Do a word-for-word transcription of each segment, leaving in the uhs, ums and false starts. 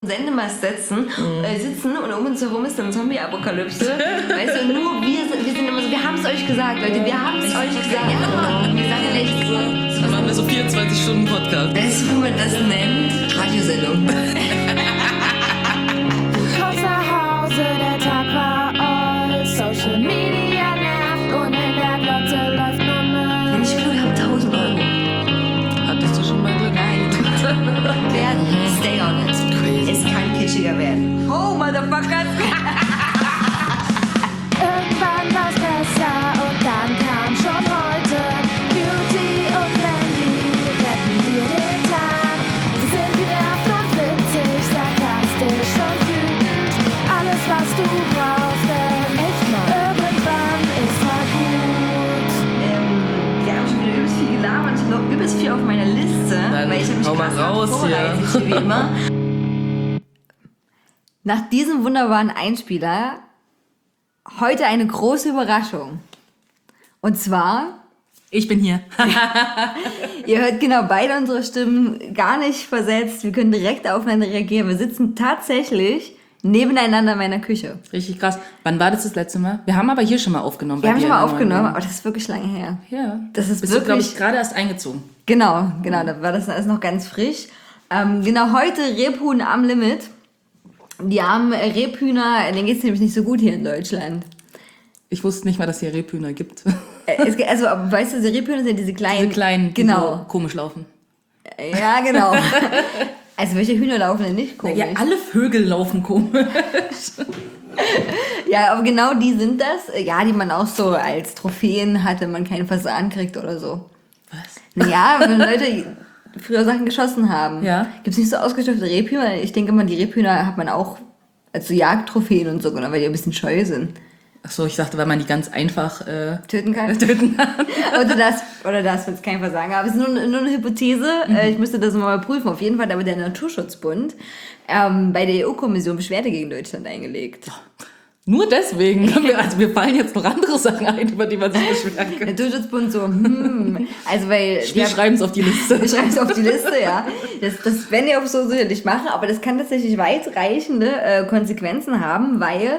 Sendemast setzen, mhm. äh, sitzen und um uns herum ist dann Zombie-Apokalypse. Weißt du, nur wir sind, wir sind immer so, wir haben es euch gesagt, Leute, wir haben es euch gesagt. Ja, wir sagen echt so. Dann machen wir so vierundzwanzig Stunden Podcast. Weißt du, wie man das nennt? Radiosendung. Kommst nach Hause, der Tag war all. Social Media nervt und in der Glotze läuft nur Müll. Und ich glaube, wir haben tausend Euro. Hattest du schon mal Glück? Nein. Werden. Stay on it. Es kann kischiger werden. Oh, Motherfucker! Irgendwann war's besser und dann kam schon heute. Beauty und Mandy retten dir den Tag. Sie sind genervt und witzig, sarkastisch und wütend. Alles, was du brauchst, denn echt mal irgendwann ist mal gut. Ähm, wir haben schon wieder übelst viel gelabert. Ich habe noch übelst viel auf meiner Liste. Dann weil ich habe mich hau mal krass raus vorbereitet, hier. wie immer. Nach diesem wunderbaren Einspieler heute eine große Überraschung. Und zwar, Ich bin hier. ihr hört genau beide unsere Stimmen gar nicht versetzt. Wir können direkt aufeinander reagieren. Wir sitzen tatsächlich nebeneinander in meiner Küche. Richtig krass. Wann war das das letzte Mal? Wir haben aber hier schon mal aufgenommen. Wir bei haben dir schon mal in der aufgenommen, neuen aber das ist wirklich lange her. Wohnung. Ja. Das ist Bist du, glaube wirklich- ich, gerade erst eingezogen. Genau, genau, da war das alles noch ganz frisch. Ähm, genau, heute Rebhuhn am Limit. Die armen Rebhühner, denen geht es nämlich nicht so gut hier in Deutschland. Ich wusste nicht mal, dass hier Rebhühner gibt. Äh, es, also, weißt du, diese Rebhühner sind diese kleinen... Diese kleinen, die Genau. so komisch laufen. Ja, genau. Also, welche Hühner laufen denn nicht komisch? Ja, alle Vögel laufen komisch. Ja, aber genau die sind das. Ja, die man auch so als Trophäen hat, wenn man keinen Fasan kriegt oder so. Was? Naja, wenn Leute früher Sachen geschossen haben. Ja. Gibt es nicht so ausgestopfte Rebhühner? Ich denke mal, die Rebhühner hat man auch als so Jagdtrophäen und so, weil die ein bisschen scheu sind. Achso, ich dachte, weil man die ganz einfach äh, Töten kann. töten kann. Oder das, oder das, wenn es kein Versagen aber es ist nur, nur eine Hypothese. Mhm. Äh, Ich müsste das mal prüfen. Auf jeden Fall hat aber der Naturschutzbund ähm, bei der E U-Kommission Beschwerde gegen Deutschland eingelegt. Nur deswegen. Können wir, also wir fallen jetzt noch andere Sachen ein, über die man sich beschweren kann. Naturschutzbund so, hm, also weil... Wir schreiben es auf die Liste. Wir schreiben es auf die Liste, ja. Das, das werden die auch so sicherlich machen, aber das kann tatsächlich weitreichende äh, Konsequenzen haben, weil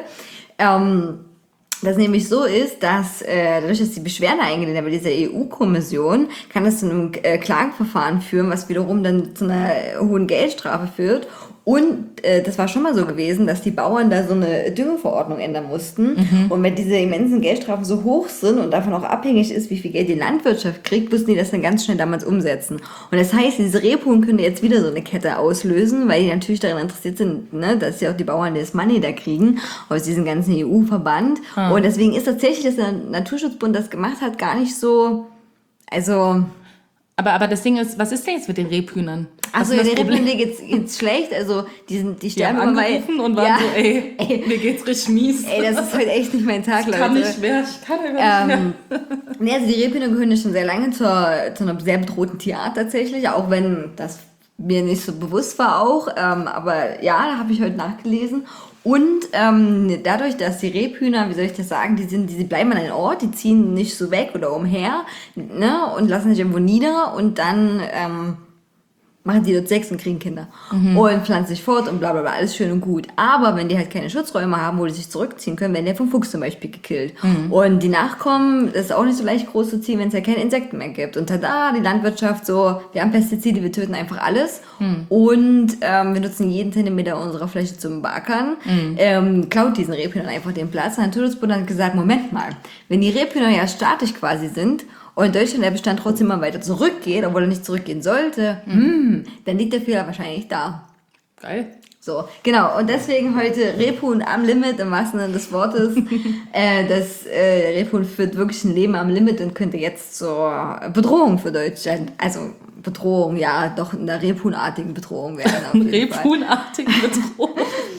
ähm, das nämlich so ist, dass äh, dadurch, dass die Beschwerde eingelehnt haben bei dieser E U-Kommission, kann das zu einem äh, Klageverfahren führen, was wiederum dann zu einer hohen Geldstrafe führt. Und äh, das war schon mal so gewesen, dass die Bauern da so eine Düngeverordnung ändern mussten. Mhm. Und wenn diese immensen Geldstrafen so hoch sind und davon auch abhängig ist, wie viel Geld die Landwirtschaft kriegt, mussten die das dann ganz schnell damals umsetzen. Und das heißt, diese Rebhuhn können jetzt wieder so eine Kette auslösen, weil die natürlich daran interessiert sind, ne, dass ja auch die Bauern das Money da kriegen aus diesem ganzen E U-Verband. Ah. Und deswegen ist tatsächlich, dass der Naturschutzbund das gemacht hat, gar nicht so, also... Aber, aber das Ding ist, was ist denn jetzt mit den Rebhühnern? Achso, den Rebhühnern geht's, geht's schlecht, also die, sind, die Die sterben haben immer angerufen bei... und waren ja, so, ey, ey, mir geht's richtig mies. ey, das ist heute echt nicht mein Tag, ich Leute. kann nicht mehr, ich kann einfach nicht Ähm, nee, also die Rebhühner gehören ja schon sehr lange zur, zu einer sehr bedrohten Tierart tatsächlich, auch wenn das mir nicht so bewusst war auch, ähm, aber ja, da habe ich heute nachgelesen. Und ähm, dadurch, dass die Rebhühner, wie soll ich das sagen, die sind, die, die bleiben an einem Ort, die ziehen nicht so weg oder umher, ne, und lassen sich irgendwo nieder und dann ähm, machen die dort Sex und kriegen Kinder mhm. und pflanzen sich fort und bla bla bla, alles schön und gut. Aber wenn die halt keine Schutzräume haben, wo die sich zurückziehen können, werden die vom Fuchs zum Beispiel gekillt. Mhm. Und die Nachkommen, das ist auch nicht so leicht groß zu ziehen, wenn es ja keine Insekten mehr gibt. Und tada, die Landwirtschaft so, wir haben Pestizide, wir töten einfach alles. Mhm. Und ähm, wir nutzen jeden Zentimeter unserer Fläche zum Beackern. Mhm. Ähm, klaut diesen Rebhühnern einfach den Platz. Der Naturschutzbund hat gesagt, Moment mal, wenn die Rebhühner ja statisch quasi sind, und in Deutschland der Bestand trotzdem mal weiter zurückgeht, obwohl er nicht zurückgehen sollte, mhm. hm, dann liegt der Fehler wahrscheinlich da. Geil. So, genau. Und deswegen heute Rebhuhn am Limit, im wahrsten Sinne des Wortes. äh, das äh, Rebhuhn führt wirklich ein Leben am Limit und könnte jetzt zur Bedrohung für Deutschland, also Bedrohung, ja, doch in der Rebhuhnartigen Bedrohung werden. Auf jeden Rebhuhnartigen Bedrohung.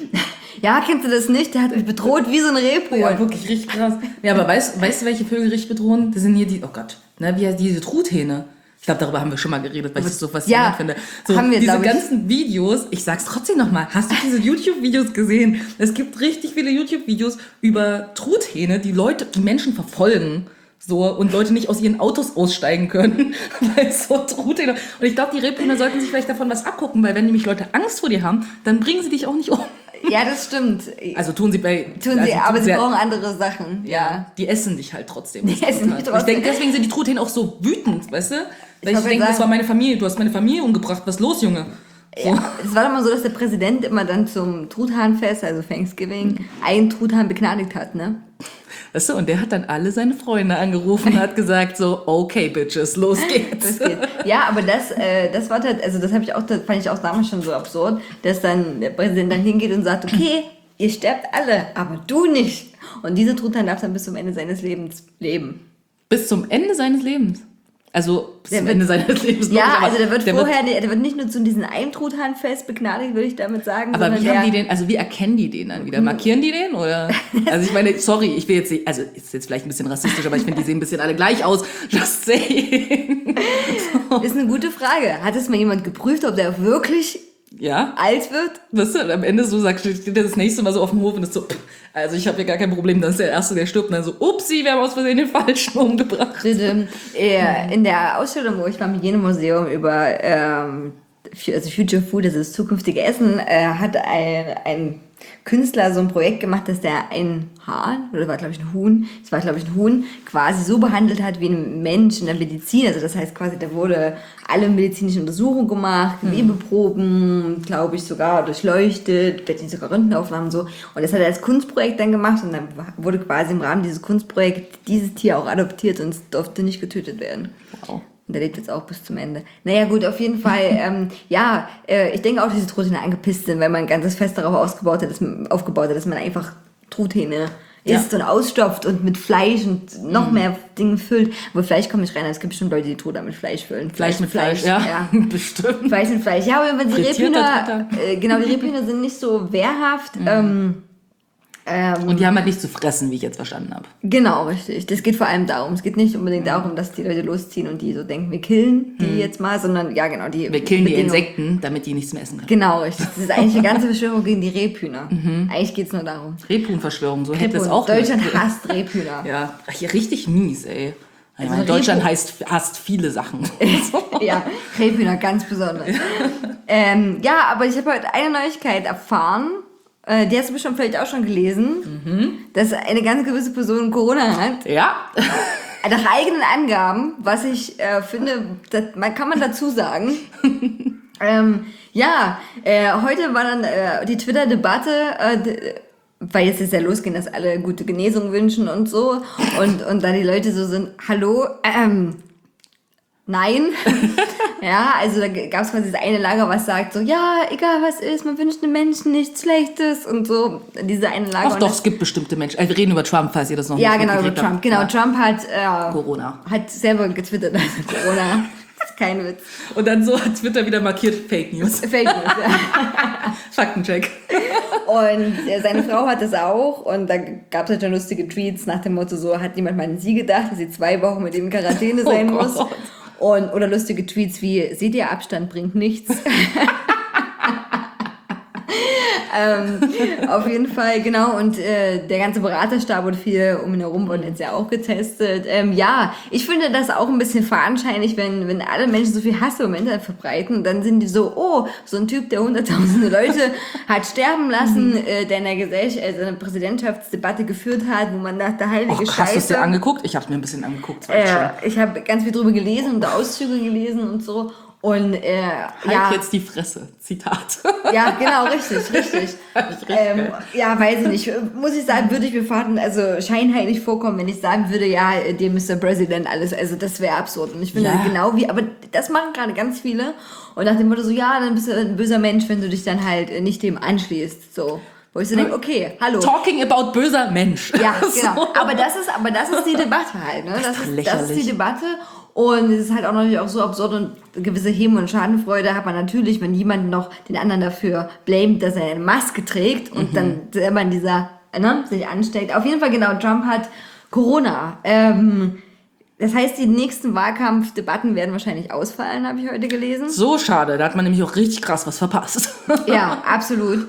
Ja, kennst du das nicht? Der hat mich bedroht wie so ein Rebhuhn. Ja, wirklich richtig krass. Ja, aber weißt, weißt du, welche Vögel richtig bedrohen? Das sind hier die, oh Gott, ne, wie heißt diese Truthähne. Ich glaube, darüber haben wir schon mal geredet, weil ich das so faszinierend ja, finde. So, haben wir, diese ich. ganzen Videos, ich sag's trotzdem nochmal, hast du diese YouTube-Videos gesehen? Es gibt richtig viele YouTube-Videos über Truthähne, die Leute, die Menschen verfolgen. So, und Leute nicht aus ihren Autos aussteigen können, weil es so Truthähne. Und ich glaube, die Rebhühner sollten sich vielleicht davon was abgucken, weil wenn nämlich Leute Angst vor dir haben, dann bringen sie dich auch nicht um. Ja, das stimmt. Also tun sie bei... Tun also sie, aber sie sehr- brauchen andere Sachen. Ja, Ja. die essen dich halt trotzdem. Die essen dich Ich trotzdem. denke, deswegen sind die Truthähne auch so wütend, weißt du? Weil ich, wollte denke, das sagen- war meine Familie. Du hast meine Familie umgebracht. Was ist los, Junge? So. Ja, es war doch mal so, dass der Präsident immer dann zum Truthahnfest, also Thanksgiving, einen Truthahn begnadigt hat, ne? Weißt du, und der hat dann alle seine Freunde angerufen und hat gesagt so, okay, Bitches, los geht's. Das geht. Ja, aber das, äh, das war halt, also das habe ich auch, das fand ich auch damals schon so absurd, dass dann der Präsident dann hingeht und sagt, okay, ihr sterbt alle, aber du nicht. Und diese Truthahn darf dann bis zum Ende seines Lebens leben. Bis zum Ende seines Lebens. Also bis Der zum wird- Ende seines Lebens. Ja, logisch, aber also der wird der vorher, der wird nicht nur zu diesem einen Truthahnfest begnadigt, würde ich damit sagen, Aber sondern wie der, haben die den, also wie erkennen die den dann wieder? Markieren die den oder? Also ich meine, sorry, ich will jetzt, nicht- also ist jetzt vielleicht ein bisschen rassistisch, aber ich finde, die sehen ein bisschen alle gleich aus. Just saying. ist eine gute Frage. Hat es mal jemand geprüft, ob der wirklich Ja, alt wird? weißt du, und am Ende so sagt, steht der das nächste Mal so auf dem Hof und ist so, pff, also ich habe hier gar kein Problem, dann ist der Erste, der stirbt und dann so, upsie, wir haben aus Versehen den Falschen umgebracht. Bitte. Äh, In der Ausstellung, wo ich war im Hygienemuseum über ähm, fu- also Future Food, das ist zukünftige Essen, äh, hat ein, ein Künstler so ein Projekt gemacht, dass der ein Hahn, oder war glaube ich ein Huhn, es war glaube ich ein Huhn, quasi so behandelt hat wie ein Mensch in der Medizin. Also das heißt quasi, da wurde alle medizinischen Untersuchungen gemacht, Gewebeproben, glaube ich sogar durchleuchtet, vielleicht nicht sogar Röntgenaufnahmen und so. Und das hat er als Kunstprojekt dann gemacht und dann wurde quasi im Rahmen dieses Kunstprojekts dieses Tier auch adoptiert und es durfte nicht getötet werden. Wow. Und der lebt jetzt auch bis zum Ende. Naja, gut, auf jeden Fall, ähm, ja, äh, ich denke auch, dass die Truthähne angepisst sind, weil man ein ganzes Fest darauf ausgebaut hat, dass man, aufgebaut hat, dass man einfach Truthähne Ja. isst und ausstopft und mit Fleisch und noch mehr Dinge füllt. Aber Fleisch kommt nicht rein, es gibt bestimmt Leute, die Truthahn mit Fleisch füllen. Fleisch mit Fleisch, ja, ja. bestimmt. Fleisch mit Fleisch. Ja, aber wenn die Frittierter Rebhühner, äh, genau, die Rebhühner sind nicht so wehrhaft. Ähm, ähm, Und die haben halt nichts zu fressen, wie ich jetzt verstanden habe. Genau, richtig. Das geht vor allem darum. Es geht nicht unbedingt darum, dass die Leute losziehen und die so denken, wir killen die jetzt mal, sondern ja, genau. Die Wir killen die Bedingung- Insekten, damit die nichts mehr essen können. Genau, richtig. Das ist eigentlich eine ganze Verschwörung gegen die Rebhühner. Eigentlich geht es nur darum. Rebhuhnverschwörung, so hätte es Und auch. Deutschland nicht. hasst Rebhühner. Ja, hier richtig mies, ey. Ich meine, Also Deutschland Rebhuhn- heißt, hasst viele Sachen. Ja, Rebhühner ganz besonders. ähm, ja, aber ich habe heute eine Neuigkeit erfahren. Äh, die hast du bestimmt vielleicht auch schon gelesen, dass eine ganz gewisse Person Corona hat. Ja. Nach eigenen Angaben, was ich äh, finde, das, man kann man dazu sagen. ähm, ja, äh, heute war dann äh, die Twitter-Debatte, äh, d- weil jetzt ist ja losgehen, dass alle gute Genesung wünschen und so. Und, und da die Leute so sind, hallo, ähm, nein. Ja, also da gab es quasi das eine Lager, was sagt so, ja, egal was ist, man wünscht den Menschen nichts Schlechtes und so. Diese eine Lager. Ach und doch, das- es gibt bestimmte Menschen. Also wir reden über Trump, falls ihr das noch ja, nicht genau, über mitgekriegt Trump. habt. Genau, Ja. Trump hat, äh, Corona. hat selber getwittert, dass er Corona. Das ist kein Witz. Und dann so hat Twitter wieder markiert, Fake News. Fake News, ja. Faktencheck. Und äh, seine Frau hat das auch. Und da gab es halt schon lustige Tweets nach dem Motto so, hat niemand mal an sie gedacht, dass sie zwei Wochen mit ihm in Quarantäne sein Oh muss. Gott. Und, oder lustige Tweets wie, seht ihr, Abstand bringt nichts. ähm, auf jeden Fall, genau. Und äh, der ganze Beraterstab und viel um ihn herum wurden jetzt ja auch getestet. Ähm, ja, ich finde das auch ein bisschen veranscheinlich, wenn, wenn alle Menschen so viel Hass im Internet verbreiten. Und dann sind die so, oh, so ein Typ, der hunderttausende Leute hat sterben lassen, äh, der in der Gesellschaft, also eine Präsidentschaftsdebatte geführt hat, wo man dachte, heilige Oh, krass, hast du Scheiße. dir angeguckt? Ich habe mir ein bisschen angeguckt. Das war echt Äh, ich habe ganz viel drüber gelesen und Auszüge gelesen und so. Und äh, schön. ja, Halt jetzt die Fresse. Zitat. ja, genau, richtig, richtig. ähm, ja, weiß ich nicht. Muss ich sagen, würde ich mir fahren, also scheinheilig vorkommen, wenn ich sagen würde, ja, dem Mister President alles. Also das wäre absurd. Und ich finde Ja. genau wie, aber das machen gerade ganz viele. Und nach dem Motto so, ja, dann bist du ein böser Mensch, wenn du dich dann halt äh, nicht dem anschließt. So. Wo ich so denke, okay, hallo. Talking about böser Mensch. Ja, genau. So. Aber das ist, aber das ist die Debatte halt, ne? Das ist, das ist lächerlich. die Debatte. Und es ist halt auch natürlich auch so absurd und gewisse Hemm- und Schadenfreude hat man natürlich, wenn jemand noch den anderen dafür blamet, dass er eine Maske trägt und dann selber in dieser, ne, sich ansteckt. Auf jeden Fall, genau, Trump hat Corona. Ähm, das heißt, die nächsten Wahlkampfdebatten werden wahrscheinlich ausfallen, habe ich heute gelesen. So schade, da hat man nämlich auch richtig krass was verpasst. Ja, absolut.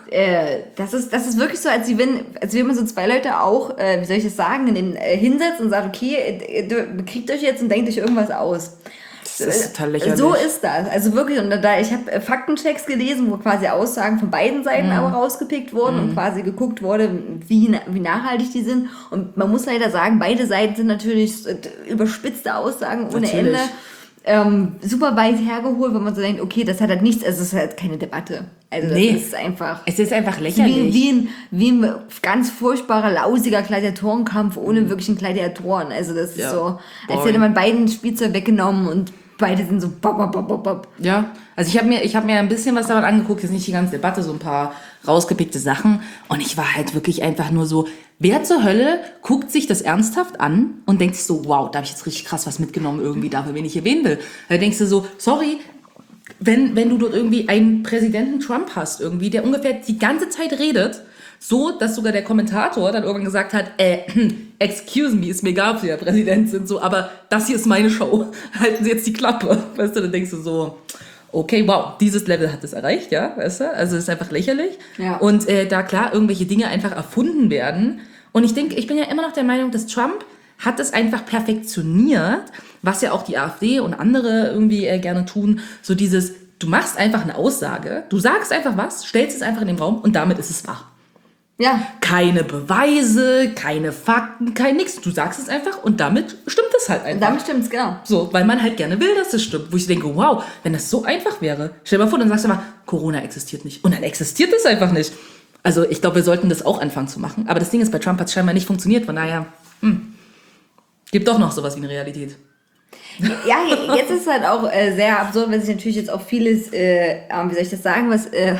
äh, das ist, das ist wirklich so, als wenn, als wenn man so zwei Leute auch, äh, wie soll ich das sagen, in den, äh, hinsetzt und sagt, okay, äh, du kriegt euch jetzt und denkt euch irgendwas aus. Das ist total lächerlich. So ist das. Also wirklich, und da ich habe Faktenchecks gelesen, wo quasi Aussagen von beiden Seiten Mhm. aber rausgepickt wurden mhm. und quasi geguckt wurde, wie, wie nachhaltig die sind. Und man muss leider sagen, beide Seiten sind natürlich überspitzte Aussagen ohne Natürlich. Ende. Ähm, super weit hergeholt, wenn man so denkt, okay, das hat halt nichts, also es ist halt keine Debatte. Also das Nee. ist einfach... Es ist einfach Wie, lächerlich. wie, ein, wie ein ganz furchtbarer, lausiger Gladiatorenkampf ohne wirklichen Gladiatoren. Also das Ja. ist so, als Boring. hätte man beiden Spielzeug weggenommen und beide sind so bop, bop, bop, bop, bop. Ja, also ich habe mir, ich hab mir ein bisschen was daran angeguckt, jetzt nicht die ganze Debatte, so ein paar rausgepickte Sachen. Und ich war halt wirklich einfach nur so, wer zur Hölle guckt sich das ernsthaft an und denkt sich so, wow, da habe ich jetzt richtig krass was mitgenommen irgendwie dafür, wen ich erwähnen will. Da denkst du so, sorry, wenn, wenn du dort irgendwie einen Präsidenten Trump hast irgendwie, der ungefähr die ganze Zeit redet, so, dass sogar der Kommentator dann irgendwann gesagt hat, äh, excuse me, ist mir egal, ob Sie der Präsident sind, so, aber das hier ist meine Show. Halten Sie jetzt die Klappe. Weißt du, dann denkst du so, okay, wow, dieses Level hat es erreicht, ja, weißt du? Also es ist einfach lächerlich. Ja. Und äh, da klar irgendwelche Dinge einfach erfunden werden. Und ich denke, ich bin ja immer noch der Meinung, dass Trump hat es einfach perfektioniert, was ja auch die AfD und andere irgendwie äh, gerne tun, so dieses, du machst einfach eine Aussage, du sagst einfach was, stellst es einfach in den Raum und damit ist es wahr. Ja, Keine Beweise, keine Fakten, kein nix. Du sagst es einfach und damit stimmt es halt einfach. damit stimmt's, genau. So, weil man halt gerne will, dass es stimmt. Wo ich denke, wow, wenn das so einfach wäre. Stell dir mal vor, dann sagst du mal, Corona existiert nicht. Und dann existiert es einfach nicht. Also ich glaube, wir sollten das auch anfangen zu machen. Aber das Ding ist, bei Trump hat es scheinbar nicht funktioniert. Von daher, hm, gibt doch noch sowas wie eine Realität. Ja, jetzt ist es halt auch äh, sehr absurd, weil sich natürlich jetzt auch vieles, äh, wie soll ich das sagen, was äh,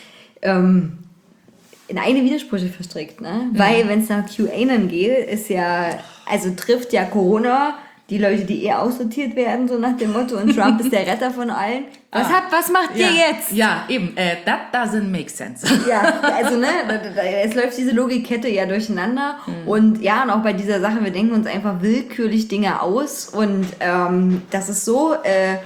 ähm, in eine Widersprüche verstrickt, ne? Mhm. Weil, wenn es nach QAnon geht, ist ja, also trifft ja Corona die Leute, die eher aussortiert werden, so nach dem Motto, und Trump ist der Retter von allen. Was, Ah. habt, was macht ihr Ja, jetzt? ja, eben. Äh, that doesn't make sense. Ja, also ne, da, da, es läuft diese Logikkette ja durcheinander Mhm. und ja, und auch bei dieser Sache, wir denken uns einfach willkürlich Dinge aus und ähm, das ist so, äh,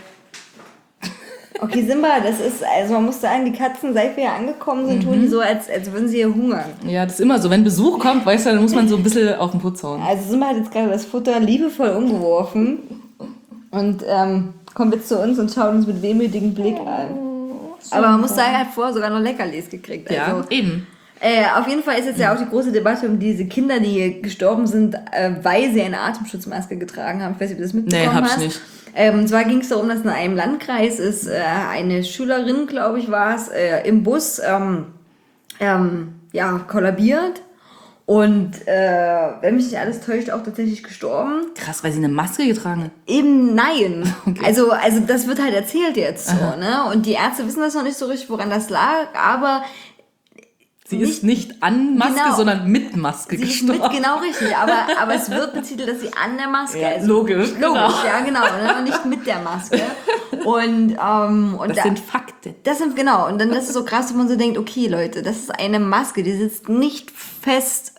okay Simba, das ist, also man muss sagen, die Katzen, seit wir hier angekommen sind, tun die so, als, als würden sie hier hungern. Ja, das ist immer so. Wenn Besuch kommt, weißt du, dann muss man so ein bisschen auf den Putz hauen. Also Simba hat jetzt gerade das Futter liebevoll umgeworfen und ähm, kommt jetzt zu uns und schaut uns mit wehmütigem Blick an. Aber man muss sagen, er hat vorher sogar noch Leckerlis gekriegt. Also, Ja, eben. Äh, auf jeden Fall ist jetzt ja auch die große Debatte um diese Kinder, die gestorben sind, äh, weil sie eine Atemschutzmaske getragen haben. Ich weiß nicht, ob du das mitbekommen Nee, hab ich hast. nicht. Ähm, und zwar ging es darum, dass in einem Landkreis ist äh, eine Schülerin, glaube ich, war es, äh, im Bus ähm, ähm, ja, kollabiert. Und äh, wenn mich nicht alles täuscht, auch tatsächlich gestorben. Krass, weil sie eine Maske getragen hat. Eben nein. Okay. Also, also das wird halt erzählt jetzt so, Aha. ne? Und die Ärzte wissen das noch nicht so richtig, woran das lag, aber Sie ist nicht an Maske, Genau. sondern mit Maske sie ist gestorben. mit, genau richtig, aber, aber es wird betitelt, dass sie an der Maske Ja, ist. logisch, Logisch, genau. ja genau, ne? Und nicht mit der Maske. Und, ähm, und Das da, sind Fakten. das sind, genau, und dann das ist so krass, wenn man so denkt, okay Leute, das ist eine Maske, die sitzt nicht fest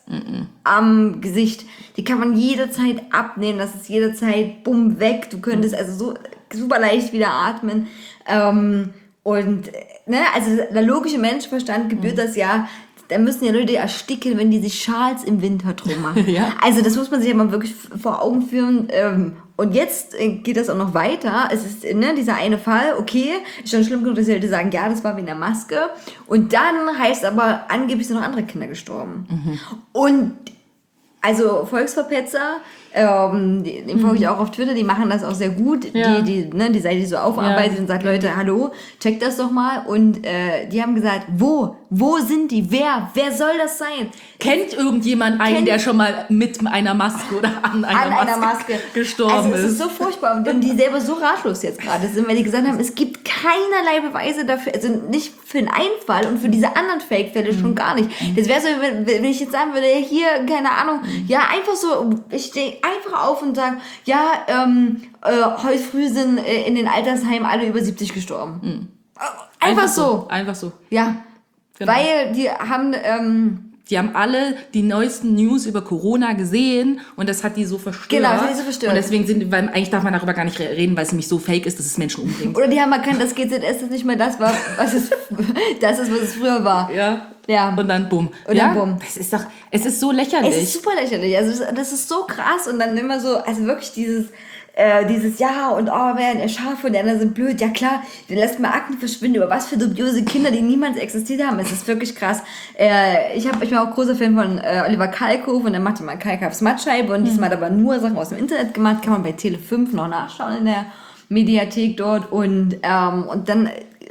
am Gesicht. Die kann man jederzeit abnehmen, das ist jederzeit bumm weg. Du könntest also so super leicht wieder atmen. Ähm, und, ne, also der logische Menschenverstand gebührt das ja, da müssen ja Leute ersticken, wenn die sich Schals im Winter drum machen. Ja. Also das muss man sich ja mal wirklich vor Augen führen. Ähm, und jetzt äh, geht das auch noch weiter. Es ist ne, dieser eine Fall, okay, ist schon schlimm genug, dass die Leute sagen, ja, das war wegen der Maske. Und dann heißt aber, angeblich sind noch andere Kinder gestorben. Mhm. Und also Volksverpetzer, ähm, die- dem folge ich auch auf Twitter, die machen das auch sehr gut. Ja. Die, die, ne, die Seite, die so aufarbeitet Ja. und sagt, Leute, hallo, checkt das doch mal. Und äh, die haben gesagt, wo? Wo sind die? Wer? Wer soll das sein? Kennt irgendjemand einen, Kennt- der schon mal mit einer Maske oder an einer, An Maske, einer Maske gestorben also, es ist? ist so furchtbar und die selber so ratlos jetzt gerade sind, weil die gesagt haben, es gibt keinerlei Beweise dafür, also nicht für den einen Fall und für diese anderen Fake-Fälle schon gar nicht. Das wäre so, wenn, wenn ich jetzt sagen würde, hier, keine Ahnung, ja, einfach so, ich stehe einfach auf und sage, ja, ähm, äh, heute früh sind äh, in den Altersheimen alle über siebzig gestorben. Äh, Einfach, so. Einfach so. Ja. Genau. Weil die haben, ähm, Die Die haben alle die neuesten News über Corona gesehen und das hat die so verstört. Genau, das hat die so verstört. Und deswegen sind, weil eigentlich darf man darüber gar nicht reden, weil es nämlich so fake ist, dass es Menschen umbringt. Oder die haben erkannt, dass G Z S das nicht mehr das war, was es, das ist, was es früher war. Ja. Ja. Und dann bumm. Und ja? dann bumm. Das ist doch, es ist so lächerlich. Es ist super lächerlich. Also das ist so krass und dann immer so, also wirklich dieses, äh, dieses ja und oh, werden er Schafe und die anderen sind blöd. Ja klar, dann lässt man Akten verschwinden über was für dubiose Kinder, die niemals existiert haben. Es ist wirklich krass. Äh, ich, hab, ich bin auch großer Fan von äh, Oliver Kalkofe und der macht immer Kalkofs Mattscheibe und mhm. diesmal hat aber nur Sachen aus dem Internet gemacht. Kann man bei Tele fünf noch nachschauen in der Mediathek dort und, ähm, und dann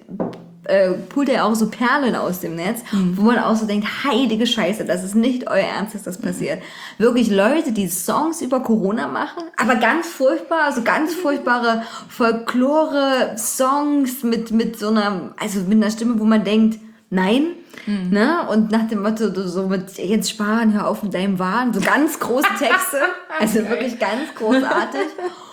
äh, pult er auch so Perlen aus dem Netz, mhm. wo man auch so denkt, heilige Scheiße, das ist nicht euer Ernst, dass das passiert. Mhm. Wirklich Leute, die Songs über Corona machen, aber ganz furchtbar, also ganz furchtbare Folklore-Songs mit, mit so einer, also mit einer Stimme, wo man denkt, nein, mhm. ne? Und nach dem Motto, so mit jetzt sparen, hör auf mit deinem Wahn, so ganz große Texte, also wirklich ganz großartig.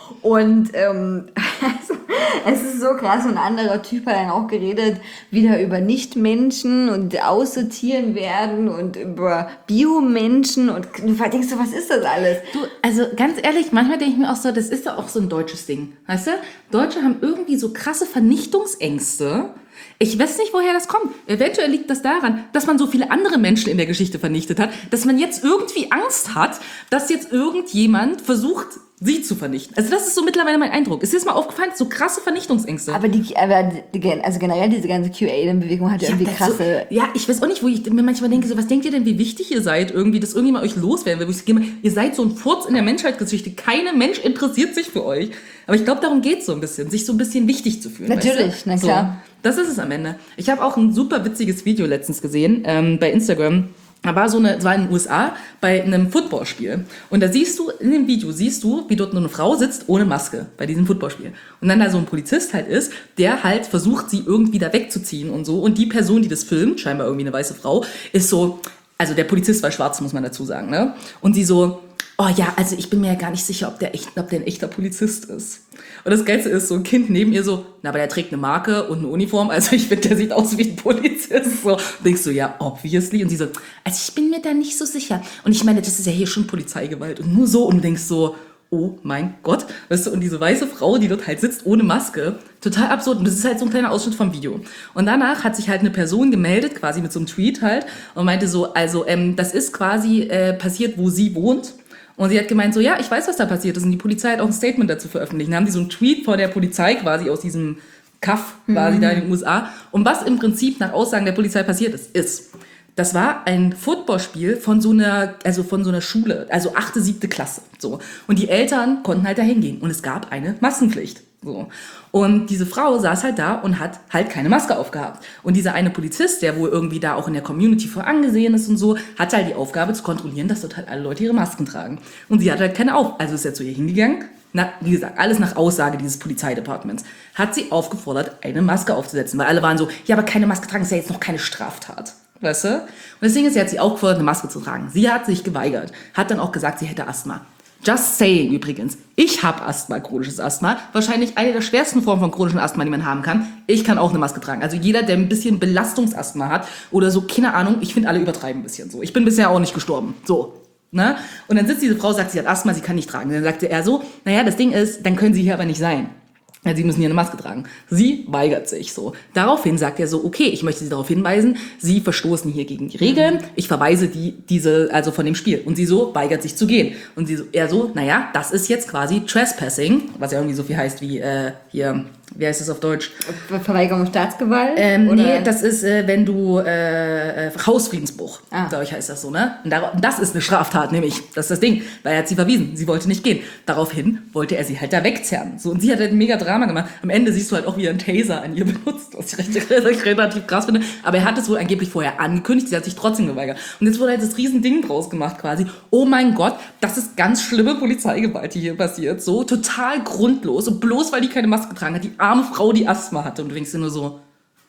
Und ähm, also, es ist so krass, ein anderer Typ hat dann auch geredet, wieder über Nichtmenschen und aussortieren werden und über Biomenschen und du denkst so, was ist das alles? Du, also ganz ehrlich, manchmal denke ich mir auch so, das ist doch auch so ein deutsches Ding, weißt du? Deutsche haben irgendwie so krasse Vernichtungsängste. Ich weiß nicht, woher das kommt. Eventuell liegt das daran, dass man so viele andere Menschen in der Geschichte vernichtet hat, dass man jetzt irgendwie Angst hat, dass jetzt irgendjemand versucht, sie zu vernichten. Also das ist so mittlerweile mein Eindruck. Ist dir das mal aufgefallen? So krasse Vernichtungsängste. Aber, die, aber die, also generell diese ganze Q A-Bewegung hat ja irgendwie krasse... So, ja, ich weiß auch nicht, wo ich mir manchmal denke, so, was denkt ihr denn, wie wichtig ihr seid? Irgendwie, dass irgendjemand euch loswerden will. Ihr seid so ein Furz in der Menschheitsgeschichte. Kein Mensch interessiert sich für euch. Aber ich glaube, darum geht es so ein bisschen, sich so ein bisschen wichtig zu fühlen. Natürlich, weißt du? na klar. So, das ist es am Ende. Ich habe auch ein super witziges Video letztens gesehen ähm, bei Instagram. Da war so eine, es war in den U S A bei einem Footballspiel. Und da siehst du, in dem Video siehst du, wie dort nur eine Frau sitzt ohne Maske bei diesem Footballspiel. Und dann da so ein Polizist halt ist, der halt versucht, sie irgendwie da wegzuziehen und so. Und die Person, die das filmt, scheinbar irgendwie eine weiße Frau, ist so, also der Polizist war schwarz, muss man dazu sagen, ne? Und sie so, oh ja, also ich bin mir ja gar nicht sicher, ob der, echt, ob der ein echter Polizist ist. Und das Geilste ist, so ein Kind neben ihr so, na, aber der trägt eine Marke und eine Uniform, also ich finde, der sieht aus wie ein Polizist. So, denkst du, ja, obviously. Und sie so, also ich bin mir da nicht so sicher. Und ich meine, das ist ja hier schon Polizeigewalt. Und nur so, und du denkst so, oh mein Gott. Weißt du, und diese weiße Frau, die dort halt sitzt ohne Maske, total absurd. Und das ist halt so ein kleiner Ausschnitt vom Video. Und danach hat sich halt eine Person gemeldet, quasi mit so einem Tweet halt, und meinte so, also ähm, das ist quasi äh, passiert, wo sie wohnt. Und sie hat gemeint so, ja, ich weiß, was da passiert ist. Und die Polizei hat auch ein Statement dazu veröffentlicht. Dann haben die so einen Tweet vor der Polizei quasi aus diesem Kaff quasi mhm. da in den U S A. Und was im Prinzip nach Aussagen der Polizei passiert ist, ist, das war ein Footballspiel von so einer, also von so einer Schule, also achte, siebte Klasse. So. Und die Eltern konnten halt da hingehen. Und es gab eine Maskenpflicht. So. Und diese Frau saß halt da und hat halt keine Maske aufgehabt. Und dieser eine Polizist, der wohl irgendwie da auch in der Community vorangesehen ist und so, hat halt die Aufgabe zu kontrollieren, dass dort halt alle Leute ihre Masken tragen. Und sie hat halt keine auf. Also ist er zu ihr hingegangen. Na, wie gesagt, alles nach Aussage dieses Polizeidepartements. Hat sie aufgefordert, eine Maske aufzusetzen. Weil alle waren so, ja, aber keine Maske tragen ist ja jetzt noch keine Straftat. Weißt du? Und deswegen ist sie hat sie auch gefordert, eine Maske zu tragen. Sie hat sich geweigert. Hat dann auch gesagt, sie hätte Asthma. Just saying übrigens. Ich habe Asthma, chronisches Asthma. Wahrscheinlich eine der schwersten Formen von chronischem Asthma, die man haben kann. Ich kann auch eine Maske tragen. Also jeder, der ein bisschen Belastungsasthma hat oder so, keine Ahnung, ich finde alle übertreiben ein bisschen so. Ich bin bisher auch nicht gestorben. So. Ne? Und dann sitzt diese Frau, sagt, sie hat Asthma, sie kann nicht tragen. Und dann sagte er so, naja, das Ding ist, dann können Sie hier aber nicht sein. Ja, Sie müssen hier eine Maske tragen. Sie weigert sich so. Daraufhin sagt er so, okay, ich möchte Sie darauf hinweisen, Sie verstoßen hier gegen die Regeln. Ich verweise die, diese, also von dem Spiel. Und sie so weigert sich zu gehen. Und sie so, er so, naja, das ist jetzt quasi Trespassing, was ja irgendwie so viel heißt wie, äh, hier, wie heißt das auf Deutsch? Verweigerung Staatsgewalt? Ähm, nee, das ist, äh, wenn du, äh, äh, Hausfriedensbruch, ah. glaube ich, heißt das so, ne? Und dar- das ist eine Straftat, nämlich. Das ist das Ding. Weil er hat sie verwiesen. Sie wollte nicht gehen. Daraufhin wollte er sie halt da wegzerren. So, und sie hat halt ein mega Drama gemacht. Am Ende siehst du halt auch, wie er einen Taser an ihr benutzt, was ich recht, relativ krass finde. Aber er hat es wohl angeblich vorher angekündigt. Sie hat sich trotzdem geweigert. Und jetzt wurde halt das riesen Ding draus gemacht quasi. Oh mein Gott, das ist ganz schlimme Polizeigewalt, die hier passiert. So, total grundlos. Und bloß, weil die keine Maske getragen hat. Die arme Frau, die Asthma hatte. Und du denkst dir nur so,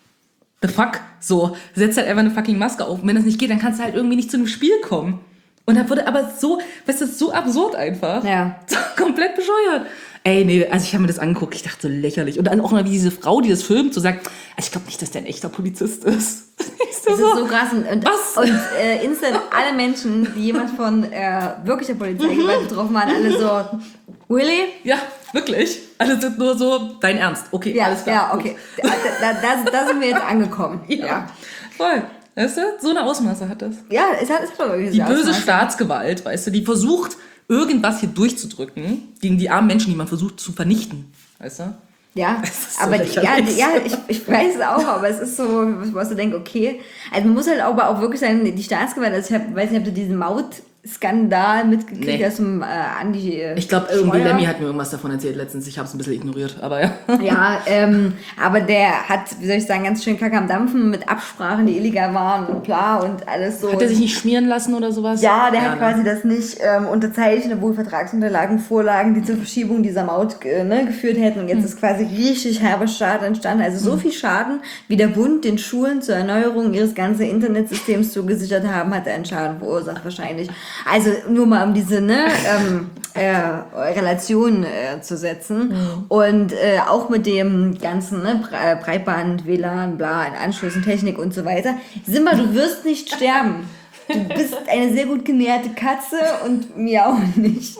the fuck? So, setz halt einfach eine fucking Maske auf. Und wenn das nicht geht, dann kannst du halt irgendwie nicht zu einem Spiel kommen. Und da wurde aber so, weißt du, so absurd einfach. Ja. So komplett bescheuert. Ey, nee, also ich habe mir das angeguckt, ich dachte so lächerlich. Und dann auch mal, wie diese Frau, die das filmt, so sagt, ich glaube nicht, dass der ein echter Polizist ist. Ich so, Das ist so krass. Und, und, Was? und äh, instant alle Menschen, die jemand von äh, wirklicher Polizeigewalt betroffen waren, alle so, really? Ja, wirklich. Alle sind nur so, dein Ernst. Okay, Ja, alles klar. ja, okay. Da, da, da, da sind wir jetzt angekommen. Ja. Ja, Voll. Weißt du, so eine Ausmaße hat das. ja es hat es hat wirklich Die sehr böse ausgemacht. Staatsgewalt, weißt du, die versucht, irgendwas hier durchzudrücken gegen die armen Menschen, die man versucht zu vernichten. Weißt du? Ja, ist so aber ja, lächerlich. ja ich, ich weiß es auch, aber es ist so, was du denkst, okay. Also man muss halt aber auch wirklich sagen, die Staatsgewalt, also ich hab, weiß nicht, ob du diesen Mautskandal mitgekriegt Nee. hast, um, äh, Andi Ich glaube, irgendwie Scheuer. Lemmy hat mir irgendwas davon erzählt letztens. Ich habe es ein bisschen ignoriert, aber ja. Ja, ähm, aber der hat, wie soll ich sagen, ganz schön Kacke am Dampfen mit Absprachen, die illegal waren und bla und alles so. Hat er sich nicht schmieren lassen oder sowas? Ja, der hat ne? quasi das nicht ähm, unterzeichnet, obwohl Vertragsunterlagen vorlagen, die zur Verschiebung dieser Maut äh, ne, geführt hätten. Und jetzt ist quasi richtig herber Schaden entstanden. Also so viel Schaden, wie der Bund den Schulen zur Erneuerung ihres ganzen Internetsystems zugesichert haben, hat er einen Schaden verursacht wahrscheinlich. Also nur mal um diese ne, ähm, äh, Relation äh, zu setzen. Und äh, auch mit dem ganzen ne, Bre- Breitband, W L A N, bla, in Anschlüssen, Technik und so weiter. Simba, du wirst nicht sterben. Du bist eine sehr gut genährte Katze und mir auch nicht.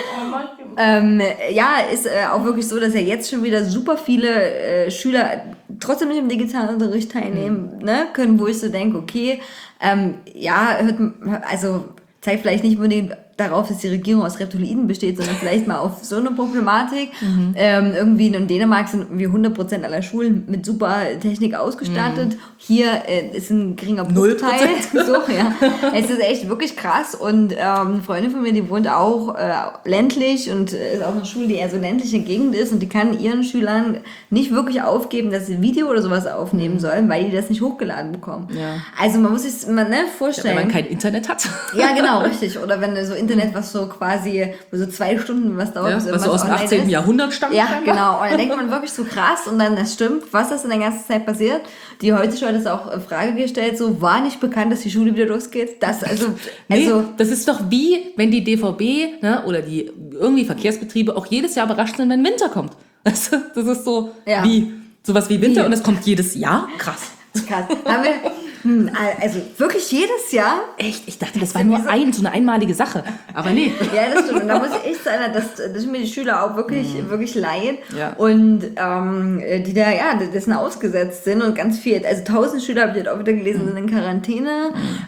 ähm, ja, ist äh, auch wirklich so, dass ja jetzt schon wieder super viele äh, Schüler trotzdem nicht im digitalen Unterricht teilnehmen ne, können, wo ich so denke, okay, ähm, ja, hört, also zeigt vielleicht nicht unbedingt darauf, dass die Regierung aus Reptiloiden besteht, sondern vielleicht mal auf so eine Problematik. Mhm. Ähm, irgendwie in Dänemark sind irgendwie hundert Prozent aller Schulen mit super Technik ausgestattet. Mhm. Hier äh, ist ein geringer Bruchteil. So, ja. Es ist echt wirklich krass. Und ähm, eine Freundin von mir, die wohnt auch äh, ländlich und äh, ist auch eine Schule, die eher so ländliche Gegend ist. Und die kann ihren Schülern nicht wirklich aufgeben, dass sie Video oder sowas aufnehmen sollen, weil die das nicht hochgeladen bekommen. Ja. Also man muss sich mal ne, vorstellen. Wenn man kein Internet hat. Ja, genau, richtig. Oder wenn so Internet, was so quasi, wo so zwei Stunden was dauert, Ja, bis was so irgendwas aus dem online achtzehnten ist. Jahrhundert stammt. Ja, scheinbar. genau. Und dann denkt man wirklich so krass und dann, das stimmt, was ist in der ganzen Zeit passiert? Die heute schon hat es auch in Frage gestellt, so war nicht bekannt, dass die Schule wieder losgeht. Das, also, Nee, also, das ist doch wie, wenn die D V B ne, oder die irgendwie Verkehrsbetriebe auch jedes Jahr überrascht sind, wenn Winter kommt. Das, das ist so Ja. wie sowas wie Winter Wie? und es kommt jedes Jahr. Krass. krass. Haben wir, hm, also wirklich jedes Jahr. Echt? Ich dachte, das war nur ein, so eine einmalige Sache. Aber nee. Ja, das stimmt. Und da muss ich echt sagen, dass, dass mir die Schüler auch wirklich, wirklich leid. Ja. Und ähm, die da, ja, dessen ausgesetzt sind und ganz viel. Also tausend Schüler, habe ich jetzt auch wieder gelesen, sind in Quarantäne.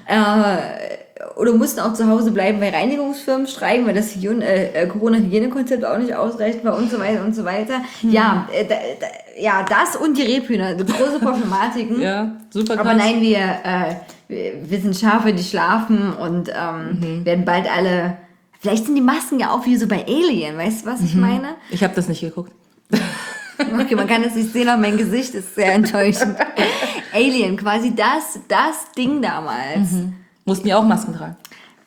Äh, oder mussten auch zu Hause bleiben, weil Reinigungsfirmen streiken, weil das Hygien- äh, Corona-Hygienekonzept auch nicht ausreicht war und so weiter und so weiter. Ja, äh, da, da, ja, das und die Rebhühner, die große Problematiken. Ja, super krass. Aber nein, wir, äh, wir, wir sind Schafe, die schlafen und ähm, Mhm. werden bald alle. Vielleicht sind die Masken ja auch wie so bei Alien, weißt du, was ich meine? Ich habe das nicht geguckt. Okay, man kann es nicht sehen, aber mein Gesicht ist sehr enttäuschend. Alien, quasi das, das Ding damals. Mussten ja auch Masken tragen.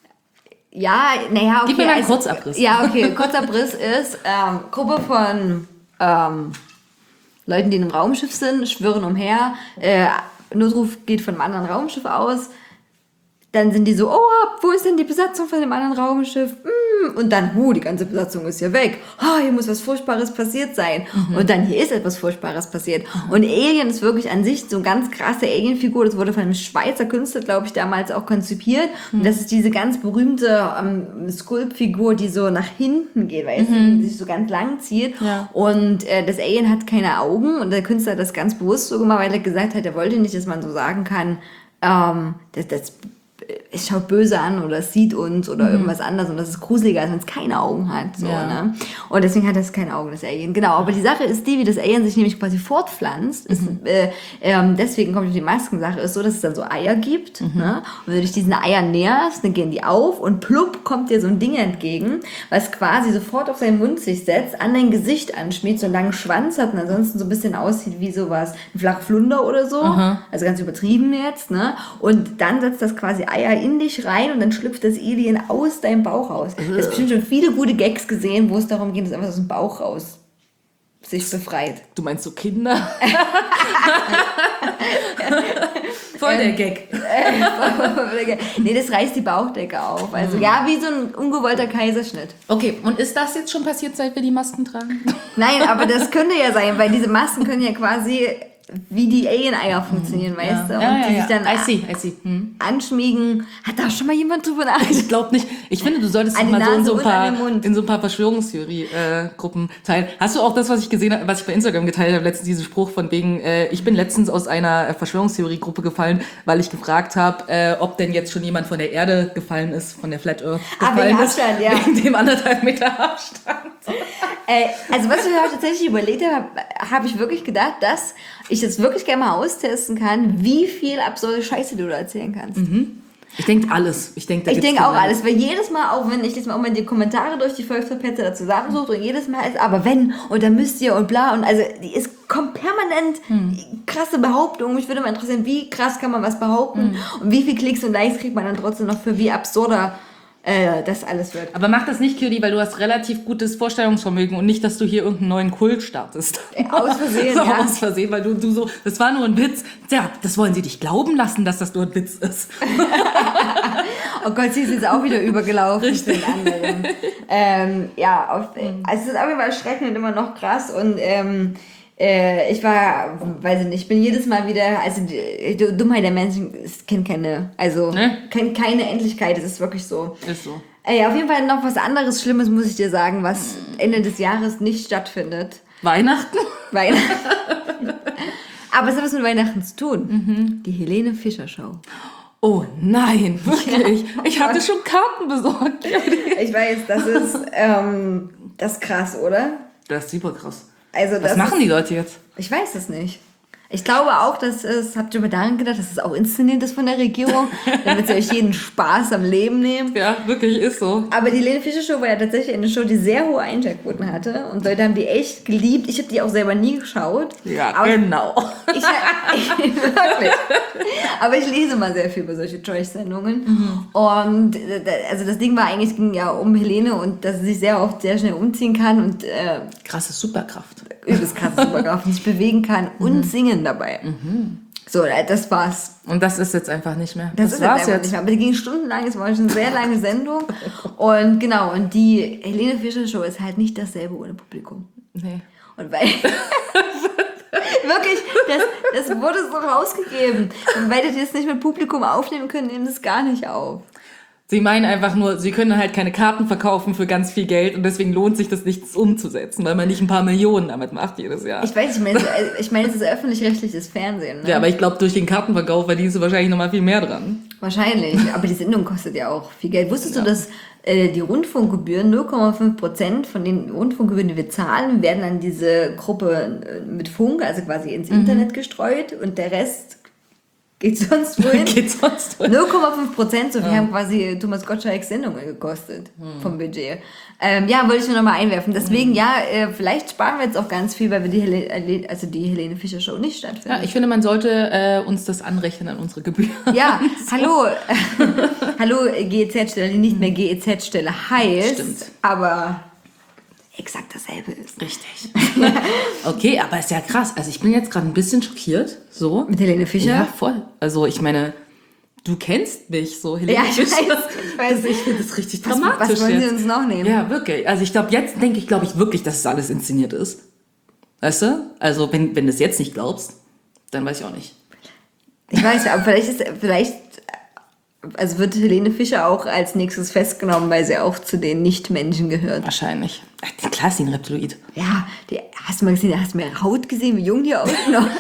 Ja, naja, okay. Gib mir mal einen Kurzabriss. Ja, okay, Kurzabriss ist ähm, Gruppe von ähm, Leuten, die in einem Raumschiff sind, schwirren umher. Äh, Notruf geht von einem anderen Raumschiff aus. Dann sind die so, oh, wo ist denn die Besatzung von dem anderen Raumschiff? Mm. Und dann, oh, die ganze Besatzung ist hier weg. Oh, hier muss was Furchtbares passiert sein. Mhm. Und dann, hier ist etwas Furchtbares passiert. Mhm. Und Alien ist wirklich an sich so eine ganz krasse Alien-Figur. Das wurde von einem Schweizer Künstler, glaube ich, damals auch konzipiert. Mhm. Und das ist diese ganz berühmte ähm, Sculpt-Figur, die so nach hinten geht, weißt du, die sich so ganz lang zieht. Ja. Und äh, das Alien hat keine Augen. Und der Künstler hat das ganz bewusst so gemacht, weil er gesagt hat, er wollte nicht, dass man so sagen kann, ähm, das, das es schaut böse an oder es sieht uns oder mhm. irgendwas anderes und das ist gruseliger, als wenn es keine Augen hat. So, Ja. ne? Und deswegen hat es keine Augen, das Alien. Genau, aber die Sache ist die, wie das Alien sich nämlich quasi fortpflanzt. Mhm. Ist, äh, ähm, deswegen kommt die Maskensache, ist so, dass es dann so Eier gibt. Mhm. Ne? Und wenn du dich diesen Eiern näherst, dann gehen die auf und plupp kommt dir so ein Ding entgegen, was quasi sofort auf seinen Mund sich setzt, an dein Gesicht anschmiegt, so einen langen Schwanz hat und ansonsten so ein bisschen aussieht wie sowas, ein flacher Flunder oder so. Mhm. Also ganz übertrieben jetzt. Ne? Und dann setzt das quasi Eier in dich rein und dann schlüpft das Alien aus deinem Bauch raus. Du hast bestimmt schon viele gute Gags gesehen, wo es darum geht, dass es einfach aus dem Bauch raus sich befreit. Du meinst so Kinder? Voll der Gag. Nee, das reißt die Bauchdecke auf. Also ja, wie so ein ungewollter Kaiserschnitt. Okay, und ist das jetzt schon passiert, seit wir die Masken tragen? Nein, aber das könnte ja sein, weil diese Masken können ja quasi wie die Alien-Eier funktionieren, weißt du? Ja, Und ja, die ja. sich dann I see, I see. Hm. anschmiegen. Hat da schon mal jemand drüber nachgedacht? Ich glaube nicht. Ich finde, du solltest An dich die mal so in Nase so ein und paar, an den Mund. in so ein paar Verschwörungstheorie-Gruppen teilen. Hast du auch das, was ich gesehen habe, was ich bei Instagram geteilt habe, letztens diesen Spruch von wegen, äh, ich bin letztens aus einer Verschwörungstheorie-Gruppe gefallen, weil ich gefragt habe, äh, ob denn jetzt schon jemand von der Erde gefallen ist, von der Flat Earth Ah, gefallen wegen ist. Abstand, ja. Wegen dem anderthalb Meter Abstand. Äh, also was ich mir tatsächlich überlegt habe, habe ich wirklich gedacht, dass ich jetzt wirklich gerne mal austesten kann, wie viel absurde Scheiße du da erzählen kannst. Ich denke alles. Ich denke, Ich denke auch alles, weil jedes Mal, auch wenn ich jetzt mal auch mal die Kommentare durch die Volksverpetze da zusammensuche und jedes Mal ist, aber wenn und dann müsst ihr und bla und also die ist kommt permanent krasse Behauptungen. Mich würde mal interessieren, wie krass kann man was behaupten und wie viel Klicks und Likes kriegt man dann trotzdem noch für wie absurder äh, das alles wird. Aber mach das nicht, Cutie, weil du hast relativ gutes Vorstellungsvermögen und nicht, dass du hier irgendeinen neuen Kult startest. Aus Versehen, so, ja. Aus Versehen, weil du, du so, das war nur ein Witz. Ja, das wollen sie dich glauben lassen, dass das nur ein Witz ist. Oh Gott, sie ist jetzt auch wieder übergelaufen. Richtig. Für den anderen. ähm, ja, auf, also es ist auf jeden Fall erschreckend und immer noch krass und ähm, äh, ich war, weiß ich nicht, ich bin jedes Mal wieder, also die, die Dummheit der Menschen, es kennt keine, also Ne? kennt keine Endlichkeit, es ist wirklich so. Ist so. Ey, auf jeden Fall noch was anderes Schlimmes, muss ich dir sagen, was Ende des Jahres nicht stattfindet. Weihnachten? Weihnachten. Aber es hat was mit Weihnachten zu tun. Die Helene Fischer Show. Oh nein, wirklich. Ich hatte schon Karten besorgt. Ich weiß, das ist, ähm, das ist krass, oder? Das ist super krass. Also Was das machen ist, die Leute jetzt? Ich weiß es nicht. Ich glaube auch, dass es, habt ihr mal daran gedacht, dass es auch inszeniert ist von der Regierung, damit sie euch jeden Spaß am Leben nehmen. Ja, wirklich, ist so. Aber die Helene Fischer Show war ja tatsächlich eine Show, die sehr hohe Einschaltquoten hatte. Und Leute haben die echt geliebt. Ich habe die auch selber nie geschaut. Ja, aber genau. Ich, ich, wirklich. Aber ich lese mal sehr viel über solche Trash-Sendungen. Mhm. Und äh, also das Ding war eigentlich, ging ja um Helene und dass sie sich sehr oft sehr schnell umziehen kann und äh, Krasse Superkraft. übelst krass Superkraft, sich bewegen kann und mhm. singen dabei. Mhm. So, das war's. Und das ist jetzt einfach nicht mehr. Das, das ist war's jetzt einfach jetzt. nicht mehr. Aber die ging stundenlang, es war schon eine sehr lange Sendung. Und genau, und die Helene Fischer Show ist halt nicht dasselbe ohne Publikum. Nee. Und weil... Wirklich, das, das wurde so rausgegeben. Und weil die das nicht mit Publikum aufnehmen können, nehmen das gar nicht auf. Sie meinen einfach nur, sie können halt keine Karten verkaufen für ganz viel Geld und deswegen lohnt sich das nicht, das umzusetzen, weil man nicht ein paar Millionen damit macht jedes Jahr. Ich weiß, ich meine, ich meine, es ist öffentlich-rechtliches Fernsehen. Ne? Ja, aber ich glaube, durch den Kartenverkauf verdienst du wahrscheinlich nochmal viel mehr dran. Wahrscheinlich, aber die Sendung kostet ja auch viel Geld. Wusstest Ja. du, dass äh, die Rundfunkgebühren, null Komma fünf Prozent von den Rundfunkgebühren, die wir zahlen, werden an diese Gruppe äh, mit Funk, also quasi ins Mhm. Internet gestreut und der Rest geht sonst wohin? Geht sonst wohin. null Komma fünf Prozent, so viel Ja. haben quasi Thomas Gottschalks Sendungen gekostet vom Budget. Ähm, ja, wollte ich nur nochmal einwerfen. Deswegen, ja, äh, vielleicht sparen wir jetzt auch ganz viel, weil wir die, Hele also die Helene Fischer Show nicht Ja, stattfinden. ich finde, man sollte äh, uns das anrechnen an unsere Gebühr. Ja, hallo, hallo G E Z-Stelle, die nicht mehr G E Z-Stelle heißt, Stimmt. aber exakt dasselbe ist. Richtig. Okay, aber ist ja krass. Also ich bin jetzt gerade ein bisschen schockiert. So. Mit Helene Fischer? Ja, voll. Also ich meine, du kennst mich so, Helene Ja, ich Fischer. weiß, ich weiß. Ich finde das richtig Was, dramatisch was wollen jetzt. sie uns noch nehmen? Ja, wirklich. Also ich glaube, jetzt denke ich, glaube ich wirklich, dass es alles inszeniert ist. Weißt du? Also wenn, wenn du es jetzt nicht glaubst, dann weiß ich auch nicht. Ich weiß, aber vielleicht ist, vielleicht, also wird Helene Fischer auch als nächstes festgenommen, weil sie auch zu den Nichtmenschen gehört. Wahrscheinlich. Ach, klar ist sie ein Reptiloid. Ja, die, hast du mal gesehen, hast du mal ihre Haut gesehen, wie jung die aussieht noch?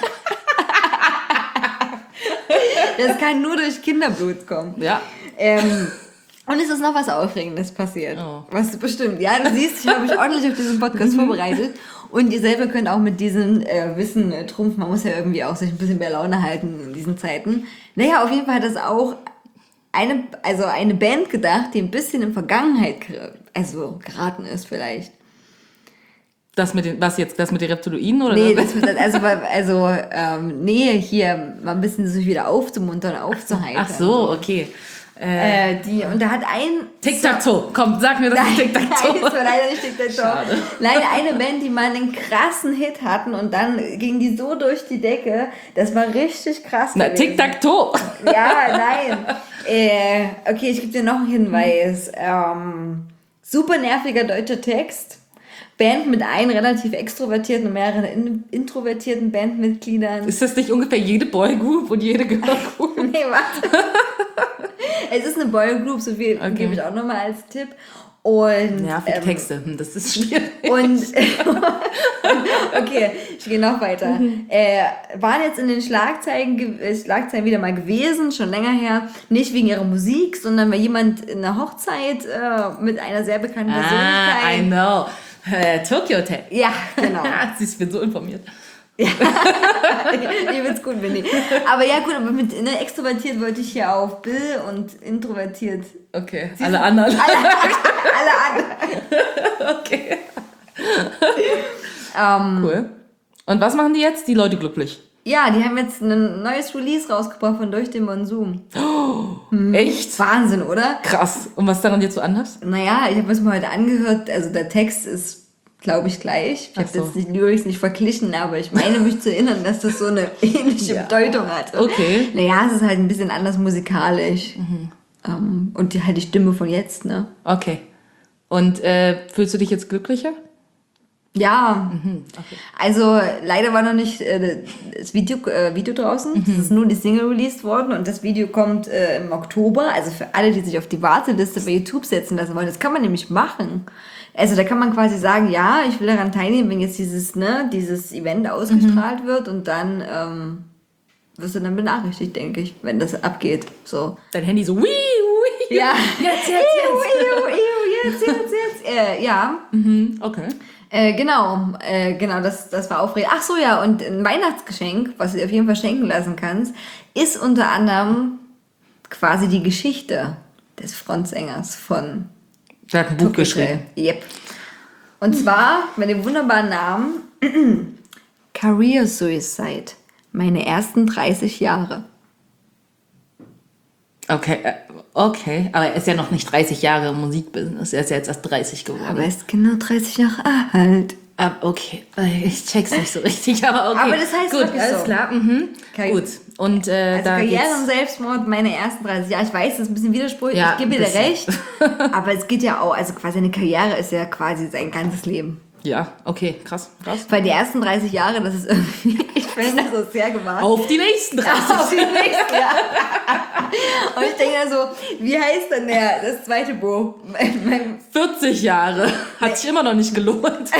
Das kann nur durch Kinderblut kommen. Ja. Ähm, und es ist noch was Aufregendes passiert. Oh. Was du bestimmt. Ja, du siehst, ich habe mich ordentlich auf diesen Podcast vorbereitet. Und ihr selber könnt auch mit diesem äh, Wissen äh, trumpfen. Man muss ja irgendwie auch sich ein bisschen mehr Laune halten in diesen Zeiten. Naja, auf jeden Fall hat das auch eine, also eine Band gedacht, die ein bisschen in Vergangenheit ger- also geraten ist vielleicht. Das mit den, was jetzt, das mit den Reptiloiden oder? Nee, das wird also, also ähm, nee, hier mal ein bisschen sich wieder aufzumuntern, aufzuheitern. Ach so, okay. Äh, die, und da hat ein... Tic-Tac-Toe. Komm, sag mir, das Nein, ist nein, Tic-Tac-Toe. das war leider nicht Tic-Tac-Toe. Schade. Leider eine Band, die mal einen krassen Hit hatten und dann ging die so durch die Decke. Das war richtig krass Na, gewesen. Tic-Tac-Toe. Ja, nein. Äh, okay, ich gebe dir noch einen Hinweis. Ähm, super nerviger deutscher Text. Band mit einem relativ extrovertierten und mehreren in- introvertierten Bandmitgliedern. Ist das nicht ungefähr jede Boygroup und jede Girlgroup? Nee, warte. Es ist eine Boygroup, so viel Okay. gebe ich auch nochmal als Tipp. Und, Nervig ähm, Texte, hm, das ist schwierig. Und okay, ich gehe noch weiter. Äh, waren jetzt in den Schlagzeilen, ge- äh, Schlagzeilen wieder mal gewesen, schon länger her. Nicht wegen ihrer Musik, sondern weil jemand in einer Hochzeit äh, mit einer sehr bekannten Ah, I Persönlichkeit. know. Äh, Tokyo Hotel. Ja, genau. Ich bin so informiert. Ich find's gut, Winnie. Aber ja, gut, aber mit ne, extrovertiert wollte ich hier auf Bill und introvertiert. Okay, alle anderen. Alle anderen. Okay. Ähm, Cool. Und was machen die jetzt? Die Leute glücklich. ja, die haben jetzt ein neues Release rausgebracht von Durch den Monsum. Echt? Wahnsinn, oder? Krass. Und was daran jetzt so anders? Naja, ich habe es mir heute angehört, also der Text ist, glaube ich, gleich. Ich habe Ach so. jetzt die Lyrics nicht verglichen, aber ich meine mich zu erinnern, dass das so eine ähnliche Ja. Bedeutung hat. Okay. Naja, es ist halt ein bisschen anders musikalisch. Ähm, und die, halt die Stimme von jetzt, ne? Okay. Und äh, fühlst du dich jetzt glücklicher? Ja, Okay. also leider war noch nicht äh, das Video, äh, Video draußen. Es ist nur die Single released worden und das Video kommt äh, im Oktober. Also für alle, die sich auf die Warteliste bei YouTube setzen lassen wollen, das kann man nämlich machen. Also da kann man quasi sagen, ja, ich will daran teilnehmen, wenn jetzt dieses, ne, dieses Event ausgestrahlt wird und dann ähm, wirst du dann benachrichtigt, denke ich, wenn das abgeht. So. Dein Handy so, wii, wii. Ja. Jetzt, jetzt, Iu, iu, iu, jetzt, jetzt, jetzt. Äh, ja. jetzt. Okay. Äh, genau, äh, genau, das, das war aufregend. Ach so, ja, und ein Weihnachtsgeschenk, was du dir auf jeden Fall schenken lassen kannst, ist unter anderem quasi die Geschichte des Frontsängers von Der hat ein Buch geschrieben. Yep. Und zwar mit dem wunderbaren Namen Career Suicide. Meine ersten dreißig Jahre. Okay, äh, okay. Aber er ist ja noch nicht dreißig Jahre im Musikbusiness. Er ist ja jetzt erst dreißig geworden. Aber er ist genau dreißig Jahre alt. Ah, okay, ich check's nicht so richtig, aber okay. Aber das heißt gut, wirklich alles so. klar. Mhm. Karri- Gut. Und äh, Also da Karriere geht's. und Selbstmord, meine ersten dreißig Jahre. Ich weiß, das ist ein bisschen widersprüchlich, Ja, ich gebe ein dir bisschen. recht. Aber es geht ja auch, also quasi eine Karriere ist ja quasi sein ganzes Leben. Ja, okay, krass, krass. Weil die ersten dreißig Jahre, das ist irgendwie, ich finde das so sehr gewagt. Auf die nächsten dreißig. Auf die nächsten Jahre. Und ich denke da so, wie heißt denn der, das zweite Buch? Mein, mein, vierzig Jahre. Hat sich immer noch nicht gelohnt.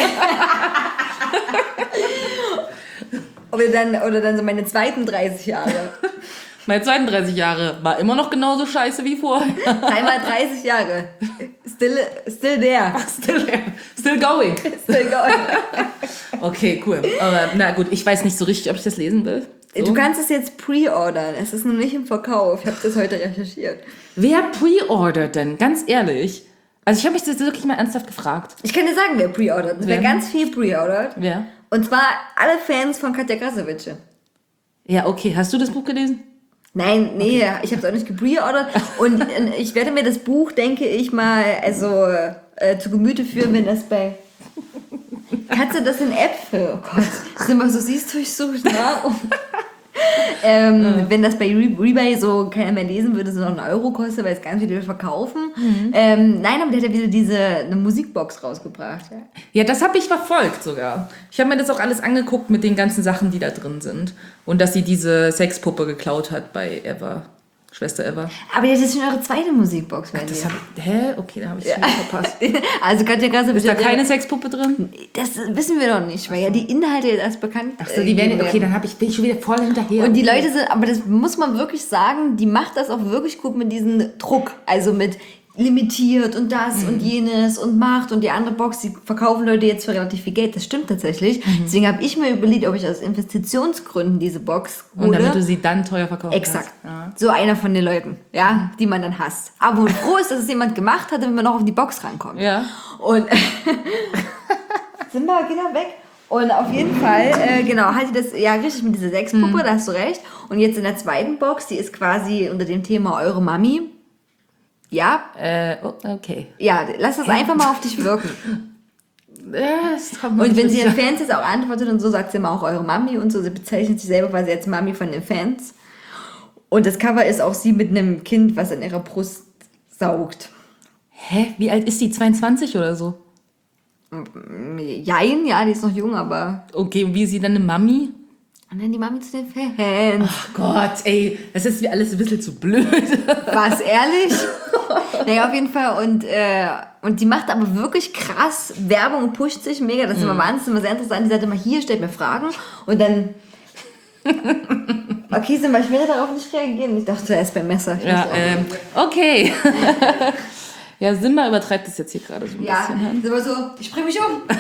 oder, dann, oder dann so meine zweiten dreißig Jahre. Meine zweiunddreißig Jahre war immer noch genauso scheiße wie vorher. Dreimal dreißig Jahre. Still, still there. Still, still going. Still going. Okay, cool. Aber na gut, ich weiß nicht so richtig, ob ich das lesen will. So. Du kannst es jetzt pre-ordern. Es ist noch nicht im Verkauf. Ich habe das heute recherchiert. Wer pre-ordert denn? Ganz ehrlich. Also ich habe mich das wirklich mal ernsthaft gefragt. Ich kann dir sagen, wer pre-ordert. Es Wer? wird ganz viel pre-ordert. Wer? Und zwar alle Fans von Katja Krasavice. Ja, okay. Hast du das Buch gelesen? Nein, nee, ich habe es auch nicht gepreordert. Und äh, ich werde mir das Buch, denke ich mal, also äh, zu Gemüte führen, wenn das bei... Kannst du das in Äpfel? Oh Gott, das ist immer so, siehst du, ich suche nach. ähm, Ja. Wenn das bei Re- Rebay so keiner mehr lesen würde, so noch einen Euro kostet, weil es ganz viele verkaufen. Ähm, nein, aber der hat ja wieder diese eine Musikbox rausgebracht. Ja. Ja, das habe ich verfolgt sogar. Ich habe mir das auch alles angeguckt mit den ganzen Sachen, die da drin sind. Und dass sie diese Sexpuppe geklaut hat bei Eva, Schwester Eva. Aber das ist schon eure zweite Musikbox, wenn Das ihr. hab ich, hä? Okay, da habe ich es wieder verpasst. Also Katja Krasavice... Ist da keine Sexpuppe drin? Das wissen wir doch nicht, weil ja die Inhalte jetzt erst bekannt Ach so, die äh, werden, gegeben okay, dann hab ich, bin ich schon wieder voll hinterher. Und die Leute sind, aber das muss man wirklich sagen, die macht das auch wirklich gut mit diesem Druck. Also mit limitiert und das und jenes und macht und die andere Box, die verkaufen Leute jetzt für relativ viel Geld. Das stimmt tatsächlich. Deswegen habe ich mir überlegt, ob ich aus Investitionsgründen diese Box hole. Und damit du sie dann teuer verkaufst. Exakt. So einer von den Leuten, ja, die man dann hasst. Aber wo froh ist, dass es jemand gemacht hat, damit man noch auf die Box rankommt. Ja. Und Simba, geh da weg. Und auf jeden Fall, äh, genau, hat sie das, ja richtig mit dieser Sexpuppe, da hast du recht. Und jetzt in der zweiten Box, die ist quasi unter dem Thema Eure Mami. Ja, Äh, oh, okay. ja, lass das einfach mal auf dich wirken. Ja, es kommt Und nicht wenn sie sicher. den Fans jetzt auch antwortet und so, sagt sie immer auch eure Mami und so. Sie bezeichnet sich selber quasi als Mami von den Fans. Und das Cover ist auch sie mit einem Kind, was an ihrer Brust saugt. Hä? Wie alt ist die? zweiundzwanzig oder so? Jein, ja, die ist noch jung, aber... Okay, und wie ist sie dann eine Mami? Und dann die Mami zu den Fans. Ach Gott, ey, das ist mir alles ein bisschen zu blöd. War's ehrlich? Naja, auf jeden Fall. Und, äh, und die macht aber wirklich krass Werbung und pusht sich mega. Das ist immer wahnsinnig, immer sehr interessant. Die sagt immer, hier, stellt mir Fragen. Und dann... Okay, sind wir, ich werde darauf nicht reagieren. Ich dachte, er ist beim Messer. Ich Ja, muss auch- ähm, okay. Ja, Simba übertreibt das jetzt hier gerade so ein Ja, bisschen. sind wir so, ich bring mich um.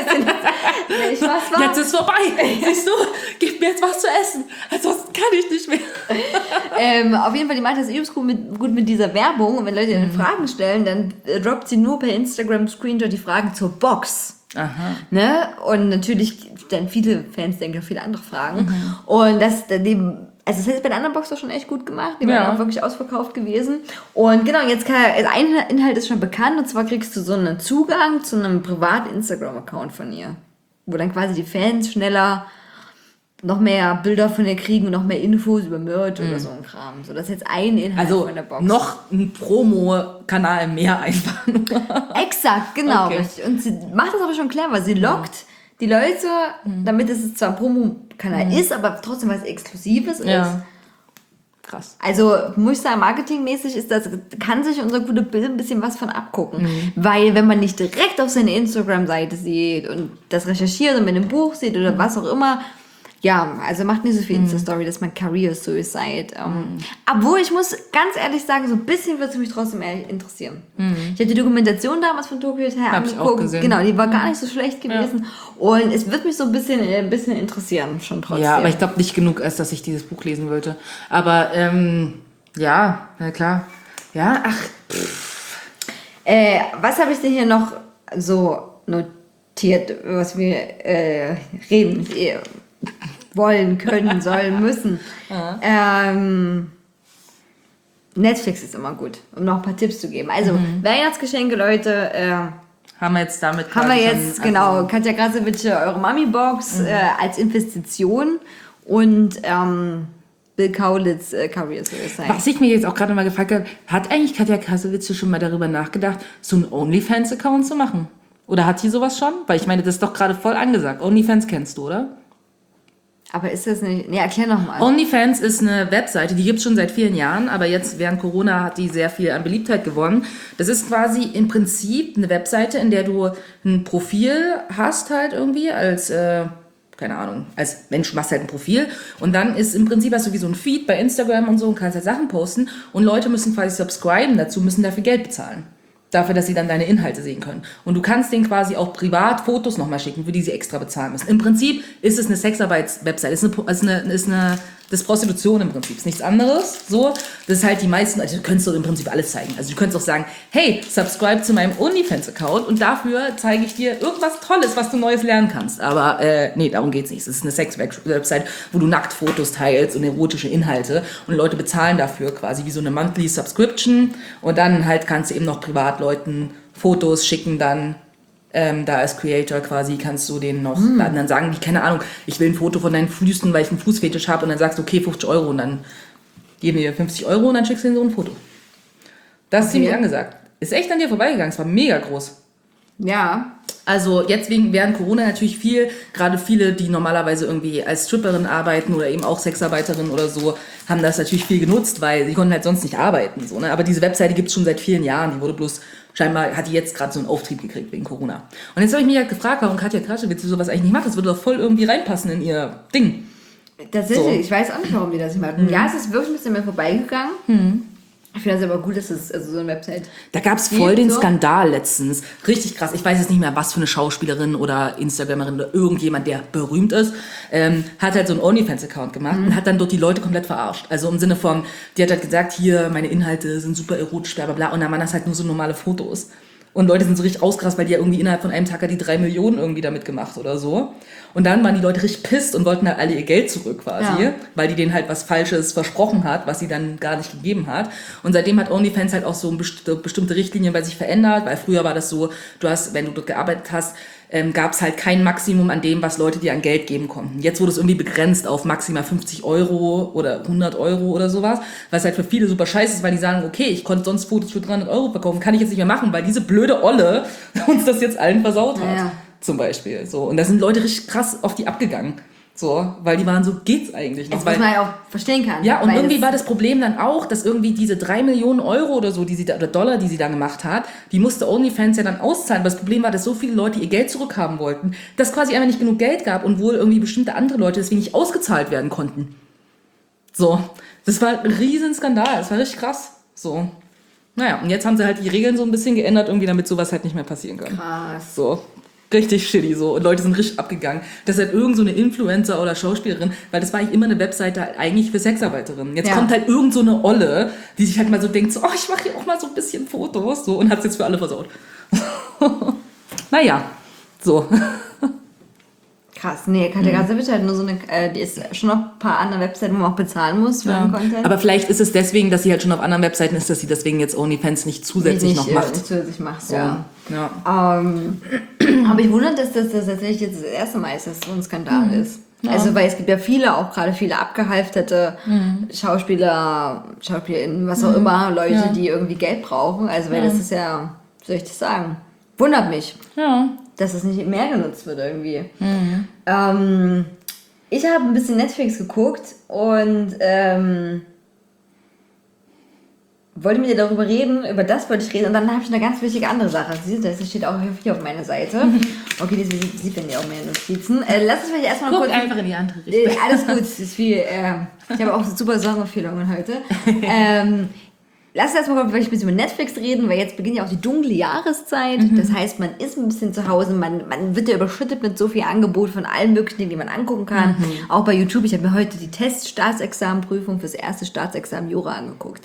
Ich was war. Jetzt ist vorbei. Siehst du, gib mir jetzt was zu essen. Ansonsten kann ich nicht mehr. Ähm, auf jeden Fall, die macht das übelst gut mit, gut mit dieser Werbung. Und wenn Leute ihnen Fragen stellen, dann äh, droppt sie nur per Instagram Screenshot die Fragen zur Box. Aha. Ne? Und natürlich dann viele Fans denken auch viele andere Fragen. Und das, die, also das ist bei der anderen Box doch schon echt gut gemacht. Die Ja. waren auch wirklich ausverkauft gewesen. Und genau, jetzt kann, ein Inhalt ist schon bekannt. Und zwar kriegst du so einen Zugang zu einem privaten Instagram-Account von ihr. Wo dann quasi die Fans schneller noch mehr Bilder von ihr kriegen und noch mehr Infos über Merch oder so ein Kram. So, das ist jetzt ein Inhalt Also von der Box. noch ein Promo-Kanal mehr einfach nur. Exakt, genau. Okay. Richtig. Und sie macht das aber schon clever. Sie lockt die Leute, damit es zwar ein Promo-Kanal ist, aber trotzdem was Exklusives ist. Ja. Krass. Also muss ich sagen, marketingmäßig ist das, kann sich unser gute Bild ein bisschen was von abgucken. Weil wenn man nicht direkt auf seine Instagram-Seite sieht und das recherchiert und mit einem Buch sieht oder was auch immer, ja, also macht nicht so viel Insta-Story, dass man Career Suicide. Ähm, Obwohl, ich muss ganz ehrlich sagen, so ein bisschen würde es mich trotzdem eher interessieren. Ich habe die Dokumentation damals von Tokyo Hotel Hab ich angeguckt. auch gesehen. Genau, die war gar nicht so schlecht gewesen. Und es wird mich so ein bisschen, äh, ein bisschen interessieren, schon trotzdem. Ja, aber ich glaube nicht genug, als dass ich dieses Buch lesen wollte. Aber ähm, ja, na klar. Ja, ach, Äh, was habe ich denn hier noch so notiert, was wir äh, reden äh, wollen, können, sollen, müssen? ähm, Netflix ist immer gut, um noch ein paar Tipps zu geben. Also, Weihnachtsgeschenke, Leute, äh, haben wir jetzt damit haben wir quasi jetzt, schon, genau, also, Katja Krasowitsch, eure Mami-Box äh, als Investition und ähm, Bill Kaulitz äh, Career Suicide. was ich mir jetzt auch gerade mal gefragt habe, hat eigentlich Katja Krasowitsch schon mal darüber nachgedacht, so einen OnlyFans-Account zu machen? Oder hat sie sowas schon? Weil ich meine, das ist doch gerade voll angesagt. OnlyFans kennst du, oder? Aber ist das nicht... Nee, erklär nochmal. OnlyFans ist eine Webseite, die gibt es schon seit vielen Jahren, aber jetzt während Corona hat die sehr viel an Beliebtheit gewonnen. Das ist quasi im Prinzip eine Webseite, in der du ein Profil hast halt irgendwie als, äh, keine Ahnung, als Mensch machst halt ein Profil und dann ist im Prinzip hast du wie so ein Feed bei Instagram und so und kannst halt Sachen posten und Leute müssen quasi subscriben dazu, müssen dafür Geld bezahlen. Dafür, dass sie dann deine Inhalte sehen können. Und du kannst denen quasi auch privat Fotos nochmal schicken, für die sie extra bezahlen müssen. Im Prinzip ist es eine Sexarbeits-Website. Ist eine, ist eine, ist eine, das ist Prostitution im Prinzip. Ist nichts anderes. So, das ist halt die meisten, also du könntest doch im Prinzip alles zeigen. Also du könntest auch sagen, hey, subscribe zu meinem OnlyFans-Account und dafür zeige ich dir irgendwas Tolles, was du Neues lernen kannst. Aber äh, nee, darum geht's nicht. Es ist eine Sex-Website, wo du nackt Fotos teilst und erotische Inhalte und Leute bezahlen dafür quasi wie so eine Monthly Subscription und dann halt kannst du eben noch privat Leuten Fotos schicken dann, ähm, da als Creator quasi kannst du denen noch, Hm. dann, dann sagen die, keine Ahnung, ich will ein Foto von deinen Füßen, weil ich einen Fußfetisch habe und dann sagst du, okay, fünfzig Euro und dann geben die dir fünfzig Euro und dann schickst du denen so ein Foto. Das ist Okay. ziemlich angesagt. Ist echt an dir vorbeigegangen, es war mega groß. Ja. Also jetzt wegen während Corona natürlich viel, gerade viele, die normalerweise irgendwie als Stripperin arbeiten oder eben auch Sexarbeiterin oder so, haben das natürlich viel genutzt, weil sie konnten halt sonst nicht arbeiten. So, ne? Aber diese Webseite gibt es schon seit vielen Jahren, die wurde bloß, scheinbar hat die jetzt gerade so einen Auftrieb gekriegt wegen Corona. Und jetzt habe ich mich halt gefragt, warum Katja Krasowitsch sowas eigentlich nicht macht, das würde doch voll irgendwie reinpassen in ihr Ding. Tatsächlich, So. ich weiß auch nicht, warum die das nicht machen. Ja, es ist wirklich ein bisschen mehr vorbeigegangen. Ich finde das aber gut, dass es also so eine Website... Da gab es voll den so? Skandal letztens. Richtig krass. Ich weiß jetzt nicht mehr, was für eine Schauspielerin oder Instagramerin oder irgendjemand, der berühmt ist, ähm, hat halt so einen OnlyFans-Account gemacht und hat dann dort die Leute komplett verarscht. Also im Sinne von, die hat halt gesagt, hier, meine Inhalte sind super erotisch, bla bla bla. Und dann waren das halt nur so normale Fotos. Und Leute sind so richtig ausgerastet, weil die ja irgendwie innerhalb von einem Tag die drei Millionen irgendwie damit gemacht oder so. Und dann waren die Leute richtig pisst und wollten halt alle ihr Geld zurück quasi, Ja. weil die denen halt was Falsches versprochen hat, was sie dann gar nicht gegeben hat. Und seitdem hat OnlyFans halt auch so best- bestimmte Richtlinien bei sich verändert, weil früher war das so, du hast, wenn du dort gearbeitet hast, ähm, gab es halt kein Maximum an dem, was Leute dir an Geld geben konnten. Jetzt wurde es irgendwie begrenzt auf maximal fünfzig Euro oder hundert Euro oder sowas, was halt für viele super scheiße ist, weil die sagen, okay, ich konnte sonst Fotos für dreihundert Euro verkaufen, kann ich jetzt nicht mehr machen, weil diese blöde Olle uns das jetzt allen versaut hat. Ja. Zum Beispiel. So. Und da sind Leute richtig krass auf die abgegangen. So, weil die waren so, geht's eigentlich noch? Das Weil, was man ja auch verstehen kann. ja, und weil irgendwie das- war das Problem dann auch, dass irgendwie diese drei Millionen Euro oder so, die sie da, oder Dollar, die sie da gemacht hat, die musste OnlyFans ja dann auszahlen. Aber das Problem war, dass so viele Leute ihr Geld zurückhaben wollten, dass quasi einfach nicht genug Geld gab und wohl irgendwie bestimmte andere Leute deswegen nicht ausgezahlt werden konnten. So, das war ein riesen Skandal, das war richtig krass. So, naja, und jetzt haben sie halt die Regeln so ein bisschen geändert, irgendwie, damit sowas halt nicht mehr passieren kann. Krass. So, richtig shitty so. Und Leute sind richtig abgegangen. Das ist halt irgend so eine Influencer oder Schauspielerin, weil das war eigentlich immer eine Webseite eigentlich für Sexarbeiterinnen. Jetzt Ja. kommt halt irgend so eine Olle, die sich halt mal so denkt, so, oh, ich mache hier auch mal so ein bisschen Fotos, so, und hat's jetzt für alle versaut. Naja, so. Krass, nee, Katja Grasewitsch hat nur so eine, äh, die ist schon auf ein paar anderen Webseiten, wo man auch bezahlen muss für Ja. den Content. Aber vielleicht ist es deswegen, dass sie halt schon auf anderen Webseiten ist, dass sie deswegen jetzt OnlyFans nicht zusätzlich nicht, noch äh, macht. nicht zusätzlich macht, So. ja. Ja. Ähm, aber ich wundere, dass das, das tatsächlich jetzt das erste Mal ist, dass so ein Skandal Mhm. ist. Also, weil es gibt ja viele, auch gerade viele abgehalfterte Mhm. Schauspieler, SchauspielerInnen, was auch immer, Leute, Ja. die irgendwie Geld brauchen. Also, weil Ja. das ist ja, wie soll ich das sagen? Wundert mich, Ja. dass es nicht mehr genutzt wird irgendwie. Mhm. Ähm, ich habe ein bisschen Netflix geguckt und ähm, wollte mit dir darüber reden, über das wollte ich reden und dann habe ich eine ganz wichtige andere Sache. Siehst du, das steht auch hier auf meiner Seite. Okay, das sieht, sieht man ja auch mehr Notizen. Äh, lass uns vielleicht erstmal Guck kurz... einfach in die andere Äh, Richtung. alles gut, es ist viel. Äh, ich habe auch super Songempfehlungen heute. ähm, lass uns erstmal vielleicht ein bisschen über Netflix reden, weil jetzt beginnt ja auch die dunkle Jahreszeit. Das heißt, man ist ein bisschen zu Hause, man, man wird ja überschüttet mit so viel Angebot von allen möglichen Dingen, die man angucken kann. Auch bei YouTube. Ich habe mir heute die Test-Staatsexamenprüfung fürs erste Staatsexamen Jura angeguckt.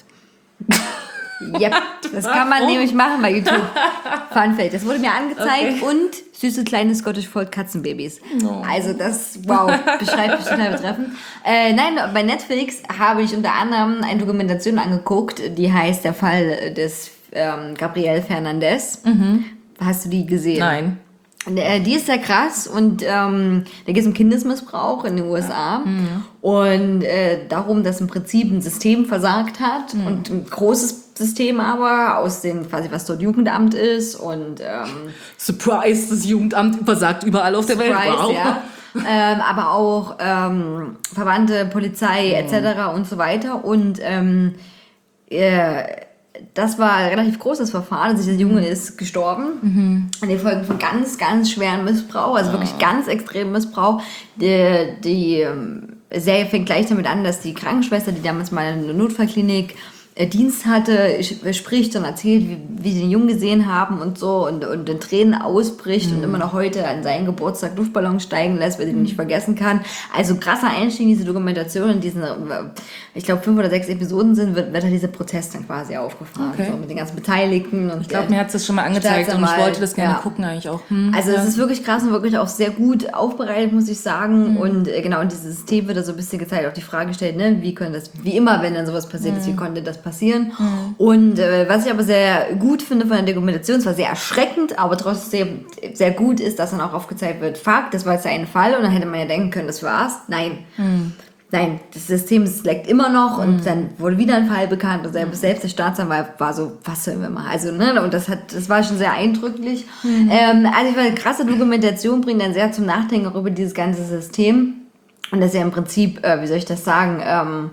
Yep, das kann man Warum? nämlich machen bei YouTube. Fun Fact. Das wurde mir angezeigt Okay. und süße kleine Scottish Fold Katzenbabys. Oh. Also das, wow, beschreibt mich total betreffend. Äh, nein, bei Netflix habe ich unter anderem eine Dokumentation angeguckt, die heißt Der Fall des ähm, Gabriel Fernandez. Hast du die gesehen? Nein. Äh, Die ist sehr krass und ähm, da geht es um Kindesmissbrauch in den U S A und äh, darum, dass im Prinzip ein System versagt hat und ein großes System aber aus dem, quasi was dort Jugendamt ist und ähm, Surprise, das Jugendamt versagt überall auf der Welt. Surprise, Wow. ja. ähm, aber auch ähm, Verwandte, Polizei et cetera und so weiter und ähm, äh, das war ein relativ großes Verfahren. Also dieser Junge ist gestorben. An den Folgen von ganz, ganz schweren Missbrauch, also wirklich ganz extremen Missbrauch. Die, die ähm, Serie fängt gleich damit an, dass die Krankenschwester, die damals mal in der Notfallklinik äh, Dienst hatte, sch- spricht und erzählt, wie, wie sie den Jungen gesehen haben und so und, und in Tränen ausbricht und immer noch heute an seinen Geburtstag Luftballon steigen lässt, weil sie ihn nicht vergessen kann. Also krasser Einstieg in diese Dokumentation, in diesen, äh, ich glaube, fünf oder sechs Episoden sind, wird, wird halt dieser Protest dann quasi aufgefahren, Okay. so mit den ganzen Beteiligten. Und Ich glaube, mir hat es das schon mal angezeigt und ich Staatsanwalt, wollte das gerne ja. gucken eigentlich auch. Hm, Also ja. es ist wirklich krass und wirklich auch sehr gut aufbereitet, muss ich sagen. Und äh, genau, in dieses System wird da so ein bisschen gezeigt, auch die Frage gestellt, ne, wie könnte das, wie immer, wenn dann sowas passiert ist, wie konnte das passieren? Und äh, was ich aber sehr gut finde von der Dokumentation, es war sehr erschreckend, aber trotzdem sehr gut ist, dass dann auch aufgezeigt wird, fuck, das war jetzt der eine Fall und dann hätte man ja denken können, das war's. Nein. Nein, das System es leckt immer noch und dann wurde wieder ein Fall bekannt und selbst, selbst der Staatsanwalt war so, was sollen wir machen? Also, ne, und das hat, das war schon sehr eindrücklich. Ähm, also, ich fand, eine krasse Dokumentation bringt dann sehr zum Nachdenken auch über dieses ganze System und das ja im Prinzip, äh, wie soll ich das sagen, ähm,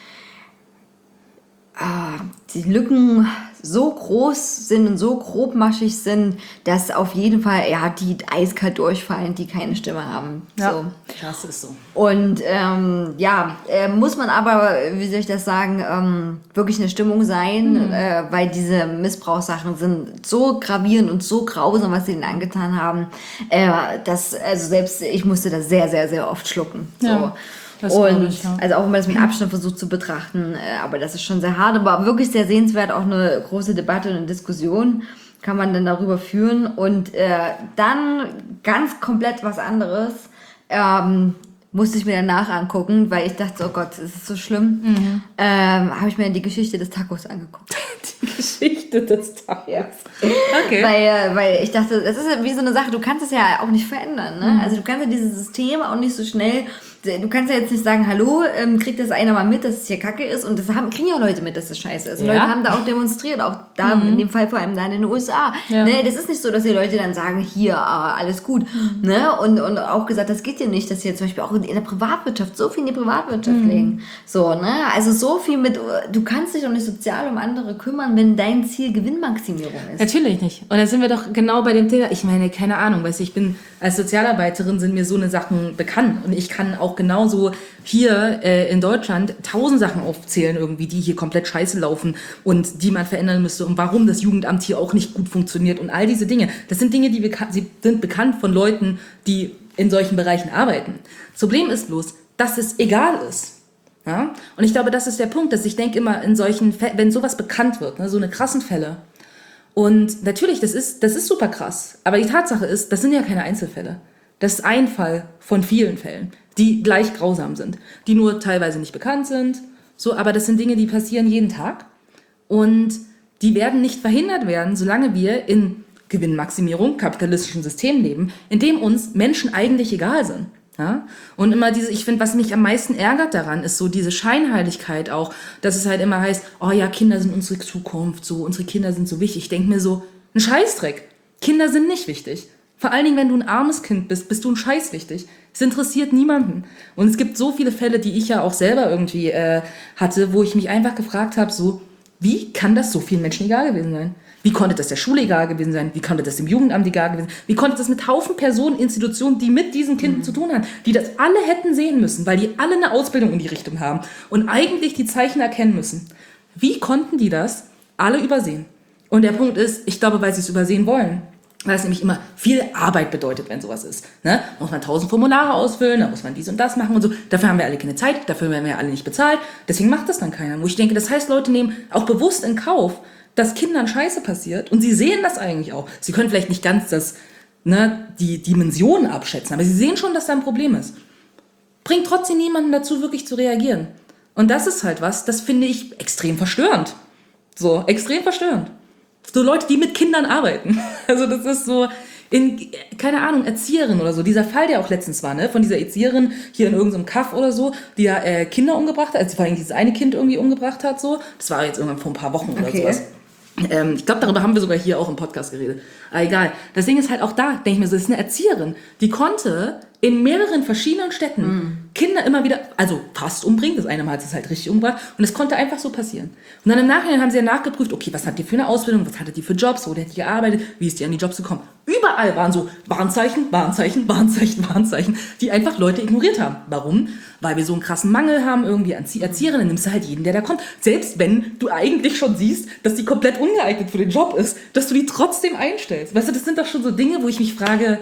ah, die Lücken so groß sind und so grobmaschig sind, dass auf jeden Fall, ja, die eiskalt durchfallen, die keine Stimme haben. Ja, So. das ist so. Und ähm, ja, äh, muss man aber, wie soll ich das sagen, ähm, wirklich eine Stimmung sein, äh, weil diese Missbrauchssachen sind so gravierend und so grausam, was sie ihnen angetan haben, äh, dass, also selbst ich musste das sehr, sehr, sehr oft schlucken. So. Ja, das glaub und ich, ja. also auch wenn man das mit Abstand versucht zu betrachten, äh, aber das ist schon sehr hart, aber wirklich sehr sehenswert, auch eine große Debatte und eine Diskussion. kann man dann darüber führen. Und äh, dann ganz komplett was anderes ähm, musste ich mir danach angucken, weil ich dachte, oh Gott, das ist so schlimm. Mhm. Ähm, habe ich mir die Geschichte des Tacos angeguckt. Die Geschichte des Tacos. Ja. Okay. Weil, weil ich dachte, das ist ja wie so eine Sache, du kannst es ja auch nicht verändern. Ne? Mhm. Also du kannst ja dieses System auch nicht so schnell, du kannst ja jetzt nicht sagen, hallo, ähm, kriegt das einer mal mit, dass es hier Kacke ist. Und das haben, kriegen ja Leute mit, dass das scheiße ist. Und ja. Leute haben da auch demonstriert, auch da mhm. in dem Fall vor allem da in den U S A. Ja. Ne? Das ist nicht so, dass die Leute dann sagen, hier, ah, alles gut. Mhm. Ne? Und, und auch gesagt, das geht ja nicht, dass hier zum Beispiel auch in der Privatwirtschaft, so viel in die Privatwirtschaft mhm. legen. So, ne? Also so viel mit, du kannst dich auch nicht sozial um andere kümmern, wenn dein Ziel Gewinnmaximierung ist. Natürlich nicht. Und da sind wir doch genau bei dem Thema. Ich meine, keine Ahnung, weißt du, ich bin als Sozialarbeiterin, sind mir so eine Sachen bekannt. Und ich kann auch genauso hier äh, in Deutschland tausend Sachen aufzählen irgendwie, die hier komplett scheiße laufen und die man verändern müsste und warum das Jugendamt hier auch nicht gut funktioniert und all diese Dinge. Das sind Dinge, die beka- sie sind bekannt von Leuten, die in solchen Bereichen arbeiten. Das Problem ist bloß, dass es egal ist. Ja? Und ich glaube, das ist der Punkt, dass ich denke immer in solchen Fällen, wenn sowas bekannt wird, ne, so eine krassen Fälle. Und natürlich, das ist, das ist super krass. Aber die Tatsache ist, das sind ja keine Einzelfälle. Das ist ein Fall von vielen Fällen, die gleich grausam sind, die nur teilweise nicht bekannt sind. So, aber das sind Dinge, die passieren jeden Tag. Und die werden nicht verhindert werden, solange wir in Gewinnmaximierung, kapitalistischen System leben, in dem uns Menschen eigentlich egal sind. Ja? Und immer diese, ich finde, was mich am meisten ärgert daran, ist so diese Scheinheiligkeit auch, dass es halt immer heißt, oh ja, Kinder sind unsere Zukunft, so, unsere Kinder sind so wichtig. Ich denke mir so, ein Scheißdreck. Kinder sind nicht wichtig. Vor allen Dingen, wenn du ein armes Kind bist, bist du ein Scheiß wichtig. Es interessiert niemanden. Und es gibt so viele Fälle, die ich ja auch selber irgendwie äh, hatte, wo ich mich einfach gefragt habe, so, wie kann das so vielen Menschen egal gewesen sein? Wie konnte das der Schule egal gewesen sein? Wie konnte das dem Jugendamt egal gewesen sein? Wie konnte das mit Haufen Personen, Institutionen, die mit diesen Kindern mhm. zu tun haben, die das alle hätten sehen müssen, weil die alle eine Ausbildung in die Richtung haben und eigentlich die Zeichen erkennen müssen. Wie konnten die das alle übersehen? Und der Punkt ist, ich glaube, weil sie es übersehen wollen. Weil es nämlich immer viel Arbeit bedeutet, wenn sowas ist. Ne? Da muss man tausend Formulare ausfüllen, da muss man dies und das machen und so. Dafür haben wir alle keine Zeit, dafür werden wir alle nicht bezahlt. Deswegen macht das dann keiner. Wo ich denke, das heißt, Leute nehmen auch bewusst in Kauf, dass Kindern Scheiße passiert. Und sie sehen das eigentlich auch. Sie können vielleicht nicht ganz das, ne, die Dimensionen abschätzen, aber sie sehen schon, dass da ein Problem ist. Bringt trotzdem niemanden dazu, wirklich zu reagieren. Und das ist halt was, das finde ich extrem verstörend. So, extrem verstörend. So Leute, die mit Kindern arbeiten. Also das ist so, in, keine Ahnung, Erzieherin oder so. Dieser Fall, der auch letztens war, ne, von dieser Erzieherin hier in irgendeinem Kaff oder so, die ja äh, Kinder umgebracht hat, also vor allem dieses eine Kind irgendwie umgebracht hat, so. Das war jetzt irgendwann vor ein paar Wochen oder okay. sowas. Ähm, ich glaube, darüber haben wir sogar hier auch im Podcast geredet. Aber egal. Das Ding ist halt auch da, denke ich mir so, das ist eine Erzieherin, die konnte in mehreren verschiedenen Städten mm. Kinder immer wieder, also fast umbringen, das eine Mal hat es halt richtig umgebracht und es konnte einfach so passieren. Und dann im Nachhinein haben sie ja nachgeprüft, okay, was hat die für eine Ausbildung, was hatte die für Jobs, wo hat die gearbeitet, wie ist die an die Jobs gekommen. Überall waren so Warnzeichen, Warnzeichen, Warnzeichen, Warnzeichen, die einfach Leute ignoriert haben. Warum? Weil wir so einen krassen Mangel haben irgendwie an Erzieherinnen, dann nimmst du halt jeden, der da kommt. Selbst wenn du eigentlich schon siehst, dass die komplett ungeeignet für den Job ist, dass du die trotzdem einstellst. Weißt du, das sind doch schon so Dinge, wo ich mich frage,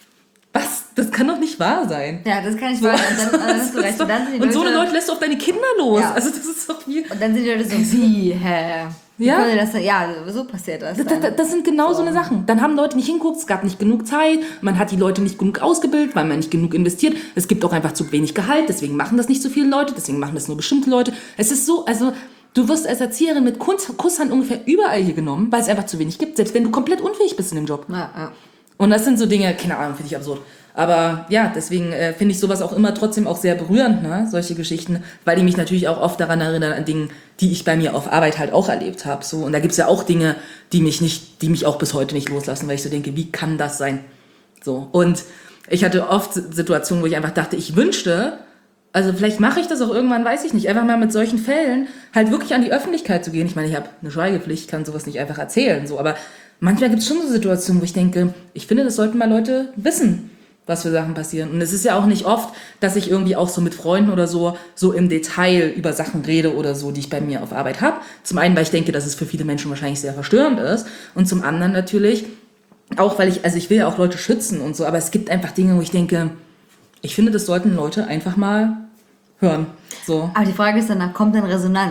was? Das kann doch nicht wahr sein. Ja, das kann nicht wahr sein. Und, dann, dann hast du recht. Und, dann sind die und so eine Leute, Leute lässt du auf deine Kinder los. Ja. Also das ist doch wie... Und dann sind die Leute so, wie, hä? Wie Ja. konnte das, ja, so passiert das. Das, das, das sind genau so. so eine Sachen. Dann haben Leute nicht hingeguckt, es gab nicht genug Zeit, man hat die Leute nicht genug ausgebildet, weil man nicht genug investiert. Es gibt auch einfach zu wenig Gehalt, deswegen machen das nicht so viele Leute, deswegen machen das nur bestimmte Leute. Es ist so, also du wirst als Erzieherin mit Kusshand ungefähr überall hier genommen, weil es einfach zu wenig gibt, selbst wenn du komplett unfähig bist in dem Job. Ja, ja. Und das sind so Dinge, keine Ahnung, finde ich absurd. Aber ja, deswegen äh, finde ich sowas auch immer trotzdem auch sehr berührend, ne? Solche Geschichten, weil die mich natürlich auch oft daran erinnern, an Dinge, die ich bei mir auf Arbeit halt auch erlebt habe. So. Und da gibt's ja auch Dinge, die mich nicht, die mich auch bis heute nicht loslassen, weil ich so denke, wie kann das sein? So. Und ich hatte oft Situationen, wo ich einfach dachte, ich wünschte, also vielleicht mache ich das auch irgendwann, weiß ich nicht, einfach mal mit solchen Fällen halt wirklich an die Öffentlichkeit zu gehen. Ich meine, ich habe eine Schweigepflicht, kann sowas nicht einfach erzählen, so, aber manchmal gibt es schon so Situationen, wo ich denke, ich finde, das sollten mal Leute wissen, was für Sachen passieren. Und es ist ja auch nicht oft, dass ich irgendwie auch so mit Freunden oder so, so im Detail über Sachen rede oder so, die ich bei mir auf Arbeit habe. Zum einen, weil ich denke, dass es für viele Menschen wahrscheinlich sehr verstörend ist. Und zum anderen natürlich, auch weil ich, also ich will ja auch Leute schützen und so, aber es gibt einfach Dinge, wo ich denke, ich finde, das sollten Leute einfach mal hören. So. Aber die Frage ist dann, kommt denn Resonanz?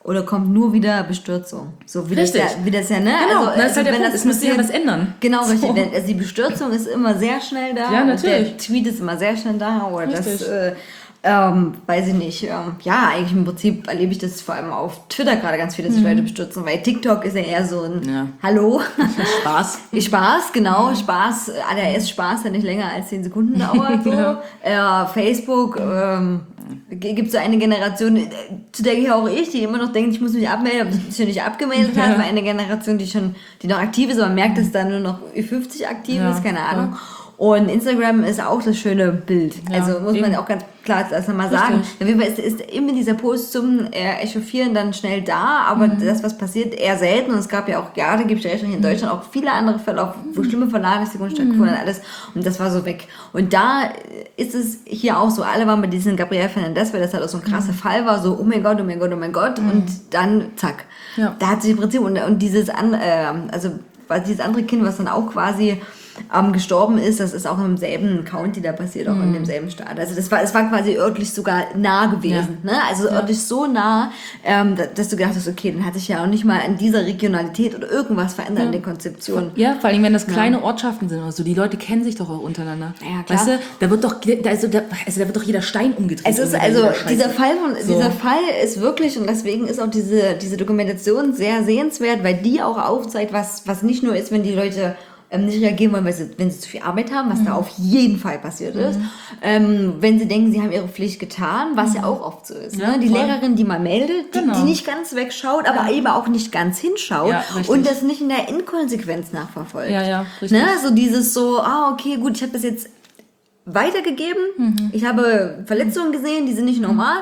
oder kommt nur wieder Bestürzung? So wie das ja, Richtig. wie das ja, ne? Genau, also, das ist halt der wenn Punkt. das Es müsste ja passiert- was ändern. Genau, So. richtig. Denn, also die Bestürzung ist immer sehr schnell da. Ja, und natürlich. Der Tweet ist immer sehr schnell da. Oder das, Richtig. äh, ähm, weiß ich nicht. Ähm, ja, eigentlich im Prinzip erlebe ich das vor allem auf Twitter gerade ganz viel, dass sich Leute bestürzen, weil TikTok ist ja eher so ein Ja. Hallo. Spaß. Spaß, genau, Spaß, A D H S Spaß, der nicht länger als zehn Sekunden dauert. So. Ja. äh, Facebook, ähm, gibt so eine Generation, äh, zu der gehöre auch ich, die immer noch denkt, ich muss mich abmelden, aber ich mich nicht abgemeldet habe, eine Generation, die schon, die noch aktiv ist, aber man merkt, dass da nur noch Ü fünfzig aktiv Ja, ist, keine Ahnung. Und Instagram ist auch das schöne Bild. Ja, also muss man eben. auch ganz klar das nochmal sagen. Richtig. Auf jeden Fall ist, ist immer dieser Post zum äh, Echauffieren dann schnell da, aber Mhm. das, was passiert, eher selten. Und es gab ja auch, ja, da gibt es ja recht, in Deutschland auch viele andere Fälle, auch, wo Mhm. schlimme Vernachlässigungen stattgefunden hat, alles. Und das war so weg. Und da ist es hier auch so, alle waren bei diesem Gabriel Fernandez, weil das halt auch so ein krasser Mhm. Fall war, so, oh mein Gott, oh mein Gott, oh mein Gott. Und dann, zack. Ja. Da hat sich im Prinzip, und, und dieses, an, äh, also, was dieses andere Kind, was dann auch quasi ähm, gestorben ist, das ist auch im selben County da passiert, auch in demselben Staat. Also das war, es war quasi örtlich sogar nah gewesen, ne? Also örtlich so nah, ähm, da- dass du gedacht hast, okay, dann hat sich ja auch nicht mal in dieser Regionalität oder irgendwas verändert in der Konzeption. Ja, vor allem, wenn das kleine Ortschaften sind oder so, die Leute kennen sich doch auch untereinander. Ja, klar. Weißt du, da wird doch, da- also da, also da wird doch jeder Stein umgedreht. Es ist irgendwie bei also, jeder Scheiße. dieser Fall von, So. dieser Fall ist wirklich, und deswegen ist auch diese, diese Dokumentation sehr sehenswert, weil die auch aufzeigt, was, was nicht nur ist, wenn die Leute ähm, nicht reagieren wollen, weil sie, wenn sie zu viel Arbeit haben, was da auf jeden Fall passiert ist. Ähm, wenn sie denken, sie haben ihre Pflicht getan, was ja auch oft so ist. Ja, Ne? Die voll. Lehrerin, die mal meldet, die, Genau. die nicht ganz wegschaut, aber eben auch nicht ganz hinschaut Ja, richtig. und das nicht in der Inkonsequenz nachverfolgt. Ja, ja, richtig. Ne? So dieses so, ah, okay, gut, ich habe das jetzt weitergegeben. Mhm. Ich habe Verletzungen gesehen, die sind nicht normal.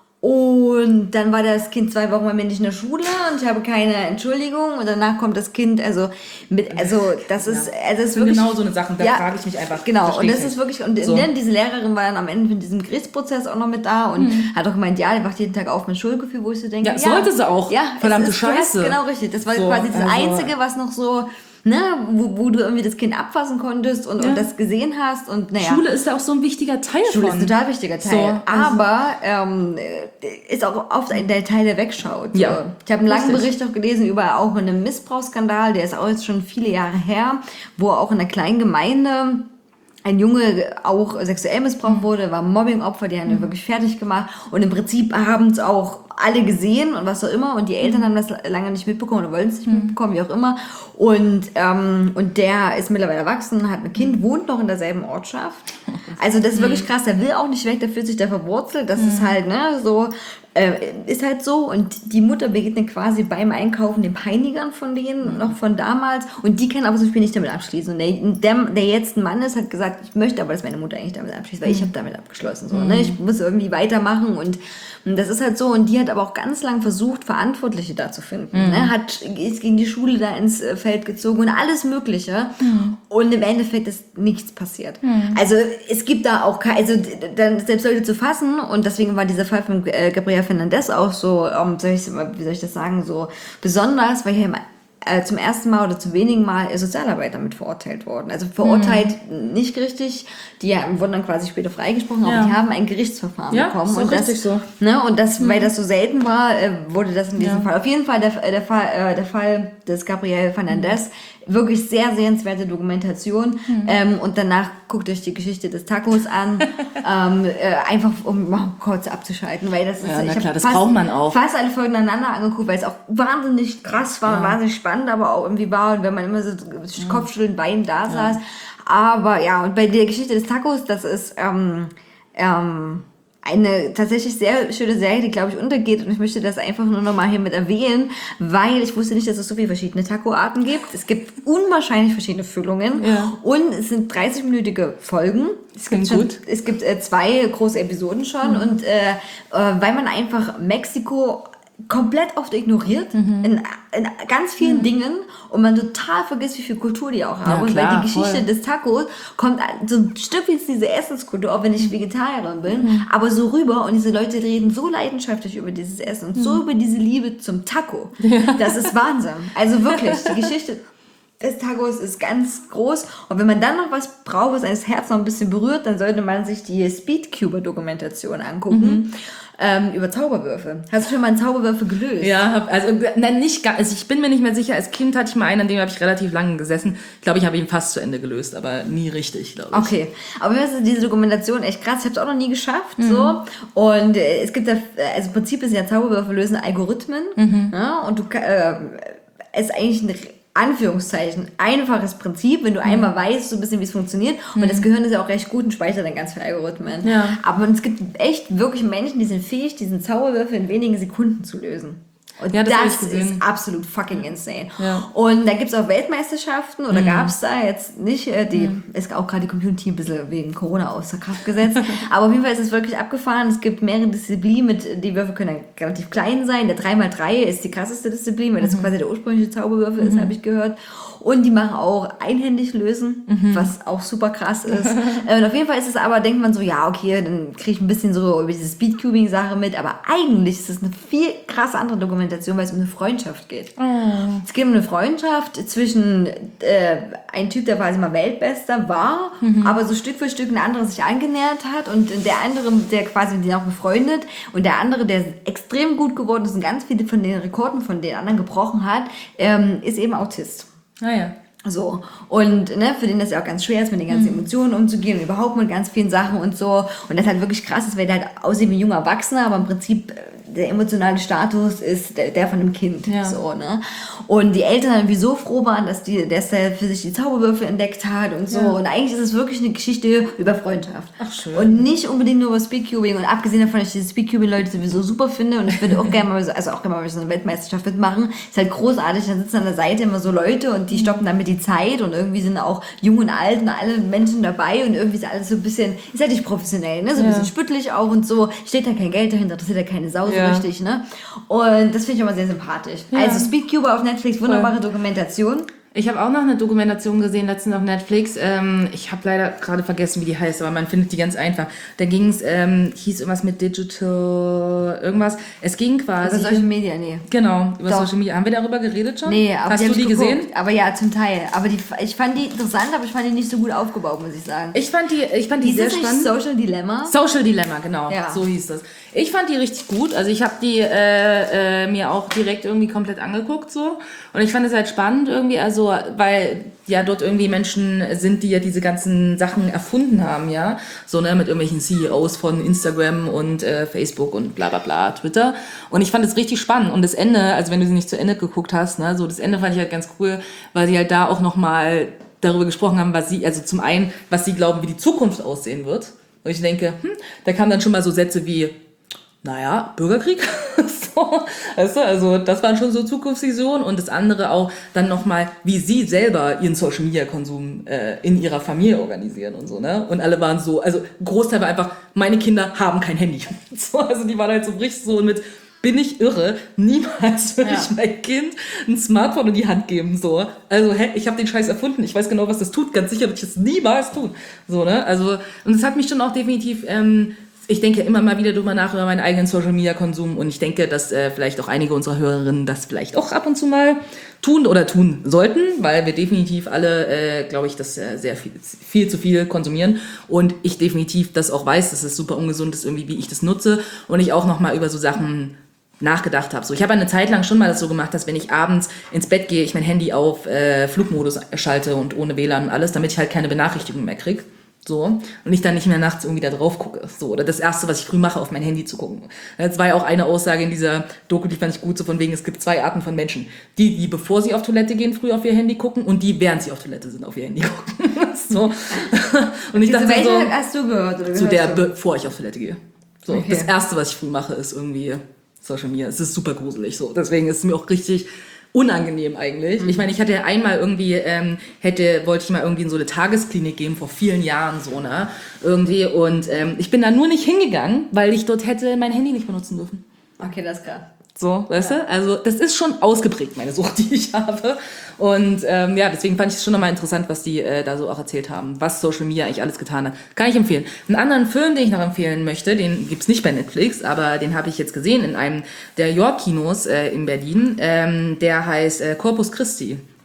Und dann war das Kind zwei Wochen bei mir nicht in der Schule und ich habe keine Entschuldigung. Und danach kommt das Kind, also mit, also das ist, also das ist sind wirklich genau so eine Sachen, da frage ich mich einfach, Genau, verstehe und das ich ist nicht. wirklich, und So. dann diese Lehrerin war dann am Ende von diesem Gerichtsprozess auch noch mit da und Mhm. hat auch gemeint, ja, die wacht jeden Tag auf mit Schuldgefühl, wo ich so denke, Ja, sollte sie auch. Ja, Verdammte es ist, du hast- Scheiße. Genau, richtig. Das war So, quasi das also- Einzige, was noch so, ne, wo, wo du irgendwie das Kind abfassen konntest und, Ja. und das gesehen hast und naja. Schule ist da auch so ein wichtiger Teil Schule von. ist ein total wichtiger Teil. So, also- aber ähm, ist auch oft ein der Teil, der wegschaut. So. Ja, Ich habe einen langen richtig. Bericht auch gelesen über auch einen Missbrauchsskandal, der ist auch jetzt schon viele Jahre her, wo auch in einer kleinen Gemeinde ein Junge auch sexuell missbraucht wurde, war Mobbingopfer, die haben ihn wirklich fertig gemacht und im Prinzip haben es auch alle gesehen und was auch immer und die Eltern haben das lange nicht mitbekommen oder wollten es nicht mitbekommen, wie auch immer und, ähm, und der ist mittlerweile erwachsen, hat ein Kind, wohnt noch in derselben Ortschaft. Also das ist wirklich krass, der will auch nicht weg, der fühlt sich da verwurzelt, das ist halt, ne, so, äh, ist halt so und die Mutter begegnet quasi beim Einkaufen den Peinigern von denen, noch von damals und die kann aber zum Beispiel nicht damit abschließen und der, der, der jetzt ein Mann ist, hat gesagt, ich möchte aber, dass meine Mutter eigentlich damit abschließt, weil ich habe damit abgeschlossen, so, ne, ich muss irgendwie weitermachen und, und das ist halt so und die hat aber auch ganz lang versucht, Verantwortliche da zu finden, ne, hat, ist gegen die Schule da ins äh, Feld gezogen und alles Mögliche und im Endeffekt ist nichts passiert. Also es gibt da auch, ke- also d- dann selbst Leute zu fassen und deswegen war dieser Fall von äh, Gabriel Fernandez auch so, um, soll ich, wie soll ich das sagen, so besonders, weil hier im äh, zum ersten Mal oder zum wenigen Mal Sozialarbeiter mit verurteilt worden. Also verurteilt nicht richtig, die wurden dann quasi später freigesprochen, aber Ja. die haben ein Gerichtsverfahren Ja, bekommen. ist auch und das, richtig so. Ne, und das, weil das so selten war, äh, wurde das in diesem Ja. Fall. Auf jeden Fall der, der, Fall, äh, der Fall des Gabriel Fernandez, wirklich sehr sehenswerte Dokumentation. Ähm, und danach guckt euch die Geschichte des Tacos an, ähm, äh, einfach um mal kurz abzuschalten, weil das ist, Ja, na ich hab klar, das fast, braucht man auch. fast alle Folgen aneinander angeguckt, weil es auch wahnsinnig krass war, und wahnsinnig spannend, aber auch irgendwie war, und wenn man immer so Kopfschütteln, Beinen da saß. Aber ja, und bei der Geschichte des Tacos, das ist ähm, ähm, eine tatsächlich sehr schöne Serie, die, glaube ich, untergeht. Und ich möchte das einfach nur noch mal hier mit erwähnen, weil ich wusste nicht, dass es so viele verschiedene Taco-Arten gibt. Es gibt unwahrscheinlich verschiedene Füllungen. Ja. Und es sind dreißig-minütige Folgen. Es gibt, Klingt schon, gut. es gibt äh, zwei große Episoden schon. Und äh, äh, weil man einfach Mexiko komplett oft ignoriert Mhm. in, in ganz vielen Dingen und man total vergisst, wie viel Kultur die auch haben. Und weil klar, die Geschichte voll. des Tacos kommt so ein Stück wie diese Essenskultur, auch wenn ich Vegetarierin bin, Mhm. aber so rüber und diese Leute reden so leidenschaftlich über dieses Essen und so Mhm. über diese Liebe zum Taco. Das ist Wahnsinn. Also wirklich, die Geschichte... des Tagos ist ganz groß. Und wenn man dann noch was braucht, was das Herz noch ein bisschen berührt, dann sollte man sich die Speedcuber-Dokumentation angucken. Mhm. Ähm, über Zauberwürfe. Hast du schon mal einen Zauberwürfel gelöst? Ja, hab, also nein, nicht gar, also ich bin mir nicht mehr sicher. Als Kind hatte ich mal einen, an dem habe ich relativ lange gesessen. Ich glaube, ich habe ihn fast zu Ende gelöst, aber nie richtig, glaube ich. Okay, aber mir ist diese Dokumentation echt krass. Ich habe es auch noch nie geschafft, mhm. so. Und äh, es gibt da, also im Prinzip ist ja Zauberwürfel lösen Algorithmen. Mhm. Ja, und du äh, es ist eigentlich ein Anführungszeichen, einfaches Prinzip, wenn du mhm. einmal weißt, so ein bisschen, wie es funktioniert. Und mhm. das Gehirn ist ja auch recht gut und speichert dann ganz viele Algorithmen. Ja. Aber es gibt echt wirklich Menschen, die sind fähig, diesen Zauberwürfel in wenigen Sekunden zu lösen. Und ja, das, das ist absolut fucking insane. Ja. Und da gibt es auch Weltmeisterschaften, oder mhm. gab es da jetzt nicht, äh, die mhm. ist auch gerade die Community ein bisschen wegen Corona außer Kraft gesetzt. Aber auf jeden Fall ist es wirklich abgefahren. Es gibt mehrere Disziplinen, mit, die Würfel können dann relativ klein sein. Der drei mal drei ist die krasseste Disziplin, weil das mhm. quasi der ursprüngliche Zauberwürfel mhm. ist, habe ich gehört. Und die machen auch einhändig lösen, mhm. was auch super krass ist. Und auf jeden Fall ist es aber, denkt man so, ja, okay, dann kriege ich ein bisschen so über diese Speedcubing-Sache mit. Aber eigentlich ist es eine viel krass andere Dokumentation, weil es um eine Freundschaft geht. Oh. Es geht um eine Freundschaft zwischen äh, ein Typ, der quasi mal Weltbester war, mhm. aber so Stück für Stück ein anderer sich angenähert hat und der andere, der quasi mit denen auch befreundet und der andere, der extrem gut geworden ist und ganz viele von den Rekorden von den anderen gebrochen hat, ähm, ist eben Autist. Ah ja. So, und ne, für den das ja auch ganz schwer ist, mit den ganzen mhm. Emotionen umzugehen und überhaupt mit ganz vielen Sachen und so. Und das halt wirklich krass ist, weil der halt aussieht wie ein junger Erwachsener, aber im Prinzip der emotionale Status ist der, der von einem Kind. Ja. So, ne? Und die Eltern irgendwie so froh waren, dass, die, dass er für sich die Zauberwürfel entdeckt hat und so. Ja. Und eigentlich ist es wirklich eine Geschichte über Freundschaft. Ach, schön. Und nicht unbedingt nur über Speedcubing. Und abgesehen davon, dass ich diese Speedcubing-Leute sowieso super finde und ich würde auch gerne mal so, also auch gerne mal so eine Weltmeisterschaft mitmachen, ist halt großartig. Dann sitzen an der Seite immer so Leute und die stoppen damit die Zeit und irgendwie sind auch jung und alt und alle Menschen dabei und irgendwie ist alles so ein bisschen, ist halt nicht professionell, ne? So ein ja. bisschen spüttelig auch und so. Steht da kein Geld dahinter, interessiert ja keine Sau so ja. richtig, ne? Und das finde ich immer sehr sympathisch. Ja. Also Speedcuber auf Netflix, wunderbare Voll. Dokumentation. Ich habe auch noch eine Dokumentation gesehen letztens auf Netflix. Ähm, ich habe leider gerade vergessen, wie die heißt, aber man findet die ganz einfach. Da ging es, ähm, hieß irgendwas mit Digital, irgendwas. Es ging quasi... Über Social Media, nee. Genau, über Doch. Social Media. Haben wir darüber geredet schon? Nee, aber Hast du die gesehen? Aber ja, zum Teil. Aber die, ich fand die interessant, aber ich fand die nicht so gut aufgebaut, muss ich sagen. Ich fand die, ich fand die sehr spannend. Social Dilemma? Social Dilemma, genau. Ja. So hieß das. Ich fand die richtig gut. Also ich habe die äh, äh, mir auch direkt irgendwie komplett angeguckt so. Und ich fand es halt spannend irgendwie, also weil ja dort irgendwie Menschen sind, die ja diese ganzen Sachen erfunden haben, ja. So, ne, mit irgendwelchen C E Os von Instagram und äh, Facebook und bla bla bla, Twitter. Und ich fand es richtig spannend. Und das Ende, also wenn du sie nicht zu Ende geguckt hast, ne, so das Ende fand ich halt ganz cool, weil sie halt da auch nochmal darüber gesprochen haben, was sie, also zum einen, was sie glauben, wie die Zukunft aussehen wird. Und ich denke, hm, da kamen dann schon mal so Sätze wie, naja, Bürgerkrieg, so, weißt du, also das waren schon so Zukunftsvisionen und das andere auch dann nochmal, wie sie selber ihren Social-Media-Konsum äh, in ihrer Familie organisieren und so, ne, und alle waren so, also ein Großteil war einfach, meine Kinder haben kein Handy, so, also die waren halt so richtig so mit, bin ich irre, niemals würde ja. ich mein Kind ein Smartphone in die Hand geben, so, also hä, ich habe den Scheiß erfunden, ich weiß genau, was das tut, ganz sicher würde ich das niemals tun, so, ne, also, und das hat mich schon auch definitiv, ähm, ich denke immer mal wieder drüber nach über meinen eigenen Social-Media-Konsum und ich denke, dass äh, vielleicht auch einige unserer Hörerinnen das vielleicht auch ab und zu mal tun oder tun sollten, weil wir definitiv alle, äh, glaube ich, das äh, sehr viel, viel zu viel konsumieren und ich definitiv das auch weiß, dass es super ungesund ist, irgendwie, wie ich das nutze und ich auch nochmal über so Sachen nachgedacht habe. So, ich habe eine Zeit lang schon mal das so gemacht, dass wenn ich abends ins Bett gehe, ich mein Handy auf äh, Flugmodus schalte und ohne W L A N und alles, damit ich halt keine Benachrichtigungen mehr kriege. So, und ich dann nicht mehr nachts irgendwie da drauf gucke. So, oder das Erste, was ich früh mache, auf mein Handy zu gucken. Das war ja auch eine Aussage in dieser Doku, die fand ich gut, so von wegen, es gibt zwei Arten von Menschen. Die, die bevor sie auf Toilette gehen, früh auf ihr Handy gucken und die, während sie auf Toilette sind, auf ihr Handy gucken. So. Und ich dachte welche so, hast du gehört? Oder zu der, du? bevor ich auf Toilette gehe. So, okay. Das Erste, was ich früh mache, ist irgendwie Social Media. Es ist super gruselig. So, deswegen ist es mir auch richtig unangenehm eigentlich. Mhm. Ich meine, ich hatte ja einmal irgendwie, ähm, hätte, wollte ich mal irgendwie in so eine Tagesklinik gehen, vor vielen Jahren so, ne, irgendwie, und ähm, ich bin da nur nicht hingegangen, weil ich dort hätte mein Handy nicht benutzen dürfen. Okay, das ist klar. So, weißt ja. du? Also das ist schon ausgeprägt, meine Sucht, die ich habe. Und ähm, ja, deswegen fand ich es schon nochmal interessant, was die äh, da so auch erzählt haben, was Social Media eigentlich alles getan hat. Kann ich empfehlen. Einen anderen Film, den ich noch empfehlen möchte, den gibt's nicht bei Netflix, aber den habe ich jetzt gesehen in einem der York-Kinos äh, in Berlin. Ähm, der heißt äh, Corpus Christi.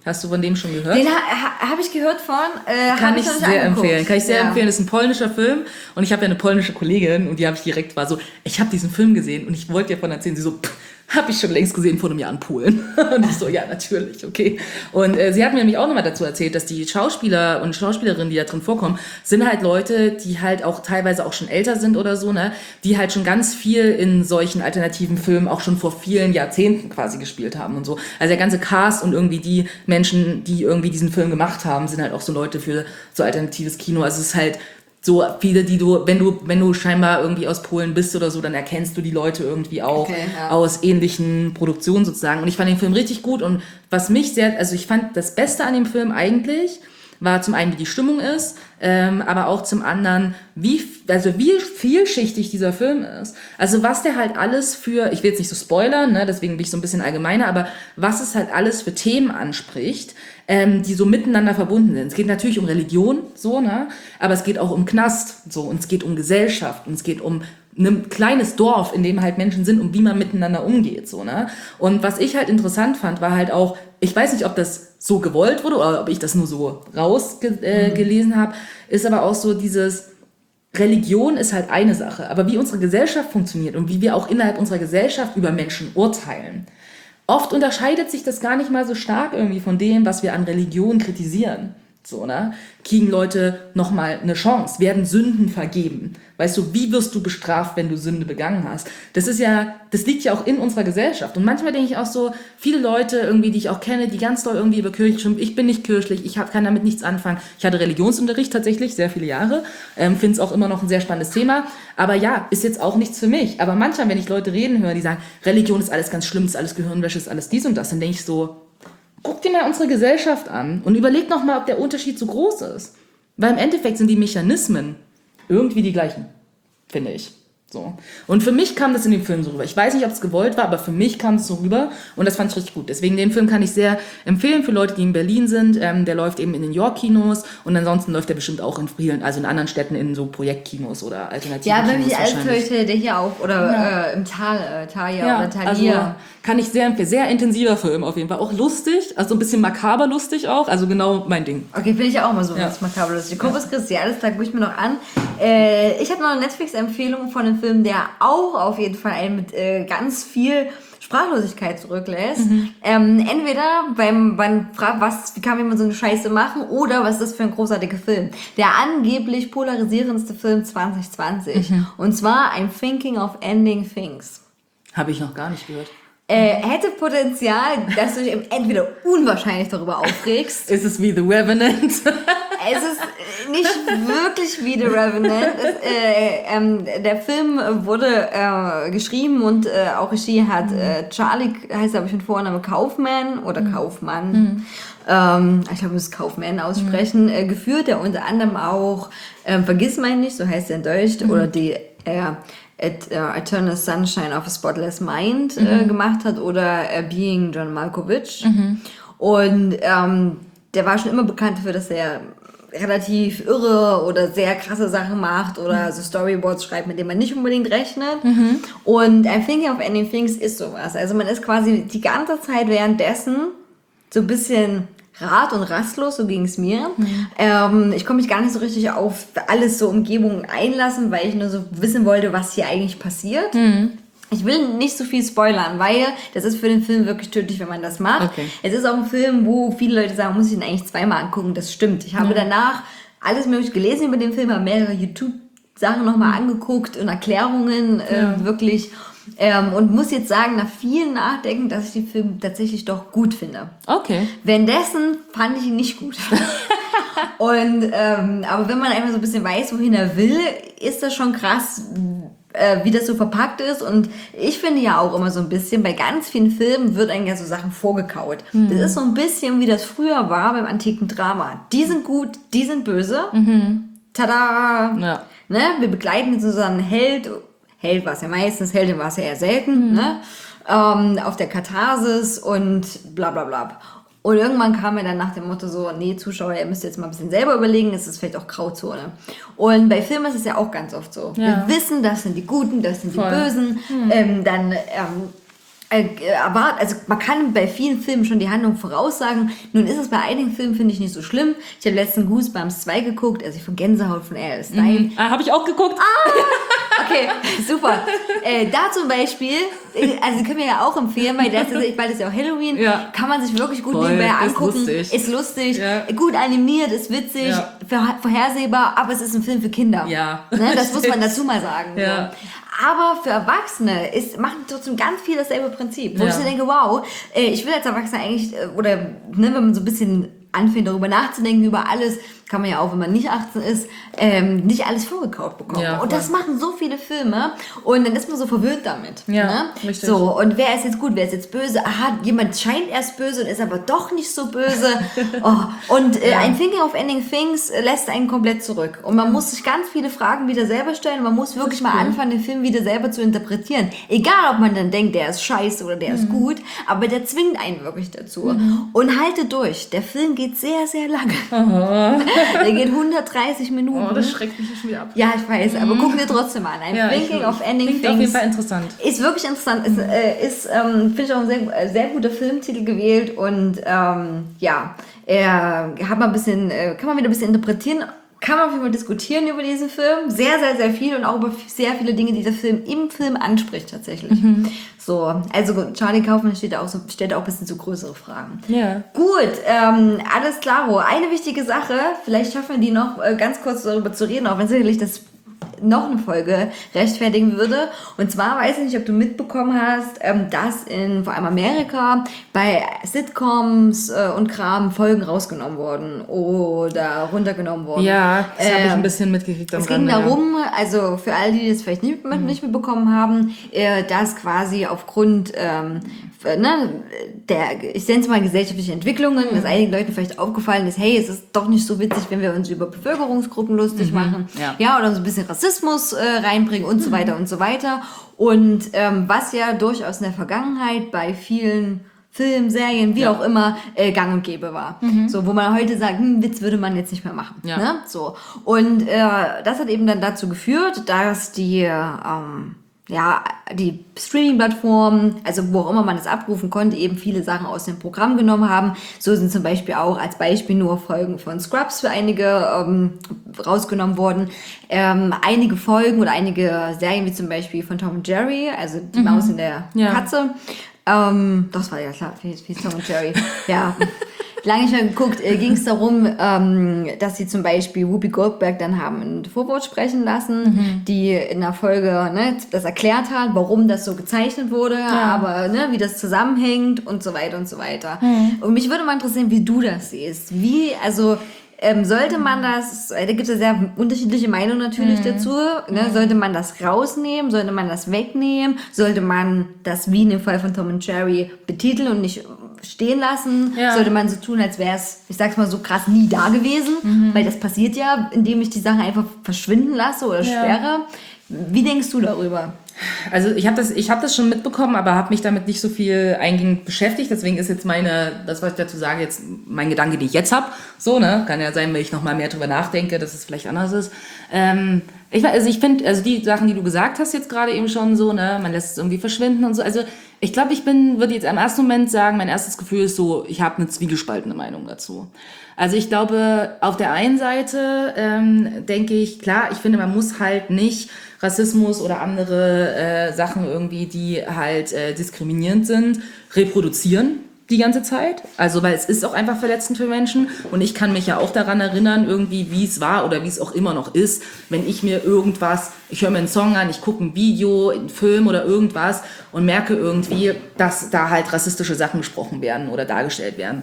Hast du von dem schon gehört? Den ha, ha, habe ich gehört von. Äh, Kann hab ich noch nicht sehr angeguckt. empfehlen. Kann ich sehr Ja. empfehlen. Das ist ein polnischer Film und ich habe ja eine polnische Kollegin und die habe ich direkt war so, ich habe diesen Film gesehen und ich wollte dir davon erzählen. Sie so, habe ich schon längst gesehen vor einem Jahr in Polen. Und ich so, ja, natürlich, okay. Und äh, sie hat mir nämlich auch nochmal dazu erzählt, dass die Schauspieler und Schauspielerinnen, die da drin vorkommen, sind halt Leute, die halt auch teilweise auch schon älter sind oder so, ne, die halt schon ganz viel in solchen alternativen Filmen auch schon vor vielen Jahrzehnten quasi gespielt haben und so. Also der ganze Cast und irgendwie die Menschen, die irgendwie diesen Film gemacht haben, sind halt auch so Leute für so alternatives Kino. Also es ist halt so viele, die du, wenn du, wenn du scheinbar irgendwie aus Polen bist oder so, dann erkennst du die Leute irgendwie auch Okay, ja. aus ähnlichen Produktionen sozusagen. Und ich fand den Film richtig gut und was mich sehr, also ich fand das Beste an dem Film eigentlich, war zum einen, wie die Stimmung ist, ähm, aber auch zum anderen, wie, also wie vielschichtig dieser Film ist. Also was der halt alles für, ich will jetzt nicht so spoilern, ne, deswegen bin ich so ein bisschen allgemeiner, aber was es halt alles für Themen anspricht, ähm, die so miteinander verbunden sind. Es geht natürlich um Religion, so, ne, aber es geht auch um Knast, so, und es geht um Gesellschaft und es geht um ein kleines Dorf, in dem halt Menschen sind und wie man miteinander umgeht, so, ne? Und was ich halt interessant fand, war halt auch, ich weiß nicht, ob das so gewollt wurde oder ob ich das nur so rausgelesen äh, gelesen habe, ist aber auch so dieses, Religion ist halt eine Sache, aber wie unsere Gesellschaft funktioniert und wie wir auch innerhalb unserer Gesellschaft über Menschen urteilen. Oft unterscheidet sich das gar nicht mal so stark irgendwie von dem, was wir an Religion kritisieren. So, ne? Kriegen Leute nochmal eine Chance, werden Sünden vergeben. Weißt du, wie wirst du bestraft, wenn du Sünde begangen hast? Das ist ja, das liegt ja auch in unserer Gesellschaft. Und manchmal denke ich auch so, viele Leute irgendwie, die ich auch kenne, die ganz doll irgendwie über Kirche schimpfen. Ich bin nicht kirchlich, ich hab, kann damit nichts anfangen. Ich hatte Religionsunterricht tatsächlich, sehr viele Jahre. Ähm, finde es auch immer noch ein sehr spannendes Thema. Aber ja, ist jetzt auch nichts für mich. Aber manchmal, wenn ich Leute reden höre, die sagen, Religion ist alles ganz schlimm, ist alles Gehirnwäsche, ist alles dies und das, dann denke ich so, guck dir mal unsere Gesellschaft an und überleg noch mal, ob der Unterschied so groß ist. Weil im Endeffekt sind die Mechanismen irgendwie die gleichen, finde ich. So. Und für mich kam das in dem Film so rüber. Ich weiß nicht, ob es gewollt war, aber für mich kam es so rüber und das fand ich richtig gut. Deswegen den Film kann ich sehr empfehlen für Leute, die in Berlin sind. Ähm, der läuft eben in den York-Kinos und ansonsten läuft der bestimmt auch in vielen, also in anderen Städten in so Projektkinos oder alternativen Ja, wenn Kinos ich alles wahrscheinlich. täusche, der hier auch, oder Ja. äh, im Tal, äh, Talia Ja, oder Thalia. also kann ich sehr empfehlen. Sehr intensiver Film auf jeden Fall. Auch lustig, also ein bisschen makaber lustig auch. Also genau mein Ding. Okay, finde ich ja auch mal so, Ja. was makaber ist. Corpus Christi, alles klar, gucke ich mir noch an. Äh, ich habe noch eine Netflix-Empfehlung von einem Film, der auch auf jeden Fall einen mit äh, ganz viel Sprachlosigkeit zurücklässt. Mhm. Ähm, entweder beim, man fragt, was, wie kann man so eine Scheiße machen, oder was ist das für ein großartiger Film? Der angeblich polarisierendste Film zwanzig zwanzig. Mhm. Und zwar I'm Thinking of Ending Things. Habe ich noch gar nicht gehört. Äh, hätte Potenzial, dass du dich entweder unwahrscheinlich darüber aufregst. Ist es wie The Revenant? Es ist äh, nicht wirklich wie The Revenant. Es, äh, ähm, der Film wurde äh, geschrieben und äh, auch Regie hat äh, Charlie, heißt er, habe ich mit Vorname Kaufman oder Kaufmann. Mhm. Ähm, ich glaube, ich muss Kaufman aussprechen. Mhm. Äh, geführt, der unter anderem auch äh, Vergiss mein nicht, so heißt er in Deutsch, mhm. oder die äh, At, uh, Eternal Sunshine of a Spotless Mind mhm. äh, gemacht hat oder uh, Being John Malkovich. Mhm. Und ähm, der war schon immer bekannt dafür, dass er relativ irre oder sehr krasse Sachen macht oder mhm. so Storyboards schreibt, mit denen man nicht unbedingt rechnet. Mhm. Und I'm Thinking of Ending Things ist sowas. Also man ist quasi die ganze Zeit währenddessen so ein bisschen rat- und rastlos, so ging es mir. Mhm. Ähm, ich konnte mich gar nicht so richtig auf alles so Umgebungen einlassen, weil ich nur so wissen wollte, was hier eigentlich passiert. Mhm. Ich will nicht so viel spoilern, weil das ist für den Film wirklich tödlich, wenn man das macht. Okay. Es ist auch ein Film, wo viele Leute sagen, muss ich ihn eigentlich zweimal angucken. Das stimmt. Ich habe mhm. danach alles mögliche gelesen über den Film, habe mehrere YouTube-Sachen nochmal mhm. angeguckt und Erklärungen ja. äh, wirklich... Ähm, und muss jetzt sagen, nach viel Nachdenken, dass ich den Film tatsächlich doch gut finde. Okay. Währenddessen fand ich ihn nicht gut. und ähm, aber wenn man einfach so ein bisschen weiß, wohin er will, ist das schon krass, äh, wie das so verpackt ist. Und ich finde ja auch immer so ein bisschen, bei ganz vielen Filmen wird einem ja so Sachen vorgekaut. Mhm. Das ist so ein bisschen, wie das früher war beim antiken Drama. Die sind gut, die sind böse. Mhm. Tada! Ja. Ne? Wir begleiten jetzt unseren Held... Held war es ja meistens, Heldin war es ja eher selten, mhm. ne? Ähm, auf der Katharsis und bla bla bla. Und irgendwann kam mir dann nach dem Motto so, nee, Zuschauer, ihr müsst jetzt mal ein bisschen selber überlegen, es ist vielleicht auch Grauzone. Und bei Filmen ist es ja auch ganz oft so. Ja. Wir wissen, das sind die Guten, das sind Voll. die Bösen. Mhm. Ähm, dann ähm, äh, erwartet, also man kann bei vielen Filmen schon die Handlung voraussagen. Nun ist es bei einigen Filmen, finde ich, nicht so schlimm. Ich habe letztens Goosebumps zwei geguckt, also von Gänsehaut von R L. Stein. Mhm. Ah, habe ich auch geguckt. Okay, super. Äh, da zum Beispiel, äh, also können wir ja auch empfehlen, weil das ist, weil das ist ja auch Halloween, Ja. kann man sich wirklich gut Voll, nebenbei ist angucken. lustig. Ist lustig, Ja. gut animiert, ist witzig, Ja. vorher- vorhersehbar, aber es ist ein Film für Kinder. Ja. Ne, das muss man dazu mal sagen. Ja. So. Aber für Erwachsene ist, machen trotzdem ganz viel dasselbe Prinzip. Wo Ja. ich so denke, wow, äh, ich will als Erwachsener eigentlich, äh, oder ne, wenn man so ein bisschen anfängt, darüber nachzudenken, über alles, kann man ja auch, wenn man nicht achtzehn ist, ähm, nicht alles vorgekauft bekommen. Ja, und das voll. machen so viele Filme und dann ist man so verwirrt damit. Ja, ne? richtig. So, und wer ist jetzt gut, wer ist jetzt böse? Aha, jemand scheint erst böse und ist aber doch nicht so böse. Oh, und äh, Ja. ein Thinking of Ending Things äh, lässt einen komplett zurück. Und man muss sich ganz viele Fragen wieder selber stellen. Man muss wirklich mal anfangen, den Film wieder selber zu interpretieren. Egal, ob man dann denkt, der ist scheiße oder der Mhm. ist gut, aber der zwingt einen wirklich dazu. Und haltet durch. Der Film geht sehr, sehr lange. Der geht hundertdreißig Minuten. Oh, das schreckt mich schon wieder ab. Ja, ich weiß, aber gucken wir trotzdem an. Ein Ja, ich- Thinking of Ending klingt auf jeden Things Fall interessant. ist wirklich interessant. Ist, äh, ist ähm, finde ich auch ein sehr, äh, sehr guter Filmtitel gewählt und ähm, ja, er hat mal ein bisschen, äh, kann man wieder ein bisschen interpretieren. Kann man auf jeden Fall diskutieren über diesen Film. Sehr, sehr, sehr viel und auch über sehr viele Dinge, die der Film im Film anspricht tatsächlich. So, also Charlie Kaufman steht auch, so, stellt auch ein bisschen so größere Fragen. Ja. Gut, ähm, alles klaro. Eine wichtige Sache, vielleicht schaffen wir die noch äh, ganz kurz darüber zu reden, auch wenn sicherlich das noch eine Folge rechtfertigen würde. Und zwar weiß ich nicht, ob du mitbekommen hast, ähm, dass in vor allem Amerika bei Sitcoms äh, und Kram Folgen rausgenommen wurden oder runtergenommen wurden. Ja, das habe ich Ähm, ein bisschen mitgekriegt am Es ging Rande, ja. darum, also für all die, die das vielleicht nicht, nicht mitbekommen haben, äh, dass quasi aufgrund ähm, f- ne, der, ich nenne es mal gesellschaftliche Entwicklungen, dass einigen Leuten vielleicht aufgefallen ist, hey, es ist doch nicht so witzig, wenn wir uns über Bevölkerungsgruppen lustig machen, ja. ja, oder so ein bisschen Rassismus äh, reinbringen und so weiter und so weiter. Und ähm, was ja durchaus in der Vergangenheit bei vielen Filmen, Serien, wie Ja. auch immer, äh, gang und gäbe war. So, wo man heute sagt, hm, Witz würde man jetzt nicht mehr machen. Ja. Ne? So. Und äh, das hat eben dann dazu geführt, dass die, ähm, ja, die Streaming-Plattformen, also wo auch immer man es abrufen konnte, eben viele Sachen aus dem Programm genommen haben. So sind zum Beispiel auch als Beispiel nur Folgen von Scrubs für einige ähm, rausgenommen worden. Ähm, einige Folgen oder einige Serien, wie zum Beispiel von Tom und Jerry, also die Maus in der Ja. Katze. Ähm, das war ja klar, wie, wie Tom und Jerry. Ja. Lange nicht mehr geguckt, äh, ging es darum, ähm, dass sie zum Beispiel Whoopi Goldberg dann haben ein Vorwort sprechen lassen, die in der Folge ne, das erklärt hat, warum das so gezeichnet wurde, aber ne, wie das zusammenhängt und so weiter und so weiter. Und mich würde mal interessieren, wie du das siehst. Wie, also ähm, sollte man das, äh, da gibt es ja sehr unterschiedliche Meinungen natürlich dazu, ne? Sollte man das rausnehmen, sollte man das wegnehmen, sollte man das wie in dem Fall von Tom und Jerry betiteln und nicht stehen lassen, Ja. sollte man so tun, als wäre es, ich sag's mal so krass, nie da gewesen, weil das passiert ja, indem ich die Sachen einfach verschwinden lasse oder Ja. sperre. Wie denkst du darüber? Also ich habe das, ich habe das schon mitbekommen, aber habe mich damit nicht so viel eingehend beschäftigt. Deswegen ist jetzt meine, das was ich dazu sage, jetzt mein Gedanke, den ich jetzt habe. So, ne, kann ja sein, wenn ich noch mal mehr drüber nachdenke, dass es vielleicht anders ist. Ähm, ich, weiß- also ich finde, also die Sachen, die du gesagt hast jetzt gerade eben schon so, ne, man lässt es irgendwie verschwinden und so. Also ich glaube, ich bin, würde jetzt im ersten Moment sagen, mein erstes Gefühl ist so, ich habe eine zwiegespaltene Meinung dazu. Also ich glaube, auf der einen Seite ähm, denke ich, klar, ich finde, man muss halt nicht Rassismus oder andere äh, Sachen irgendwie, die halt äh, diskriminierend sind, reproduzieren die ganze Zeit. Also, weil es ist auch einfach verletzend für Menschen. Und ich kann mich ja auch daran erinnern, irgendwie, wie es war oder wie es auch immer noch ist, wenn ich mir irgendwas, ich höre mir einen Song an, ich gucke ein Video, einen Film oder irgendwas und merke irgendwie, dass da halt rassistische Sachen gesprochen werden oder dargestellt werden.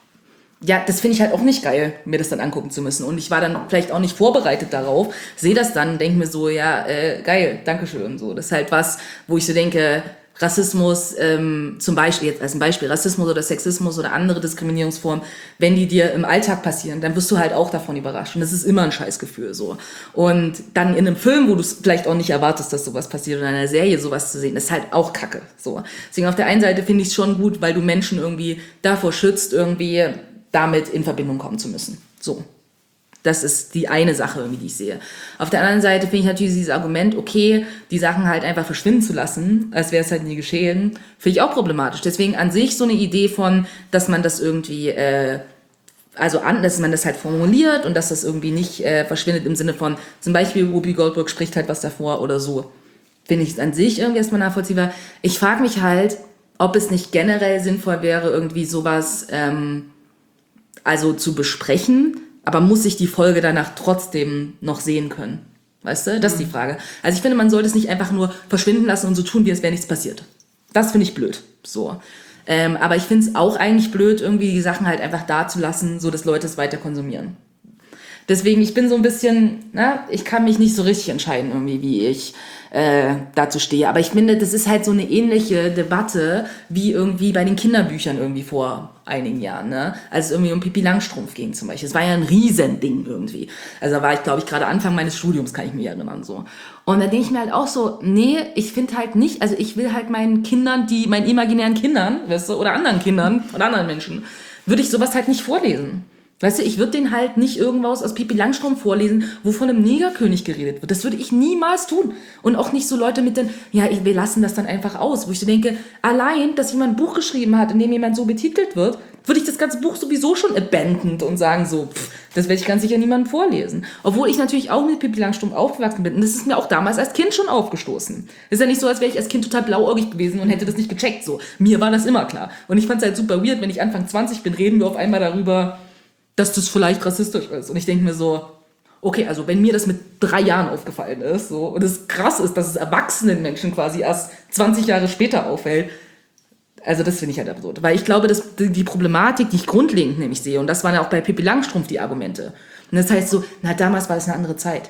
Ja, das finde ich halt auch nicht geil, mir das dann angucken zu müssen. Und ich war dann vielleicht auch nicht vorbereitet darauf, sehe das dann, denke mir so, ja, äh, geil, Dankeschön. So, das ist halt was, wo ich so denke, Rassismus, ähm, zum Beispiel, jetzt als ein Beispiel, Rassismus oder Sexismus oder andere Diskriminierungsformen, wenn die dir im Alltag passieren, dann wirst du halt auch davon überrascht. Und das ist immer ein Scheißgefühl so. Und dann in einem Film, wo du es vielleicht auch nicht erwartest, dass sowas passiert, oder in einer Serie sowas zu sehen, ist halt auch Kacke. So. Deswegen auf der einen Seite finde ich es schon gut, weil du Menschen irgendwie davor schützt, irgendwie damit in Verbindung kommen zu müssen. So. Das ist die eine Sache, irgendwie, die ich sehe. Auf der anderen Seite finde ich natürlich dieses Argument, okay, die Sachen halt einfach verschwinden zu lassen, als wäre es halt nie geschehen, finde ich auch problematisch. Deswegen an sich so eine Idee von, dass man das irgendwie, äh, also an, dass man das halt formuliert und dass das irgendwie nicht äh, verschwindet im Sinne von, zum Beispiel Whoopi Goldberg spricht halt was davor oder so. Finde ich es an sich irgendwie erstmal nachvollziehbar. Ich frage mich halt, ob es nicht generell sinnvoll wäre, irgendwie sowas, ähm, also zu besprechen, aber muss ich die Folge danach trotzdem noch sehen können? Weißt du? Das ist die Frage. Also ich finde, man sollte es nicht einfach nur verschwinden lassen und so tun, wie es wäre nichts passiert. Das finde ich blöd. So. Ähm, aber ich finde es auch eigentlich blöd, irgendwie die Sachen halt einfach da zu lassen, so dass Leute es weiter konsumieren. Deswegen, ich bin so ein bisschen, na, ich kann mich nicht so richtig entscheiden, irgendwie, wie ich äh, dazu stehe. Aber ich finde, das ist halt so eine ähnliche Debatte wie irgendwie bei den Kinderbüchern irgendwie vor einigen Jahren, ne? Als es irgendwie um Pippi Langstrumpf ging zum Beispiel. Es war ja ein Riesending irgendwie. Also da war ich, glaube ich, gerade Anfang meines Studiums, kann ich mich erinnern, so. Und da denke ich mir halt auch so, nee, ich finde halt nicht, also ich will halt meinen Kindern, die, meinen imaginären Kindern, weißt du, oder anderen Kindern oder anderen Menschen, würde ich sowas halt nicht vorlesen. Weißt du, ich würde denen halt nicht irgendwas aus Pippi Langstrumpf vorlesen, wo von einem Negerkönig geredet wird. Das würde ich niemals tun. Und auch nicht so Leute mit den, ja, wir lassen das dann einfach aus. Wo ich so denke, allein, dass jemand ein Buch geschrieben hat, in dem jemand so betitelt wird, würde ich das ganze Buch sowieso schon abandoned und sagen so, pff, das werde ich ganz sicher niemandem vorlesen. Obwohl ich natürlich auch mit Pippi Langstrumpf aufgewachsen bin. Und das ist mir auch damals als Kind schon aufgestoßen. Es ist ja nicht so, als wäre ich als Kind total blauäugig gewesen und hätte das nicht gecheckt. So, mir war das immer klar. Und ich fand es halt super weird, wenn ich Anfang zwanzig bin, reden wir auf einmal darüber, dass das vielleicht rassistisch ist. Und ich denke mir so, okay, also wenn mir das mit drei Jahren aufgefallen ist, so, und es krass ist, dass es erwachsenen Menschen quasi erst zwanzig Jahre später auffällt, also das finde ich halt absurd. Weil ich glaube, dass die Problematik, die ich grundlegend nämlich sehe, und das waren ja auch bei Pippi Langstrumpf die Argumente. Und das heißt so, na, damals war das eine andere Zeit.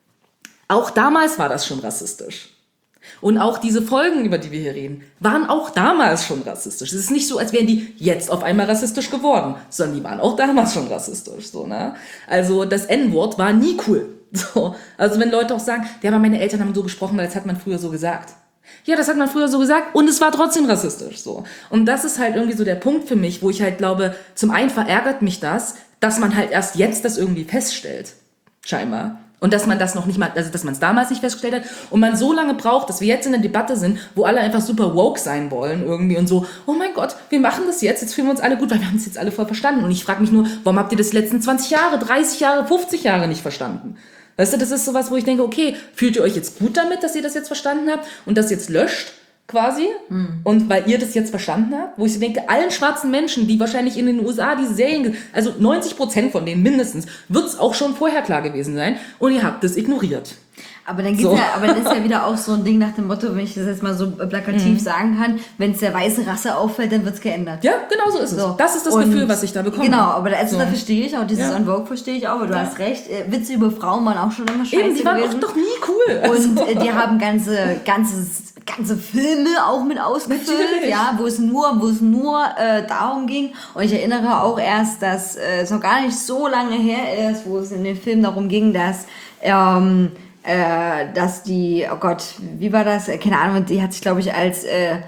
Auch damals war das schon rassistisch. Und auch diese Folgen, über die wir hier reden, waren auch damals schon rassistisch. Es ist nicht so, als wären die jetzt auf einmal rassistisch geworden, sondern die waren auch damals schon rassistisch. So, ne? Also das En-Wort war nie cool. So. Also wenn Leute auch sagen, ja, aber meine Eltern haben so gesprochen, weil das hat man früher so gesagt. Ja, das hat man früher so gesagt und es war trotzdem rassistisch. So. Und das ist halt irgendwie so der Punkt für mich, wo ich halt glaube, zum einen verärgert mich das, dass man halt erst jetzt das irgendwie feststellt. Scheinbar. Und dass man das noch nicht mal, also dass man es damals nicht festgestellt hat und man so lange braucht, dass wir jetzt in der Debatte sind, wo alle einfach super woke sein wollen irgendwie und so, oh mein Gott, wir machen das jetzt, jetzt fühlen wir uns alle gut, weil wir haben es jetzt alle voll verstanden. Und ich frage mich nur, warum habt ihr das die letzten zwanzig Jahre, dreißig Jahre, fünfzig Jahre nicht verstanden? Weißt du, das ist sowas, wo ich denke, okay, fühlt ihr euch jetzt gut damit, dass ihr das jetzt verstanden habt und das jetzt löscht? Quasi. Mhm. Und weil ihr das jetzt verstanden habt, wo ich so denke, allen schwarzen Menschen, die wahrscheinlich in den U S A diese Serien, also neunzig Prozent von denen mindestens, wird es auch schon vorher klar gewesen sein und ihr habt das ignoriert. Aber dann, gibt's So. ja, aber dann ist ja wieder auch so ein Ding nach dem Motto, wenn ich das jetzt mal so plakativ mhm. sagen kann, wenn es der weißen Rasse auffällt, dann wird es geändert. Ja, genau so ist es. So. Das ist das Und Gefühl, was ich da bekomme. Genau, aber also so. da verstehe ich auch, dieses Ja. On Vogue verstehe ich auch, aber du Ja. hast recht, äh, Witze über Frauen waren auch schon immer scheiße Eben, die waren gewesen. auch doch nie cool. Also. Und äh, die haben ganze, ganzes, ganze Filme auch mit ausgefüllt, Natürlich. ja, wo es nur, wo es nur äh, darum ging. Und ich erinnere auch erst, dass äh, es noch gar nicht so lange her ist, wo es in dem Film darum ging, dass ähm, äh, dass die, oh Gott, wie war das? Keine Ahnung, die hat sich, glaube ich, als äh,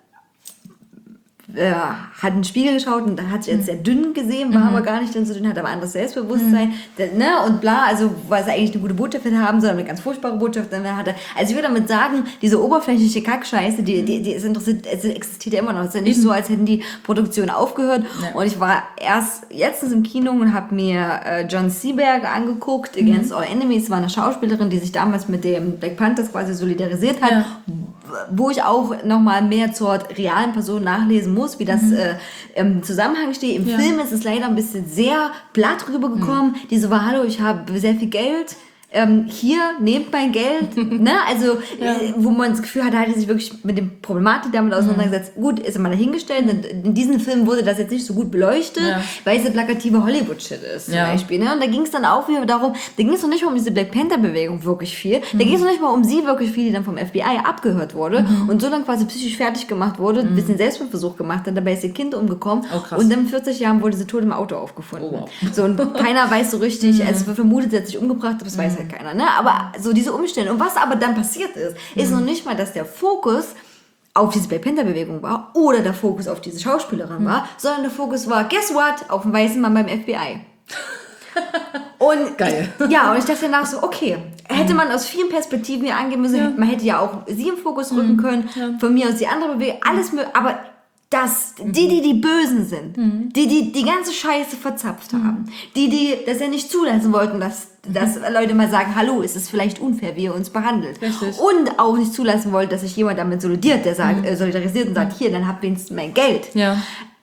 äh, hat in den Spiegel geschaut und hat sich als sehr dünn gesehen, war Mhm. aber gar nicht dann so dünn, hat aber anderes Selbstbewusstsein, mhm. ne, und bla, also weil sie eigentlich eine gute Botschaft haben, sondern eine ganz furchtbare Botschaft dann hatte. Also ich würde damit sagen, diese oberflächliche Kackscheiße, die, die, die ist interessiert, es existiert ja immer noch. Es ist ja nicht so, als hätten die Produktion aufgehört. Ja. Und ich war erst letztens im Kino und habe mir äh, John Seaberg angeguckt, mhm. Against All Enemies, war eine Schauspielerin, die sich damals mit dem Black Panthers quasi solidarisiert hat, ja. wo ich auch nochmal mehr zur realen Person nachlesen muss, wie das mhm. äh, im Zusammenhang steht. Im ja. Film ist es leider ein bisschen sehr platt rübergekommen. Mhm. Die so war, hallo, ich habe sehr viel Geld. Ähm, hier, nehmt mein Geld, ne, also, ja. äh, wo man das Gefühl hat, da hat er sich wirklich mit dem Problematik damit auseinandergesetzt. Mhm. Gut, ist immer dahingestellt, in diesem Film wurde das jetzt nicht so gut beleuchtet, ja. weil es eine plakative Hollywood-Shit ist, zum ja. Beispiel, ne, und da ging es dann auch wieder darum, da ging es noch nicht mal um diese Black Panther-Bewegung wirklich viel, mhm. da ging es noch nicht mal um sie wirklich viel, die dann vom F B I abgehört wurde mhm. und so dann quasi psychisch fertig gemacht wurde, mhm. ein bisschen Selbstmordversuch gemacht hat, dabei ist ihr Kind umgekommen oh, und dann mit vierzig Jahren wurde sie tot im Auto aufgefunden. Oh, wow. So, und keiner weiß so richtig, mhm. also es wird vermutet, sie hat sich umgebracht, aber es mhm. weiß halt keiner, ne? Aber so diese Umstände. Und was aber dann passiert ist, ist mhm. noch nicht mal, dass der Fokus auf diese Black Panther-Bewegung war oder der Fokus auf diese Schauspielerin mhm. war, sondern der Fokus war, guess what, auf dem weißen Mann beim F B I. Und Geil. Ja, und ich dachte danach so, okay, hätte man aus vielen Perspektiven hier angehen müssen, Ja. man hätte ja auch sie im Fokus rücken können, Ja. von mir aus die andere Bewegung, alles mögliche, aber das, die, die die Bösen sind, die, die die ganze Scheiße verzapft haben, die, die das ja nicht zulassen wollten, dass, dass Leute mal sagen, hallo, ist es vielleicht unfair, wie ihr uns behandelt. Richtig. Und auch nicht zulassen wollten, dass sich jemand damit solidarisiert, der sagt, äh, solidarisiert und sagt, hier, dann habt wenigstens mein Geld. Ja.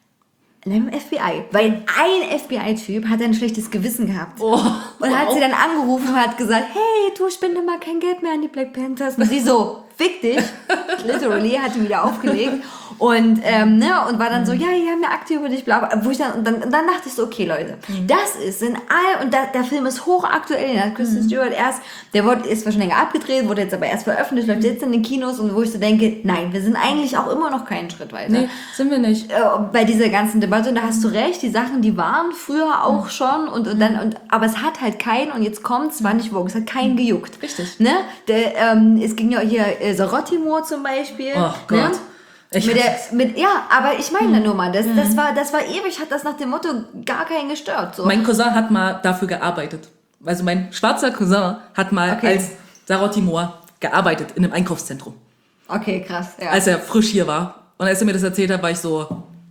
Im F B I. Weil ein F B I-Typ hat ein schlechtes Gewissen gehabt. Oh, Und hat wow. sie dann angerufen und hat gesagt, hey, du spende mal kein Geld mehr an die Black Panthers. Und sie so, fick dich. Literally, hat ihn wieder aufgelegt. Und, ähm, ne, und war dann so, ja, die haben ja Akte über dich, bla, bla. Wo ich dann, und dann, und dann dachte ich so, okay, Leute, das ist in all, und da, der Film ist hochaktuell, den hat Kristen Stewart erst, der wurde, ist wahrscheinlich länger abgedreht, wurde jetzt aber erst veröffentlicht, läuft jetzt in den Kinos, und wo ich so denke, nein, wir sind eigentlich auch immer noch keinen Schritt weiter. Nee, sind wir nicht. Äh, bei dieser ganzen Debatte, und da hast du recht, die Sachen, die waren früher auch schon, und, und dann, und, aber es hat halt keinen, und jetzt kommt es, war nicht Vogue, es hat keinen gejuckt. Richtig. Ne? Der, ähm, es ging ja hier, äh, Sorotimo zum Beispiel. Oh Gott. Ne? Ich Mit hasse der, mit, ja, aber ich meine nur mal, das, das, war, das war ewig, hat das nach dem Motto gar keinen gestört. So. Mein Cousin hat mal dafür gearbeitet. Also mein schwarzer Cousin hat mal Okay. als Sarah Timor gearbeitet in einem Einkaufszentrum, Okay, krass. Ja. als er frisch hier war. Und als er mir das erzählt hat, war ich so,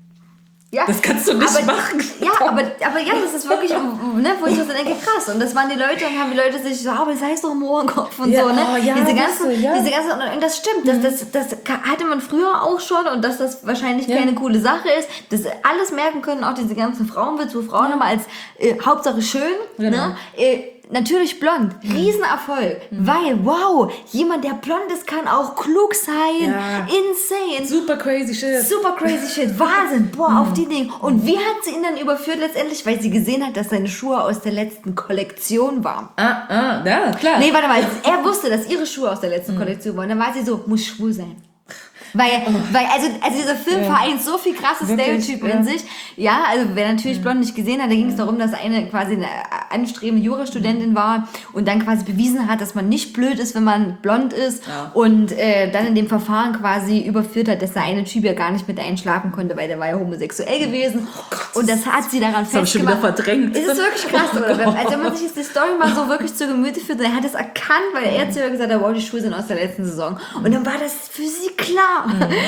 ja. das kannst du nicht aber, machen. Ja, aber, aber ja, das ist wirklich, ne, wo ich so denke, krass. Und das waren die Leute, und haben die Leute sich so, aber das heißt doch Mohrenkopf und Ja, so, ne? oh, ja, diese weißt ganzen, du, ja. diese ganzen, und das stimmt, das, das, das hatte man früher auch schon, und dass das wahrscheinlich Ja. keine coole Sache ist. Das alles merken können auch diese ganzen Frauenwitze, wo Frauen immer als äh, Hauptsache schön, Genau. ne? Äh, Natürlich blond, Riesenerfolg, weil, wow, jemand, der blond ist, kann auch klug sein, Ja. insane, Super crazy shit. super crazy shit, Wahnsinn, boah, auf die Dinge. Und wie hat sie ihn dann überführt letztendlich? Weil sie gesehen hat, dass seine Schuhe aus der letzten Kollektion waren. Ah, ah, ja, klar. Nee, warte mal, er wusste, dass ihre Schuhe aus der letzten Kollektion waren. Dann war sie so, muss schwul sein. Weil, weil also, also dieser Film Ja. vereint so viel krasse Wirklich, Stereotype ja. in sich. Ja, also wer natürlich Blond nicht gesehen hat, da ging es darum, dass eine quasi eine anstrebende Jurastudentin war und dann quasi bewiesen hat, dass man nicht blöd ist, wenn man blond ist, Ja. und äh, dann in dem Verfahren quasi überführt hat, dass der eine Typ ja gar nicht mit der einen schlafen konnte, weil der war ja homosexuell gewesen. und das hat sie daran Das hab ich schon wieder festgemacht. verdrängt. Es ist wirklich krass, oder? Wenn- Also wenn man sich jetzt die Story mal so wirklich zu Gemüte führt, er hat es erkannt, weil er zu ihr gesagt hat, wow, die Schuhe sind aus der letzten Saison. Und dann war das für sie klar.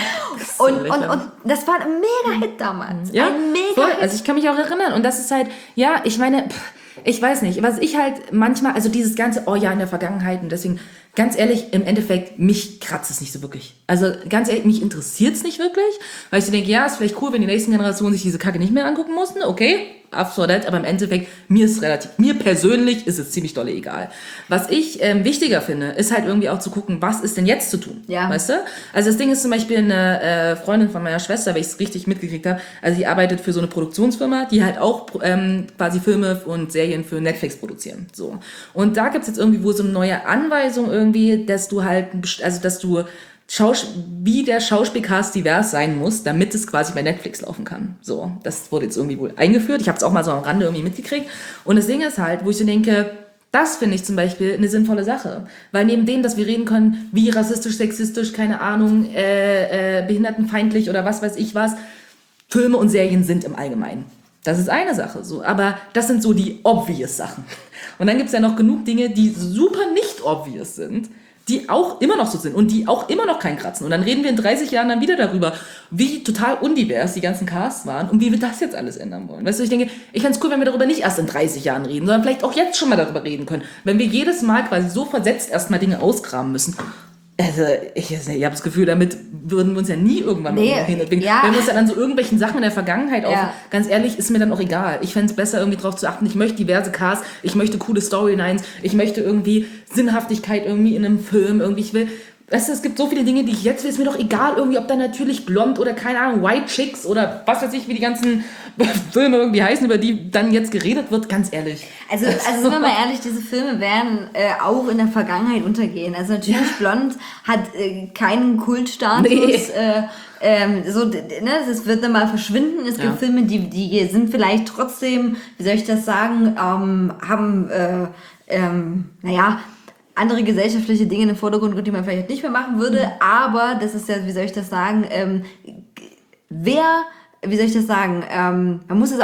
so Und, und, lächerlich. und das war ein Mega-Hit damals. Ja, ein voll. Mega-Hit. Also ich kann mich auch erinnern. Und das ist halt, ja, ich meine, pff, ich weiß nicht, was ich halt manchmal, also dieses ganze, oh ja, in der Vergangenheit, und deswegen, ganz ehrlich, im Endeffekt, mich kratzt es nicht so wirklich. Also ganz ehrlich, mich interessiert es nicht wirklich, weil ich so denke, ja, ist vielleicht cool, wenn die nächsten Generationen sich diese Kacke nicht mehr angucken mussten, okay, after that, aber im Endeffekt, mir ist relativ, mir persönlich ist es ziemlich dolle egal. Was ich ähm, wichtiger finde, ist halt irgendwie auch zu gucken, was ist denn jetzt zu tun, Ja. weißt du? Also das Ding ist zum Beispiel eine äh, Freundin von meiner Schwester, weil ich es richtig mitgekriegt habe, also die arbeitet für so eine Produktionsfirma, die halt auch ähm, quasi Filme und Serien für Netflix produzieren, so. Und da gibt's jetzt irgendwie wohl so eine neue Anweisung irgendwie, dass du halt, ein best- also dass du Schaus wie der Schauspielcast divers sein muss, damit es quasi bei Netflix laufen kann. So, das wurde jetzt irgendwie wohl eingeführt. Ich habe es auch mal so am Rande irgendwie mitgekriegt. Und das Ding ist halt, wo ich so denke, das finde ich zum Beispiel eine sinnvolle Sache. Weil neben dem, dass wir reden können, wie rassistisch, sexistisch, keine Ahnung, äh, äh, behindertenfeindlich oder was weiß ich was, Filme und Serien sind im Allgemeinen. Das ist eine Sache, so. Aber das sind so die obvious Sachen. Und dann gibt's ja noch genug Dinge, die super nicht obvious sind, die auch immer noch so sind und die auch immer noch keinen kratzen. Und dann reden wir in dreißig Jahren dann wieder darüber, wie total undivers die ganzen Casts waren und wie wir das jetzt alles ändern wollen. Weißt du, ich denke, ich fänd's cool, wenn wir darüber nicht erst in dreißig Jahren reden, sondern vielleicht auch jetzt schon mal darüber reden können. Wenn wir jedes Mal quasi so versetzt erstmal Dinge ausgraben müssen. Also, ich, ich habe das Gefühl, damit würden wir uns ja nie irgendwann Nee, mal hin. ja. Wenn wir uns dann an so irgendwelchen Sachen in der Vergangenheit auf, Ja. ganz ehrlich, ist mir dann auch egal. Ich fände es besser, irgendwie drauf zu achten, ich möchte diverse Casts, ich möchte coole Storylines, ich möchte irgendwie Sinnhaftigkeit irgendwie in einem Film, irgendwie, ich will, weißt du, es gibt so viele Dinge, die ich jetzt will, ist mir doch egal, irgendwie, ob da natürlich blond oder, keine Ahnung, White Chicks oder was weiß ich, wie die ganzen Filme irgendwie heißen, über die dann jetzt geredet wird, ganz ehrlich. Also, also sind wir mal ehrlich, diese Filme werden äh, auch in der Vergangenheit untergehen. Also natürlich, Ja. Blond hat äh, keinen Kultstatus. Nee. Äh, ähm, so, d- d- ne, das wird dann mal verschwinden. Es Ja. gibt Filme, die, die sind vielleicht trotzdem, wie soll ich das sagen, ähm, haben, äh, ähm, naja, andere gesellschaftliche Dinge in den Vordergrund, die man vielleicht nicht mehr machen würde. Aber das ist ja, wie soll ich das sagen, ähm, wer... Wie soll ich das sagen? Ähm, man muss es auch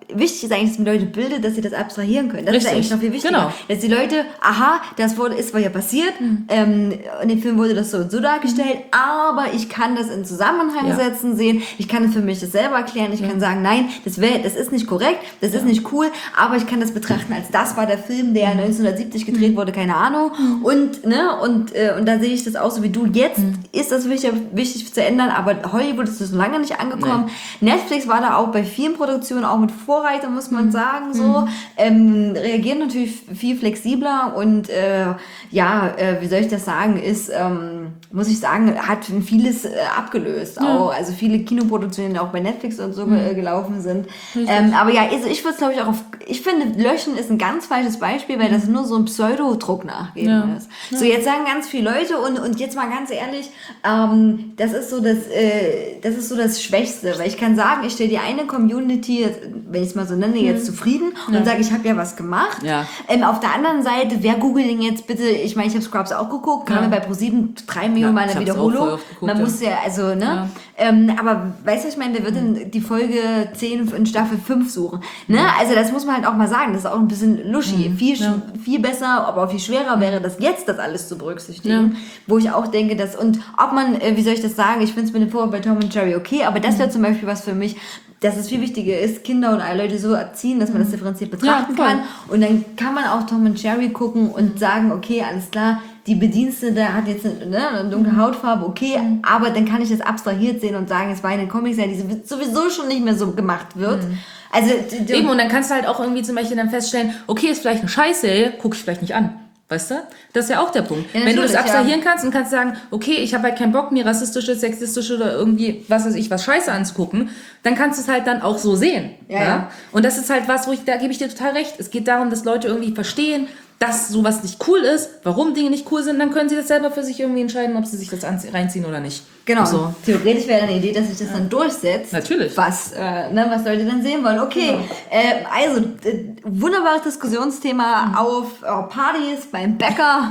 wichtig ist eigentlich, dass man Leute bildet, dass sie das abstrahieren können. Das Richtig. ist eigentlich noch viel wichtiger. Genau. Dass die Leute, aha, das wurde, ist ja passiert, mhm. ähm, in dem Film wurde das so und so dargestellt, mhm. aber ich kann das in Zusammenhang ja. setzen, sehen, ich kann es für mich das selber erklären, ich ja. kann sagen, nein, das, wär, das ist nicht korrekt, das ja. ist nicht cool, aber ich kann das betrachten als das war der Film, der neunzehnhundertsiebzig gedreht wurde, keine Ahnung, mhm. und, ne, und, äh, und da sehe ich das auch so wie du, jetzt mhm. ist das wichtig, wichtig zu ändern, aber Hollywood ist das noch lange nicht angekommen. Nee. Netflix war da auch bei vielen Produktionen auch mit Vorreiter, muss man mhm. sagen, so, mhm. ähm, reagieren natürlich viel flexibler und, äh, ja, äh, wie soll ich das sagen, ist, ähm, muss ich sagen, hat vieles äh, abgelöst, ja. auch, also viele Kinoproduktionen, die auch bei Netflix und so mhm. äh, gelaufen sind. Ähm, aber ja, also ich würde es, glaube ich, auch auf, ich finde, Löschen ist ein ganz falsches Beispiel, weil das nur so ein Pseudodruck nachgeben ja. ist. Ja. So, jetzt sagen ganz viele Leute und, und jetzt mal ganz ehrlich, ähm, das ist so das, äh, das ist so das Schwächste, weil ich kann sagen, ich stelle die eine Community, wenn ich es mal so nenne, jetzt mhm. zufrieden ja. und sage, ich habe ja was gemacht. Ja. Ähm, auf der anderen Seite, wer googelt denn jetzt bitte, ich meine, ich habe Scrubs auch geguckt, kam ja. bei ProSieben drei Millionen ja, Mal eine Wiederholung. Geguckt, man ja. muss ja, also, ne, ja. ähm, aber weißt du, ich meine, wer wird denn die Folge zehn in Staffel fünf suchen? Ne? Mhm. Also das muss man halt auch mal sagen, das ist auch ein bisschen luschi. Mhm. Viel, ja. viel besser, aber auch viel schwerer wäre das jetzt, das alles zu berücksichtigen. Ja. Wo ich auch denke, dass, und ob man, äh, wie soll ich das sagen, ich finde es mit dem Vorwurf bei Tom und Jerry okay, aber das wäre zum Beispiel was für mich, dass es viel wichtiger ist, Kinder und alle Leute so erziehen, dass man das differenziert betrachten ja, kann. Und dann kann man auch Tom und Jerry gucken und sagen, okay, alles klar, die Bedienstete hat jetzt eine, ne, eine dunkle Hautfarbe, okay, mhm. aber dann kann ich das abstrahiert sehen und sagen, es war eine Comic-Serie, die sowieso schon nicht mehr so gemacht wird. Mhm. Also, eben, und dann kannst du halt auch irgendwie zum Beispiel dann feststellen, okay, ist vielleicht eine Scheißserie, gucke ich vielleicht nicht an. Weißt du? Das ist ja auch der Punkt. Ja, wenn du das abstrahieren ja. kannst und kannst sagen, okay, ich habe halt keinen Bock, mir rassistische, sexistische oder irgendwie, was weiß ich, was Scheiße anzugucken, dann kannst du es halt dann auch so sehen. Ja, ja? Ja. Und das ist halt was, wo ich, da gebe ich dir total recht. Es geht darum, dass Leute irgendwie verstehen, dass sowas nicht cool ist, warum Dinge nicht cool sind, dann können sie das selber für sich irgendwie entscheiden, ob sie sich das reinziehen oder nicht. Genau. So. Theoretisch wäre eine Idee, dass sich das ja. dann durchsetzt. Natürlich. Was, äh, ne, was Leute dann sehen wollen. Okay, genau. äh, also, äh, wunderbares Diskussionsthema mhm. auf äh, Partys, beim Bäcker.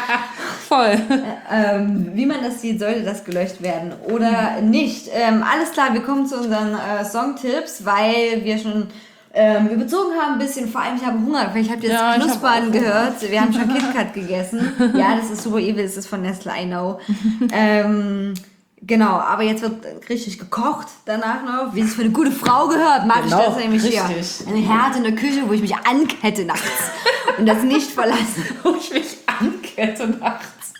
Voll. Äh, ähm, wie man das sieht, sollte das gelöscht werden oder mhm. nicht. Ähm, alles klar, wir kommen zu unseren äh, Songtipps, weil wir schon Ähm, überzogen haben ein bisschen, vor allem ich habe Hunger, vielleicht habt ihr jetzt ja, Knuspern gehört, wir haben schon KitKat gegessen. Ja, das ist super evil, das ist von Nestle, I know. ähm, genau, aber jetzt wird richtig gekocht danach noch, wie es für eine gute Frau gehört, mag genau, ich das nämlich richtig. Hier. Eine Herd in der Küche, wo ich mich ankette nachts und das nicht verlasse. Wo ich mich ankette nachts.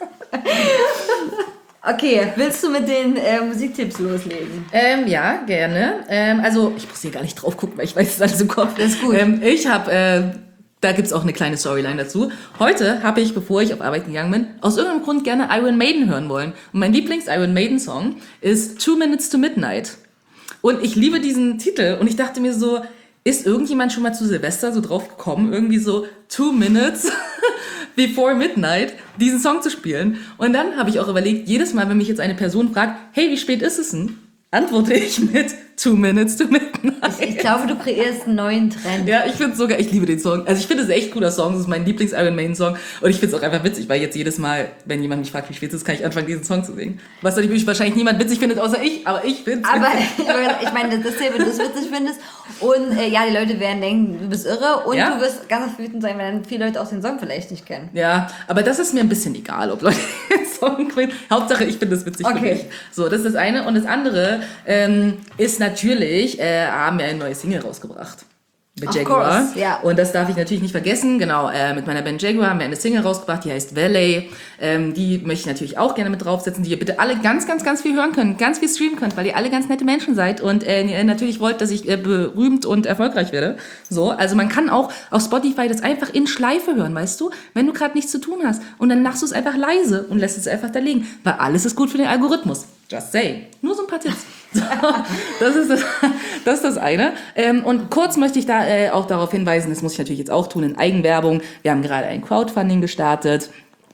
Okay, willst du mit den äh, Musiktipps loslegen? Ähm, ja, gerne. Ähm, also, ich muss hier gar nicht drauf gucken, weil ich weiß, es ist alles im Kopf. Das ist gut. Ähm, ich habe, äh, da gibt's auch eine kleine Storyline dazu. Heute habe ich, bevor ich auf Arbeit gegangen bin, aus irgendeinem Grund gerne Iron Maiden hören wollen. Und mein Lieblings-Iron Maiden-Song ist Two Minutes to Midnight. Und ich liebe diesen Titel. Und ich dachte mir so, ist irgendjemand schon mal zu Silvester so drauf gekommen, irgendwie so Two Minutes Before Midnight diesen Song zu spielen? Und dann habe ich auch überlegt, jedes Mal, wenn mich jetzt eine Person fragt, hey, wie spät ist es denn? Antworte ich mit Two Minutes to Midnight. Ich, ich glaube, du kreierst einen neuen Trend. Ja, ich finde sogar, ich liebe den Song. Also ich finde es echt ein cooler Song. Das ist mein Lieblings-Iron Maiden-Song. Und ich finde es auch einfach witzig, weil jetzt jedes Mal, wenn jemand mich fragt, wie spät es ist, kann ich anfangen, diesen Song zu singen. Was natürlich wahrscheinlich niemand witzig findet, außer ich. Aber ich finde es Aber ich meine, das ist ja, wenn du es witzig findest. Und äh, ja, die Leute werden denken, du bist irre. Und ja? du wirst ganz wütend sein, wenn dann viele Leute auch den Song vielleicht nicht kennen. Ja, aber das ist mir ein bisschen egal, ob Leute den Song kennen. Hauptsache, ich finde es witzig okay. für mich. So, das ist das eine. Und das andere ähm, ist natürlich, äh, haben wir ein neues Single rausgebracht. Mit Jaguar. Course, yeah. Und das darf ich natürlich nicht vergessen. Genau, äh, mit meiner Band Jaguar haben wir eine Single rausgebracht, die heißt Valley. Ähm, die möchte ich natürlich auch gerne mit draufsetzen, die ihr bitte alle ganz, ganz, ganz viel hören könnt, ganz viel streamen könnt, weil ihr alle ganz nette Menschen seid und äh, ihr natürlich wollt, dass ich äh, berühmt und erfolgreich werde. So, also man kann auch auf Spotify das einfach in Schleife hören, weißt du? Wenn du gerade nichts zu tun hast. Und dann machst du es einfach leise und lässt es einfach da liegen. Weil alles ist gut für den Algorithmus. Just say. Nur so ein paar Tipps. So, das, ist das, das ist das eine. Ähm, und kurz möchte ich da äh, auch darauf hinweisen, das muss ich natürlich jetzt auch tun in Eigenwerbung. Wir haben gerade ein Crowdfunding gestartet.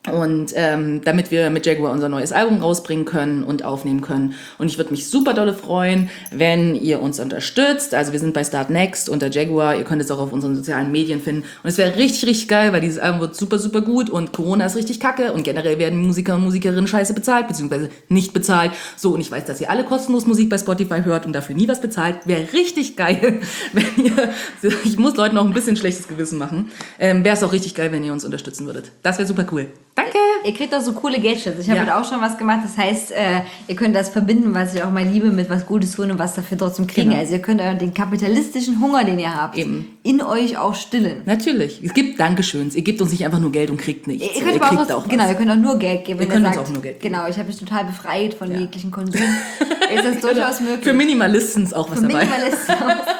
Und ähm, damit wir mit Jaguar unser neues Album rausbringen können und aufnehmen können. Und ich würde mich super dolle freuen, wenn ihr uns unterstützt. Also wir sind bei Start Next unter Jaguar. Ihr könnt es auch auf unseren sozialen Medien finden. Und es wäre richtig, richtig geil, weil dieses Album wird super, super gut. Und Corona ist richtig kacke. Und generell werden Musiker und Musikerinnen scheiße bezahlt, beziehungsweise nicht bezahlt. So, und ich weiß, dass ihr alle kostenlos Musik bei Spotify hört und dafür nie was bezahlt. Wäre richtig geil, wenn ihr... Ich muss Leuten auch ein bisschen schlechtes Gewissen machen. Ähm, wäre es auch richtig geil, wenn ihr uns unterstützen würdet. Das wäre super cool. Danke! Ihr kriegt auch so coole Gadgets. Ich habe Ja. heute auch schon was gemacht. Das heißt, äh, ihr könnt das verbinden, was ich auch mal liebe, mit was Gutes tun und was dafür trotzdem kriegen. Genau. Also ihr könnt euren den kapitalistischen Hunger, den ihr habt, Eben. in euch auch stillen. Natürlich. Es gibt Dankeschöns. Ihr gebt uns nicht einfach nur Geld und kriegt nichts. Ihr könnt aber kriegt auch, was, auch was. genau, ihr könnt auch nur Geld geben. Ihr wenn könnt ihr uns sagt, auch nur Geld geben. Genau, ich habe mich total befreit von Ja. jeglichen Konsum. Ist das durchaus möglich. Für Minimalisten ist auch was Für dabei. Minimalisten.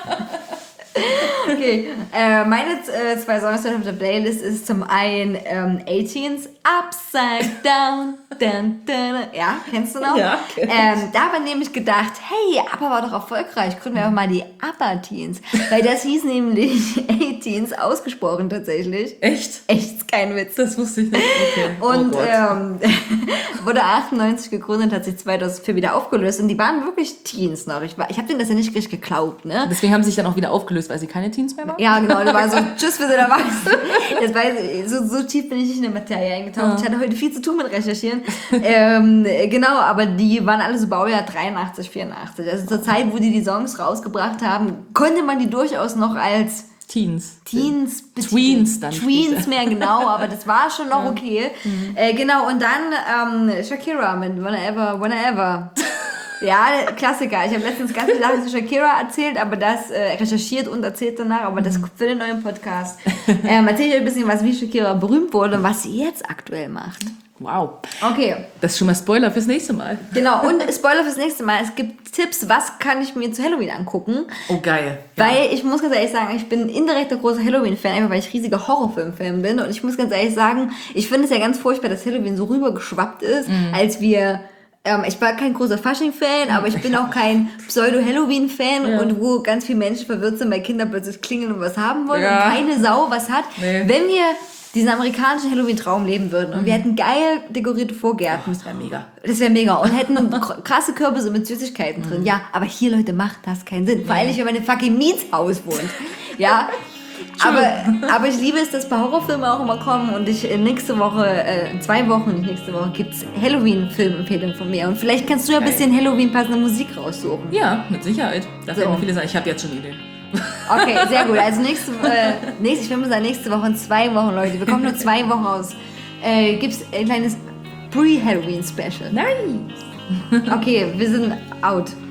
Okay, äh, meine äh, zwei Songs auf der Playlist ist zum einen ähm, eighteens, Upside Down. Dun, dun, dun. Ja, kennst du noch? Ja, kenn ich. ähm, Da habe ich nämlich gedacht, hey, ABBA war doch erfolgreich, gründen wir einfach mal die ABBA-Teens. Weil das hieß nämlich eighteens ausgesprochen tatsächlich. Echt? Echt, ist kein Witz. Das wusste ich nicht. Okay. Und oh Gott. ähm, wurde achtundneunzig gegründet, hat sich zweitausendvier wieder aufgelöst und die waren wirklich Teens noch. Ich, war- ich habe denen das ja nicht richtig geglaubt, ne? Deswegen haben sie sich dann auch wieder aufgelöst, weil sie keine Teens mehr waren? Ja, genau, da war so, tschüss, wir sind erwachsen. Das weiß ich, so, so tief bin ich nicht in der Materie eingetaucht. Ich hatte heute viel zu tun mit Recherchieren. ähm, genau, aber die waren alle so Baujahr dreiundachtzig, vierundachtzig. Also zur Zeit, wo die die Songs rausgebracht haben, konnte man die durchaus noch als Teens. Teens betiteln. Tweens dann Tweens später. mehr, genau, aber das war schon noch okay. Äh, genau, und dann ähm, Shakira mit Whenever, Whenever. Ja, Klassiker. Ich habe letztens ganz viele Sachen zu Shakira erzählt, aber das äh, recherchiert und erzählt danach, aber das für den neuen Podcast. Ähm, erzähle ich euch ein bisschen was, wie Shakira berühmt wurde und was sie jetzt aktuell macht. Wow. Okay, Das ist schon mal Spoiler fürs nächste Mal. genau. Und Spoiler fürs nächste Mal. Es gibt Tipps, was kann ich mir zu Halloween angucken. Oh, geil. Weil ich muss ganz ehrlich sagen, ich bin indirekt ein großer Halloween-Fan, einfach weil ich riesiger Horrorfilm-Fan bin. Und ich muss ganz ehrlich sagen, ich finde es ja ganz furchtbar, dass Halloween so rübergeschwappt ist, als wir... Ähm, ich war kein großer Fasching-Fan, aber ich bin auch kein Pseudo-Halloween-Fan Ja. und wo ganz viele Menschen verwirrt sind, weil Kinder plötzlich klingeln und was haben wollen Ja. und keine Sau was hat. Nee. Wenn wir diesen amerikanischen Halloween-Traum leben würden und wir hätten geil dekorierte Vorgärten, Das wäre mega. das wäre mega. Und hätten kr- krasse Kürbisse mit Süßigkeiten drin. Ja, aber hier, Leute, macht das keinen Sinn. Vor allem nicht, wenn man in fucking Mietshaus wohnt. Ja. Aber, aber ich liebe es, dass bei Horrorfilmen auch immer kommen und ich äh, nächste Woche, äh, in zwei Wochen, nicht nächste Woche, gibt's Halloween-Filmempfehlungen von mir. Und vielleicht kannst du ja ein Geil. bisschen Halloween-passende Musik raussuchen. Ja, mit Sicherheit. Da So. fällt mir viele sagen. Ich habe jetzt schon Ideen. Okay, sehr gut. Also nächste, äh, nächste ich will sagen, nächste Woche in zwei Wochen, Leute. Wir kommen nur zwei Wochen aus. Äh, gibt's ein kleines Pre-Halloween-Special. Nein. Okay, wir sind out.